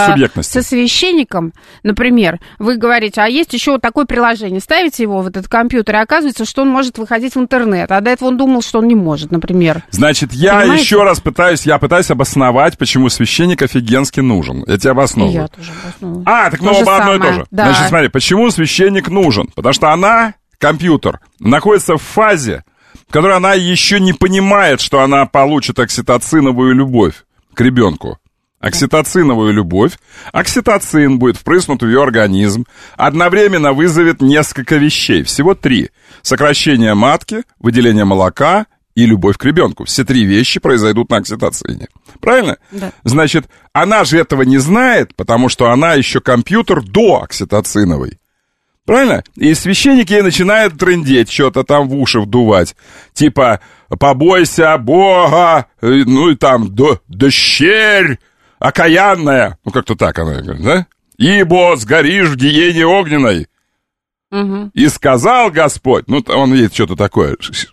со священником, например, вы говорите, а есть еще вот такое приложение, ставите его в этот компьютер, и оказывается, что он может выходить в интернет, а до этого он думал, что он не может, например. Значит, я еще раз пытаюсь обосновать, почему священник офигенски нужен. Я тебе обосновываю. Я тоже обосновываю. Так мы оба одно и то же. Да. Значит, смотри, почему священник нужен? Потому что она, компьютер, находится в фазе, в которой она еще не понимает, что она получит окситоциновую любовь к ребенку. Окситоциновую любовь. Окситоцин будет впрыснут в ее организм. Одновременно вызовет несколько вещей. Всего 3. Сокращение матки, выделение молока и любовь к ребенку. Все 3 вещи произойдут на окситоцине. Правильно? Да. Значит, она же этого не знает, потому что она еще компьютер до окситоциновой. Правильно? И священник ей начинает трындеть, что-то там в уши вдувать. Типа, побойся Бога, и там, дощерь окаянная. Как-то так она говорит, да? Ибо сгоришь в гиене огненной. Угу. И сказал Господь, он ей что-то такое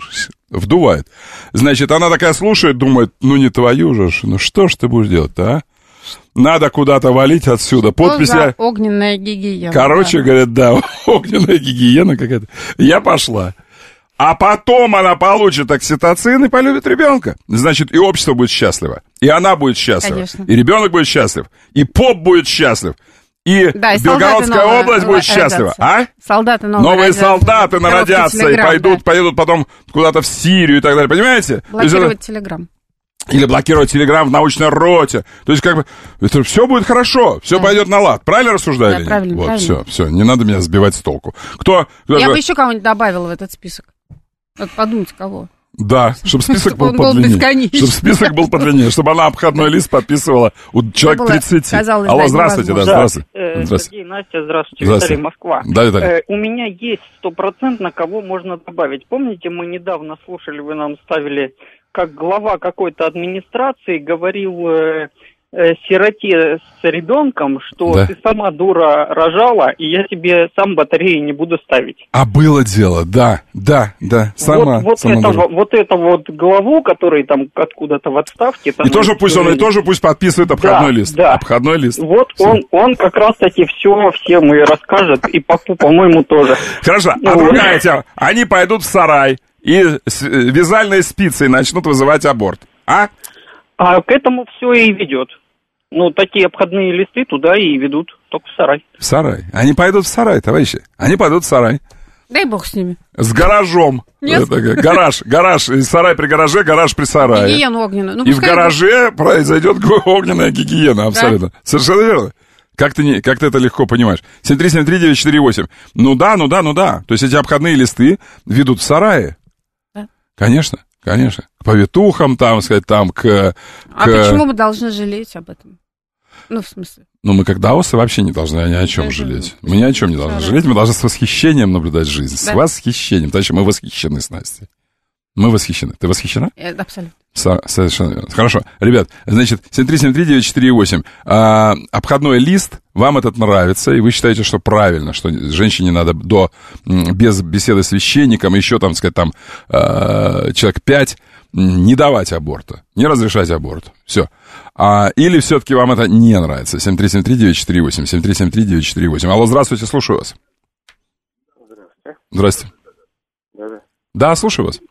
вдувает. Значит, она такая слушает, думает, не твою же, что ж ты будешь делать-то, а? Надо куда-то валить отсюда. Подпись... Огненная гигиена. Короче, говорят, огненная гигиена какая-то. Я пошла. А потом она получит окситоцин и полюбит ребенка. Значит, и общество будет счастливо. И она будет счастлива. Конечно. И ребенок будет счастлив. И поп будет счастлив. И Белгородская область будет счастлива. Солдаты новые солдаты народятся и пойдут потом куда-то в Сирию и так далее. Понимаете? Блокировать Телеграм. Или блокировать Телеграм в научной роте. То есть, это все будет хорошо, все пойдет на лад. Правильно рассуждаю? Да, правильно, правильно. Все, не надо меня сбивать с толку. Я бы еще кого-нибудь добавила в этот список. Вот подумайте, кого. Да, чтобы список был подлиннее. Чтобы список был подлиннее, чтобы она обходной лист подписывала у человек 30. Алло, здравствуйте, да, здравствуйте. Сергей, Настя, здравствуйте, Виталий, Москва. Да, Виталий. У меня есть 100%, кого можно добавить. Помните, мы недавно слушали, вы нам ставили, как глава какой-то администрации говорил сироте с ребенком, что ты сама дура рожала, и я тебе сам батареи не буду ставить. А было дело, да. Сама Вот главу, который там откуда-то в отставке. Там и тоже пусть подписывает обходной лист. Да. Обходной лист. Вот он как раз-таки всем и расскажет, и по-моему, тоже. Хорошо, другая тема. Они пойдут в сарай и вязальной спицей начнут вызывать аборт. А к этому все и ведет. Такие обходные листы туда и ведут, только в сарай. В сарай? Они пойдут в сарай, товарищи. Они пойдут в сарай. Дай бог с ними. С гаражом. Нет? Гараж, сарай при гараже, гараж при сарае. Гигиену огненную. И в гараже произойдет огненная гигиена, абсолютно. Да? Совершенно верно. Как ты это легко понимаешь? 7373948. Ну да. То есть эти обходные листы ведут в сарае. Да. Конечно. К повитухам, к... А почему мы должны жалеть об этом? В смысле? Мы как даосы вообще не должны ни о чем жалеть. Мы ни о чем не должны жалеть, мы должны с восхищением наблюдать жизнь. Да. С восхищением. Товарищи, мы восхищены с Настей. Мы восхищены. Ты восхищена? Абсолютно. Совершенно верно. Хорошо. Ребят, значит, 7373948. Обходной лист, вам этот нравится, и вы считаете, что правильно, что женщине надо без беседы с священником, еще человек 5, не давать аборта, не разрешать аборт. Все. Или все-таки вам это не нравится? 7373948. 7373948. Алло, здравствуйте, слушаю вас. Здравствуйте. Да, слушаю вас.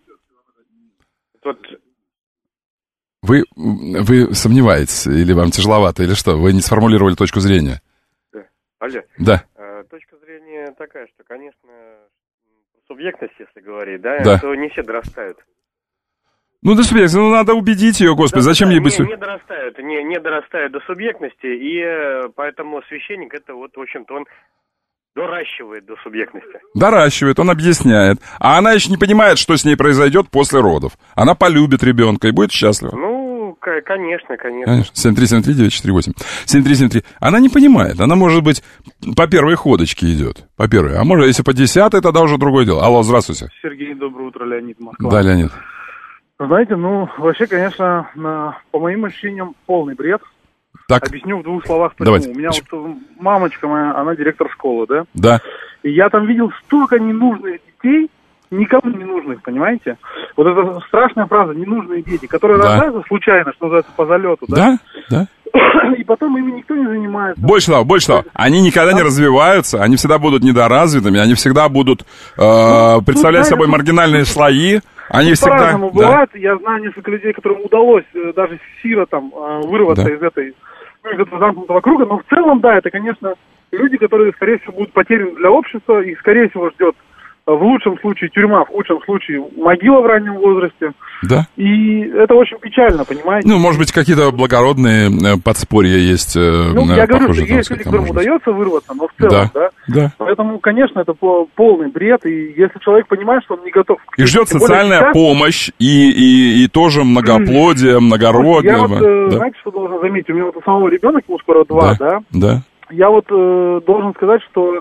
Вы сомневаетесь, или вам тяжеловато, или что? Вы не сформулировали точку зрения? Алло. Да. Точка зрения такая, что, конечно, субъектность, если говорить, да, то не все дорастают. До субъектности, надо убедить ее, Господи, зачем ей быть... Не дорастают до субъектности, и поэтому священник, это в общем-то, он доращивает до субъектности. Доращивает, он объясняет. А она еще не понимает, что с ней произойдет после родов. Она полюбит ребенка и будет счастлива. Конечно. 7373948. 7373. Она не понимает. Она, может быть, по первой ходочке идет. По первой. А может, если по 10-й, тогда уже другое дело. Алло, здравствуйте. Сергей, доброе утро, Леонид, Москва. Да, Леонид. Знаете, вообще, конечно, по моим ощущениям, полный бред. Так. Объясню в 2 словах, почему. Давайте. У меня мамочка моя, она директор школы, да? Да. И я там видел столько ненужных детей, никому не нужных, понимаете? Вот эта страшная фраза «ненужные дети», которые рождаются случайно, что называется, по залету, да? Да. И потом ими никто не занимается. Больше того, они никогда не развиваются, они всегда будут недоразвитыми, они всегда будут представлять собой маргинальные слои. Они всегда... По-разному бывает. Я знаю несколько людей, которым удалось даже сиротам вырваться из этого замкнутого круга, но в целом, это, конечно, люди, которые, скорее всего, будут потеряны для общества, их, скорее всего, ждет в лучшем случае тюрьма, в худшем случае могила в раннем возрасте. Да. И это очень печально, понимаете? Может быть, какие-то благородные подспорья есть. Я говорю, что есть люди, которым удается вырваться, но в целом, да. Поэтому, конечно, это полный бред, и если человек понимает, что он не готов... И ждет социальная помощь, и тоже многоплодие, многородие. Я знаете, что должен заметить? У меня у самого ребенок, ему скоро 2, да? Я должен сказать, что...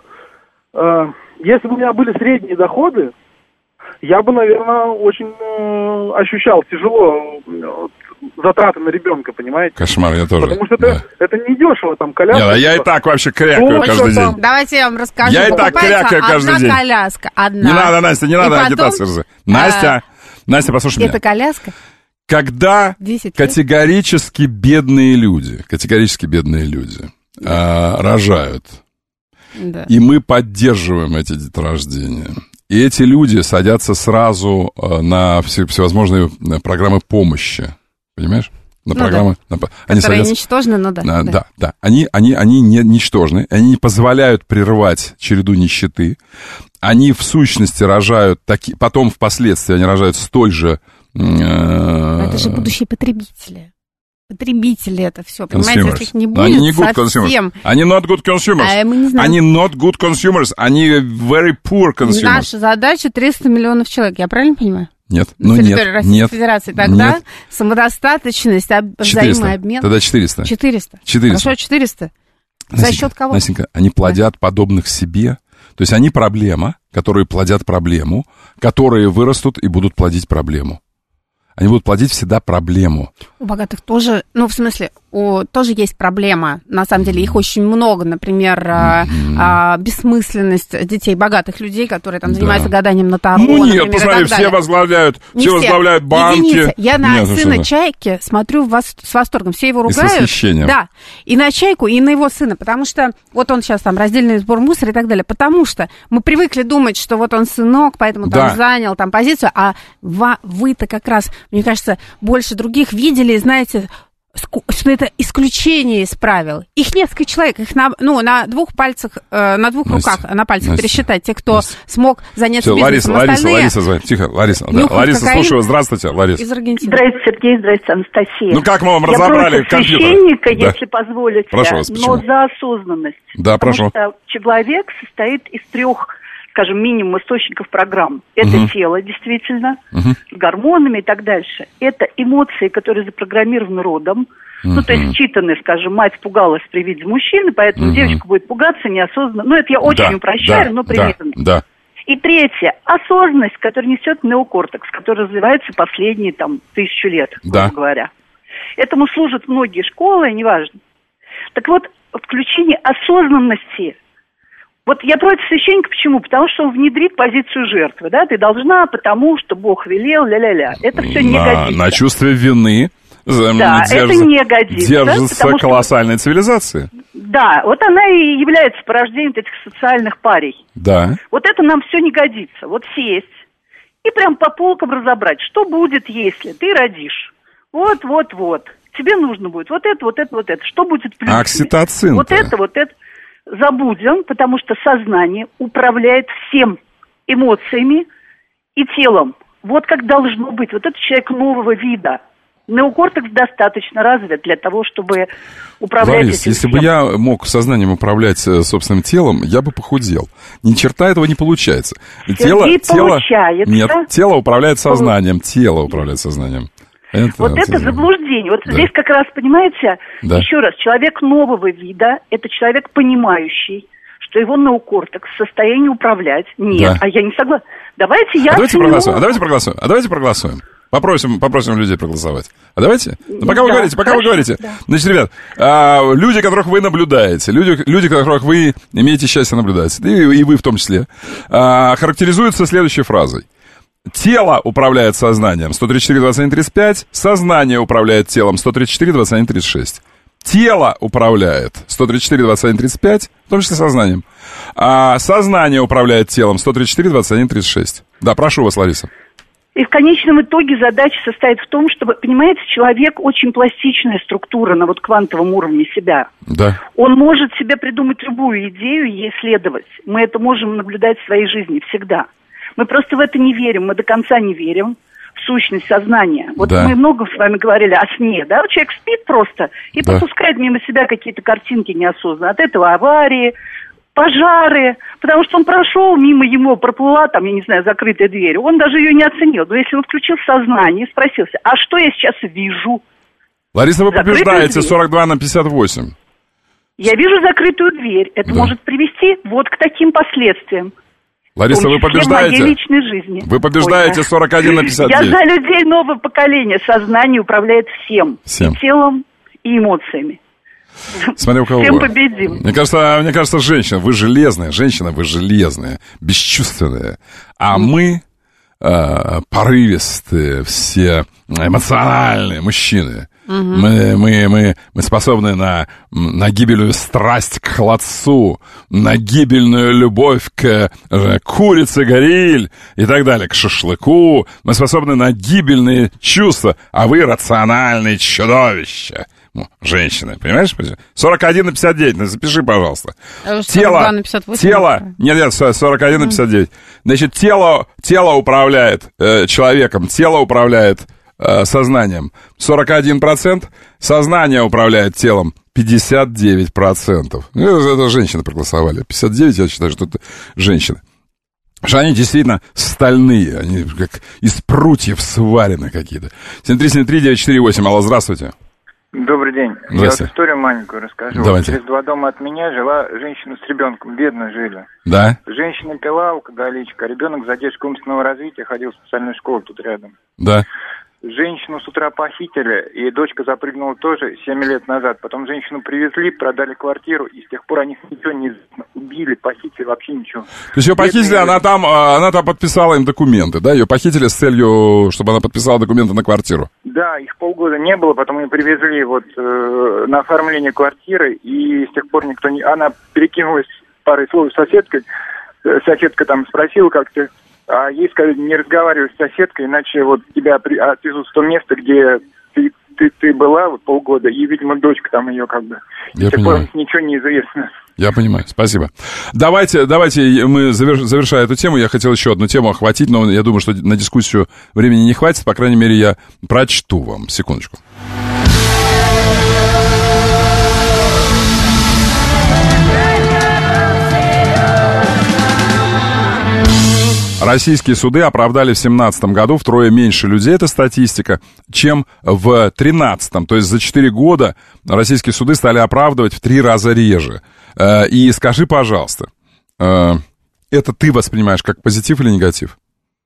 Если бы у меня были средние доходы, я бы, наверное, очень ощущал тяжело затраты на ребенка, понимаете? Кошмар, я тоже. Потому что это не дешево, коляска. Нет, я и так вообще крякаю каждый день. Давайте я вам расскажу. Я и так крякаю каждый день. Одна коляска, одна. Не надо, Настя, не надо агитацию. Настя, послушай меня. Это коляска? Когда категорически бедные люди рожают, да. И мы поддерживаем эти деторождения. И эти люди садятся сразу на всевозможные программы помощи. Понимаешь? На программы. Они которые ничтожны, но да. Да. Они не ничтожны. Они не позволяют прерывать череду нищеты. Они в сущности рожают потом впоследствии они рожают столь же... Это же будущие потребители. Потребители это все, понимаете, если их не будет они не good совсем. Они not good consumers. Они not good consumers. Они very poor consumers. Наша задача 300 миллионов человек, я правильно понимаю? Нет. На территории Российской нет, Федерации. Тогда самодостаточность, взаимный обмен. Тогда 400. 400. Хорошо, 400. За счет кого? Настенька, они плодят подобных себе. То есть они проблема, которые плодят проблему, которые вырастут и будут плодить проблему. Они будут плодить всегда проблему. У богатых тоже, ну, в смысле, тоже есть проблема. На самом деле, их очень много. Например, бессмысленность детей богатых людей, которые там занимаются гаданием на таро. Ну, нет, посмотри, все возглавляют банки. Единицы. Я на сына Чайки смотрю с восторгом. Все его ругают. И с восхищением. Да. И на Чайку, и на его сына. Потому что вот он сейчас там раздельный сбор мусора и так далее. Потому что мы привыкли думать, что вот он сынок, поэтому там занял там позицию. А вы-то как раз, мне кажется, больше других видели, знаете, что это исключение из правил. Их несколько человек, их на двух пальцах, на двух руках, на пальцах пересчитать. Те, кто смог заняться бизнесом. Лариса звонит. Тихо, Лариса. Лариса, слушаю. Здравствуйте, Лариса. Из Аргентины. Здравствуйте, Сергей. Здравствуйте, Анастасия. Ну, как мы вам разобрали компьютер? Я священника, если позволите, прошу вас, но за осознанность. Да, прошу. Потому что человек состоит из 3, скажем, минимум источников программ. Это тело, действительно, с гормонами и так дальше. Это эмоции, которые запрограммированы родом. Ну, то есть считаны, скажем, мать пугалась при виде мужчины, поэтому девочка будет пугаться неосознанно. Ну, это я очень упрощаю, но примерно. Да. И третье, осознанность, которая несет неокортекс, который развивается последние, 1000 лет, грубо говоря. Этому служат многие школы, неважно. Так вот, включение осознанности. Вот я против священника, почему? Потому что он внедрит позицию жертвы, да? Ты должна, потому что Бог велел, ля-ля-ля. Это все не годится. На чувстве вины это не годится. Держится колоссальная цивилизация. Да, вот она и является порождением этих социальных парей. Да. Вот это нам все не годится. Вот сесть и прям по полкам разобрать, что будет, если ты родишь. Вот. Тебе нужно будет вот это. Что будет плюсами? Окситоцин. Вот это. Забудем, потому что сознание управляет всем эмоциями и телом. Вот как должно быть. Вот это человек нового вида. Неокортекс достаточно развит для того, чтобы управлять Ларис, этим если всем. бы я мог сознанием управлять собственным телом, я бы похудел. Ни черта этого не получается. Получается. Нет, тело управляет сознанием. Тело управляет сознанием. Это заблуждение. Вот здесь как раз, понимаете, еще раз, человек нового вида, это человек понимающий, что его неокортекс в состоянии управлять. Нет, я не согласна. Давайте проголосуем. Попросим людей проголосовать. А давайте? Пока вы говорите. Да. Значит, ребят, люди, которых вы наблюдаете, люди, которых вы имеете счастье наблюдать, и вы в том числе, характеризуются следующей фразой. Тело управляет сознанием 134-21-35, сознание управляет телом 134-21-36. Тело управляет 134-21-35, в том числе сознанием. А сознание управляет телом 134-21-36. Да, прошу вас, Лариса. И в конечном итоге задача состоит в том, чтобы, понимаете, человек очень пластичная структура на квантовом уровне себя. Да. Он может себе придумать любую идею и ей следовать. Мы это можем наблюдать в своей жизни всегда. Мы просто в это не верим, мы до конца не верим в сущность сознания. Мы много с вами говорили о сне, да? Человек спит просто и пропускает мимо себя какие-то картинки неосознанно. От этого аварии, пожары, потому что он прошел, мимо ему проплыла, закрытая дверь, он даже ее не оценил. Но если он включил сознание и спросился, а что я сейчас вижу? Лариса, вы побеждаете 42-58. Я вижу закрытую дверь. Это может привести к таким последствиям. Лариса, вы побеждаете. В моей личной жизни. Вы побеждаете 41-59. Я за людей нового поколения. Сознание управляет всем. И телом, и эмоциями. Смотри, у кого. Всем победим. Мне кажется, женщина, вы железная, бесчувственная. А мы порывистые, все эмоциональные мужчины. Мы способны на гибельную страсть к холодцу, на гибельную любовь к курице гориль и так далее, к шашлыку. Мы способны на гибельные чувства, а вы рациональные чудовища. Женщины, понимаешь? 41-59, запиши, пожалуйста. Тело, нет, 41-59. Значит, тело управляет человеком, тело управляет сознанием 41%, сознание управляет телом 59%. Это женщины проголосовали. 59, я считаю, что это женщины. Что они действительно стальные, они как из прутьев сварены какие-то. 7373948, алло, здравствуйте. Добрый день. Я вот историю маленькую расскажу. Давайте. Через 2 дома от меня жила женщина с ребенком, бедно жили. Да? Женщина пила алкоголичка, ребенок с задержкой умственного развития ходил в специальную школу тут рядом. Да. Женщину с утра похитили, и дочка запрыгнула тоже 7 лет назад. Потом женщину привезли, продали квартиру, и с тех пор они ничего не убили, похитили, вообще ничего. То есть ее похитили, она там подписала им документы, да? Ее похитили с целью, чтобы она подписала документы на квартиру. Да, их полгода не было, потом ее привезли вот на оформление квартиры, и с тех пор никто не... Она перекинулась парой слов с соседкой. Соседка там спросила как-то, а ей сказали, не разговаривай с соседкой, иначе вот тебя отвезут в то место, где ты была вот полгода, и, видимо, дочка там ее как бы... Я с тех понимаю. пор ничего не известно. Я понимаю, спасибо. Давайте мы, завершая эту тему, я хотел еще одну тему охватить, но я думаю, что на дискуссию времени не хватит, по крайней мере, я прочту вам. Секундочку. Российские суды оправдали в 2017 году втрое меньше людей, это статистика, чем в 2013. То есть за 4 года российские суды стали оправдывать в 3 раза реже. И скажи, пожалуйста, это ты воспринимаешь как позитив или негатив?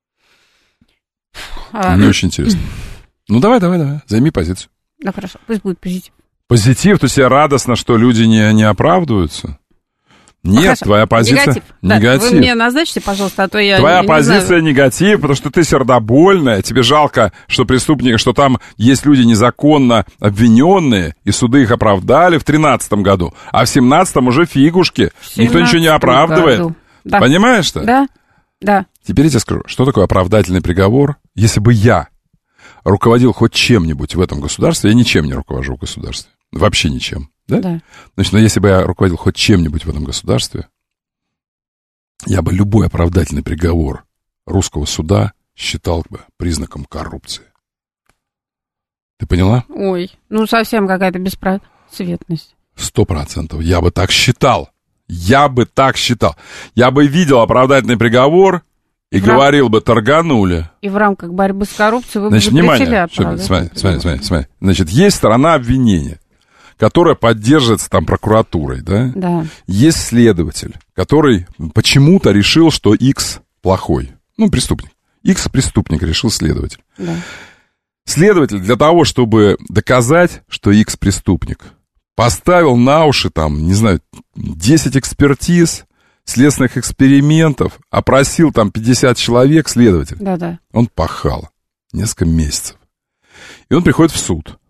Мне очень интересно. Ну, давай, займи позицию. Да, хорошо, пусть будет позитив. Позитив? То есть тебе радостно, что люди не оправдываются? Нет, хорошо. Твоя позиция... Негатив. Да, вы мне назначьте, пожалуйста, а то я Твоя не позиция знаю. негатив, потому что ты сердобольная, тебе жалко, что преступники, что там есть люди незаконно обвиненные, и суды их оправдали в 2013 году, а в 2017 уже фигушки, никто ничего не оправдывает. Да. Понимаешь-то? Да. Теперь я тебе скажу, что такое оправдательный приговор, если бы я руководил хоть чем-нибудь в этом государстве, я ничем не руковожу в государстве, вообще ничем. Да? Значит, но если бы я руководил хоть чем-нибудь в этом государстве, я бы любой оправдательный приговор русского суда считал бы признаком коррупции. Ты поняла? Ой, совсем какая-то беспросветность. 100%. Я бы так считал. Я бы видел оправдательный приговор и говорил бы, торганули. И в рамках борьбы с коррупцией вы бы запретили. Смотри. Значит, есть сторона обвинения, которая поддерживается там прокуратурой, да? Да. Есть следователь, который почему-то решил, что X плохой. Преступник. X преступник, решил следователь. Да. Следователь для того, чтобы доказать, что X преступник, поставил на уши, 10 экспертиз, следственных экспериментов, опросил 50 человек, следователь. Да. Он пахал несколько месяцев. И он приходит в суд.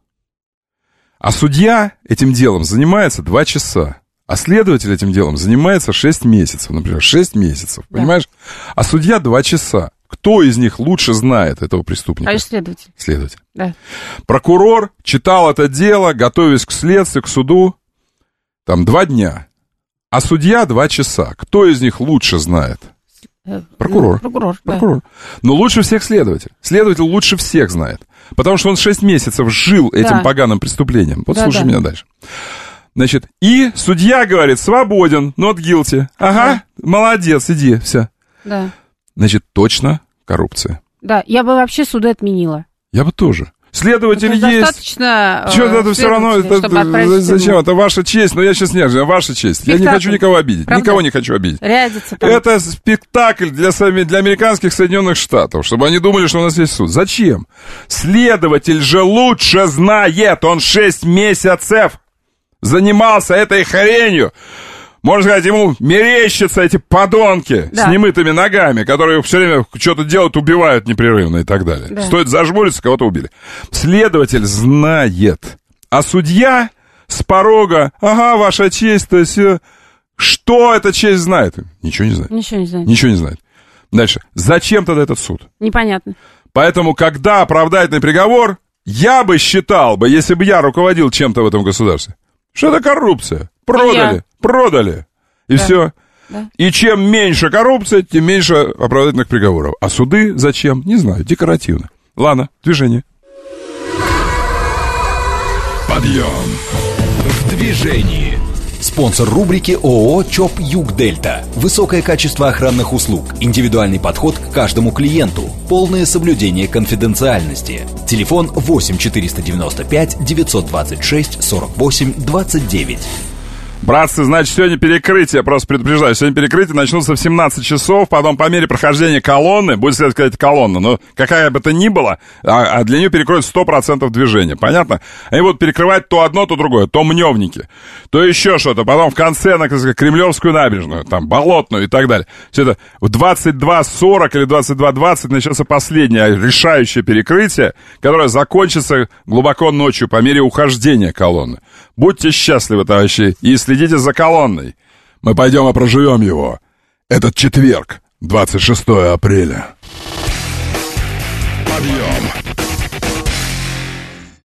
А судья этим делом занимается 2 часа. А следователь этим делом занимается 6 месяцев. Например, 6 месяцев, понимаешь? А судья 2 часа. Кто из них лучше знает этого преступника? Конечно, Следователь. Да. Прокурор читал это дело, готовясь к следствию, к суду, 2 дня. А судья 2 часа. Кто из них лучше знает? Прокурор. Да. Но лучше всех следователь. Следователь лучше всех знает. Потому что он 6 месяцев жил этим поганым преступлением. Вот слушай меня дальше. Значит, и судья говорит, свободен, not guilty. Ага, молодец, иди, все. Да. Значит, точно коррупция. Да, я бы вообще суды отменила. Я бы тоже. Следователь есть. Достаточно. Что это все равно? Зачем? Это ваша честь. Но я сейчас не знаю, ваша честь. Спектакль. Я не хочу никого обидеть. Правда? Никого не хочу обидеть. Рядится там. Это спектакль для американских Соединенных Штатов, чтобы они думали, что у нас есть суд. Зачем? Следователь же лучше знает. Он 6 месяцев занимался этой хренью. Можно сказать, ему мерещатся эти подонки с немытыми ногами, которые все время что-то делают, убивают непрерывно и так далее. Да. Стоит зажмуриться, кого-то убили. Следователь знает. А судья с порога, ага, ваша честь, то есть... Что эта честь знает? Ничего не знает. Ничего не знает. Дальше. Зачем тогда этот суд? Непонятно. Поэтому, когда оправдательный приговор, я бы считал, если бы я руководил чем-то в этом государстве, что это коррупция. Продали. И все. Да. И чем меньше коррупция, тем меньше оправдательных приговоров. А суды зачем? Не знаю, декоративно. Ладно, движение. Подъем в движении. Спонсор рубрики ООО ЧОП Юг-Дельта. Высокое качество охранных услуг, индивидуальный подход к каждому клиенту, полное соблюдение конфиденциальности. Телефон 8 495 926 48 29. Братцы, значит, сегодня перекрытие, просто предупреждаю, сегодня перекрытие начнутся в 17 часов, потом по мере прохождения колонны, будет следовать какая-то колонна, но какая бы то ни была, а для нее перекроют 100% движения, понятно? Они будут перекрывать то одно, то другое, то мневники, то еще что-то, потом в конце на Кремлевскую набережную, там, Болотную и так далее. Все это в 22:40 или 22:20 начнется последнее решающее перекрытие, которое закончится глубоко ночью по мере ухождения колонны. Будьте счастливы, товарищи, и следите за колонной. Мы пойдем и проживем его. Этот четверг, 26 апреля. Подъем.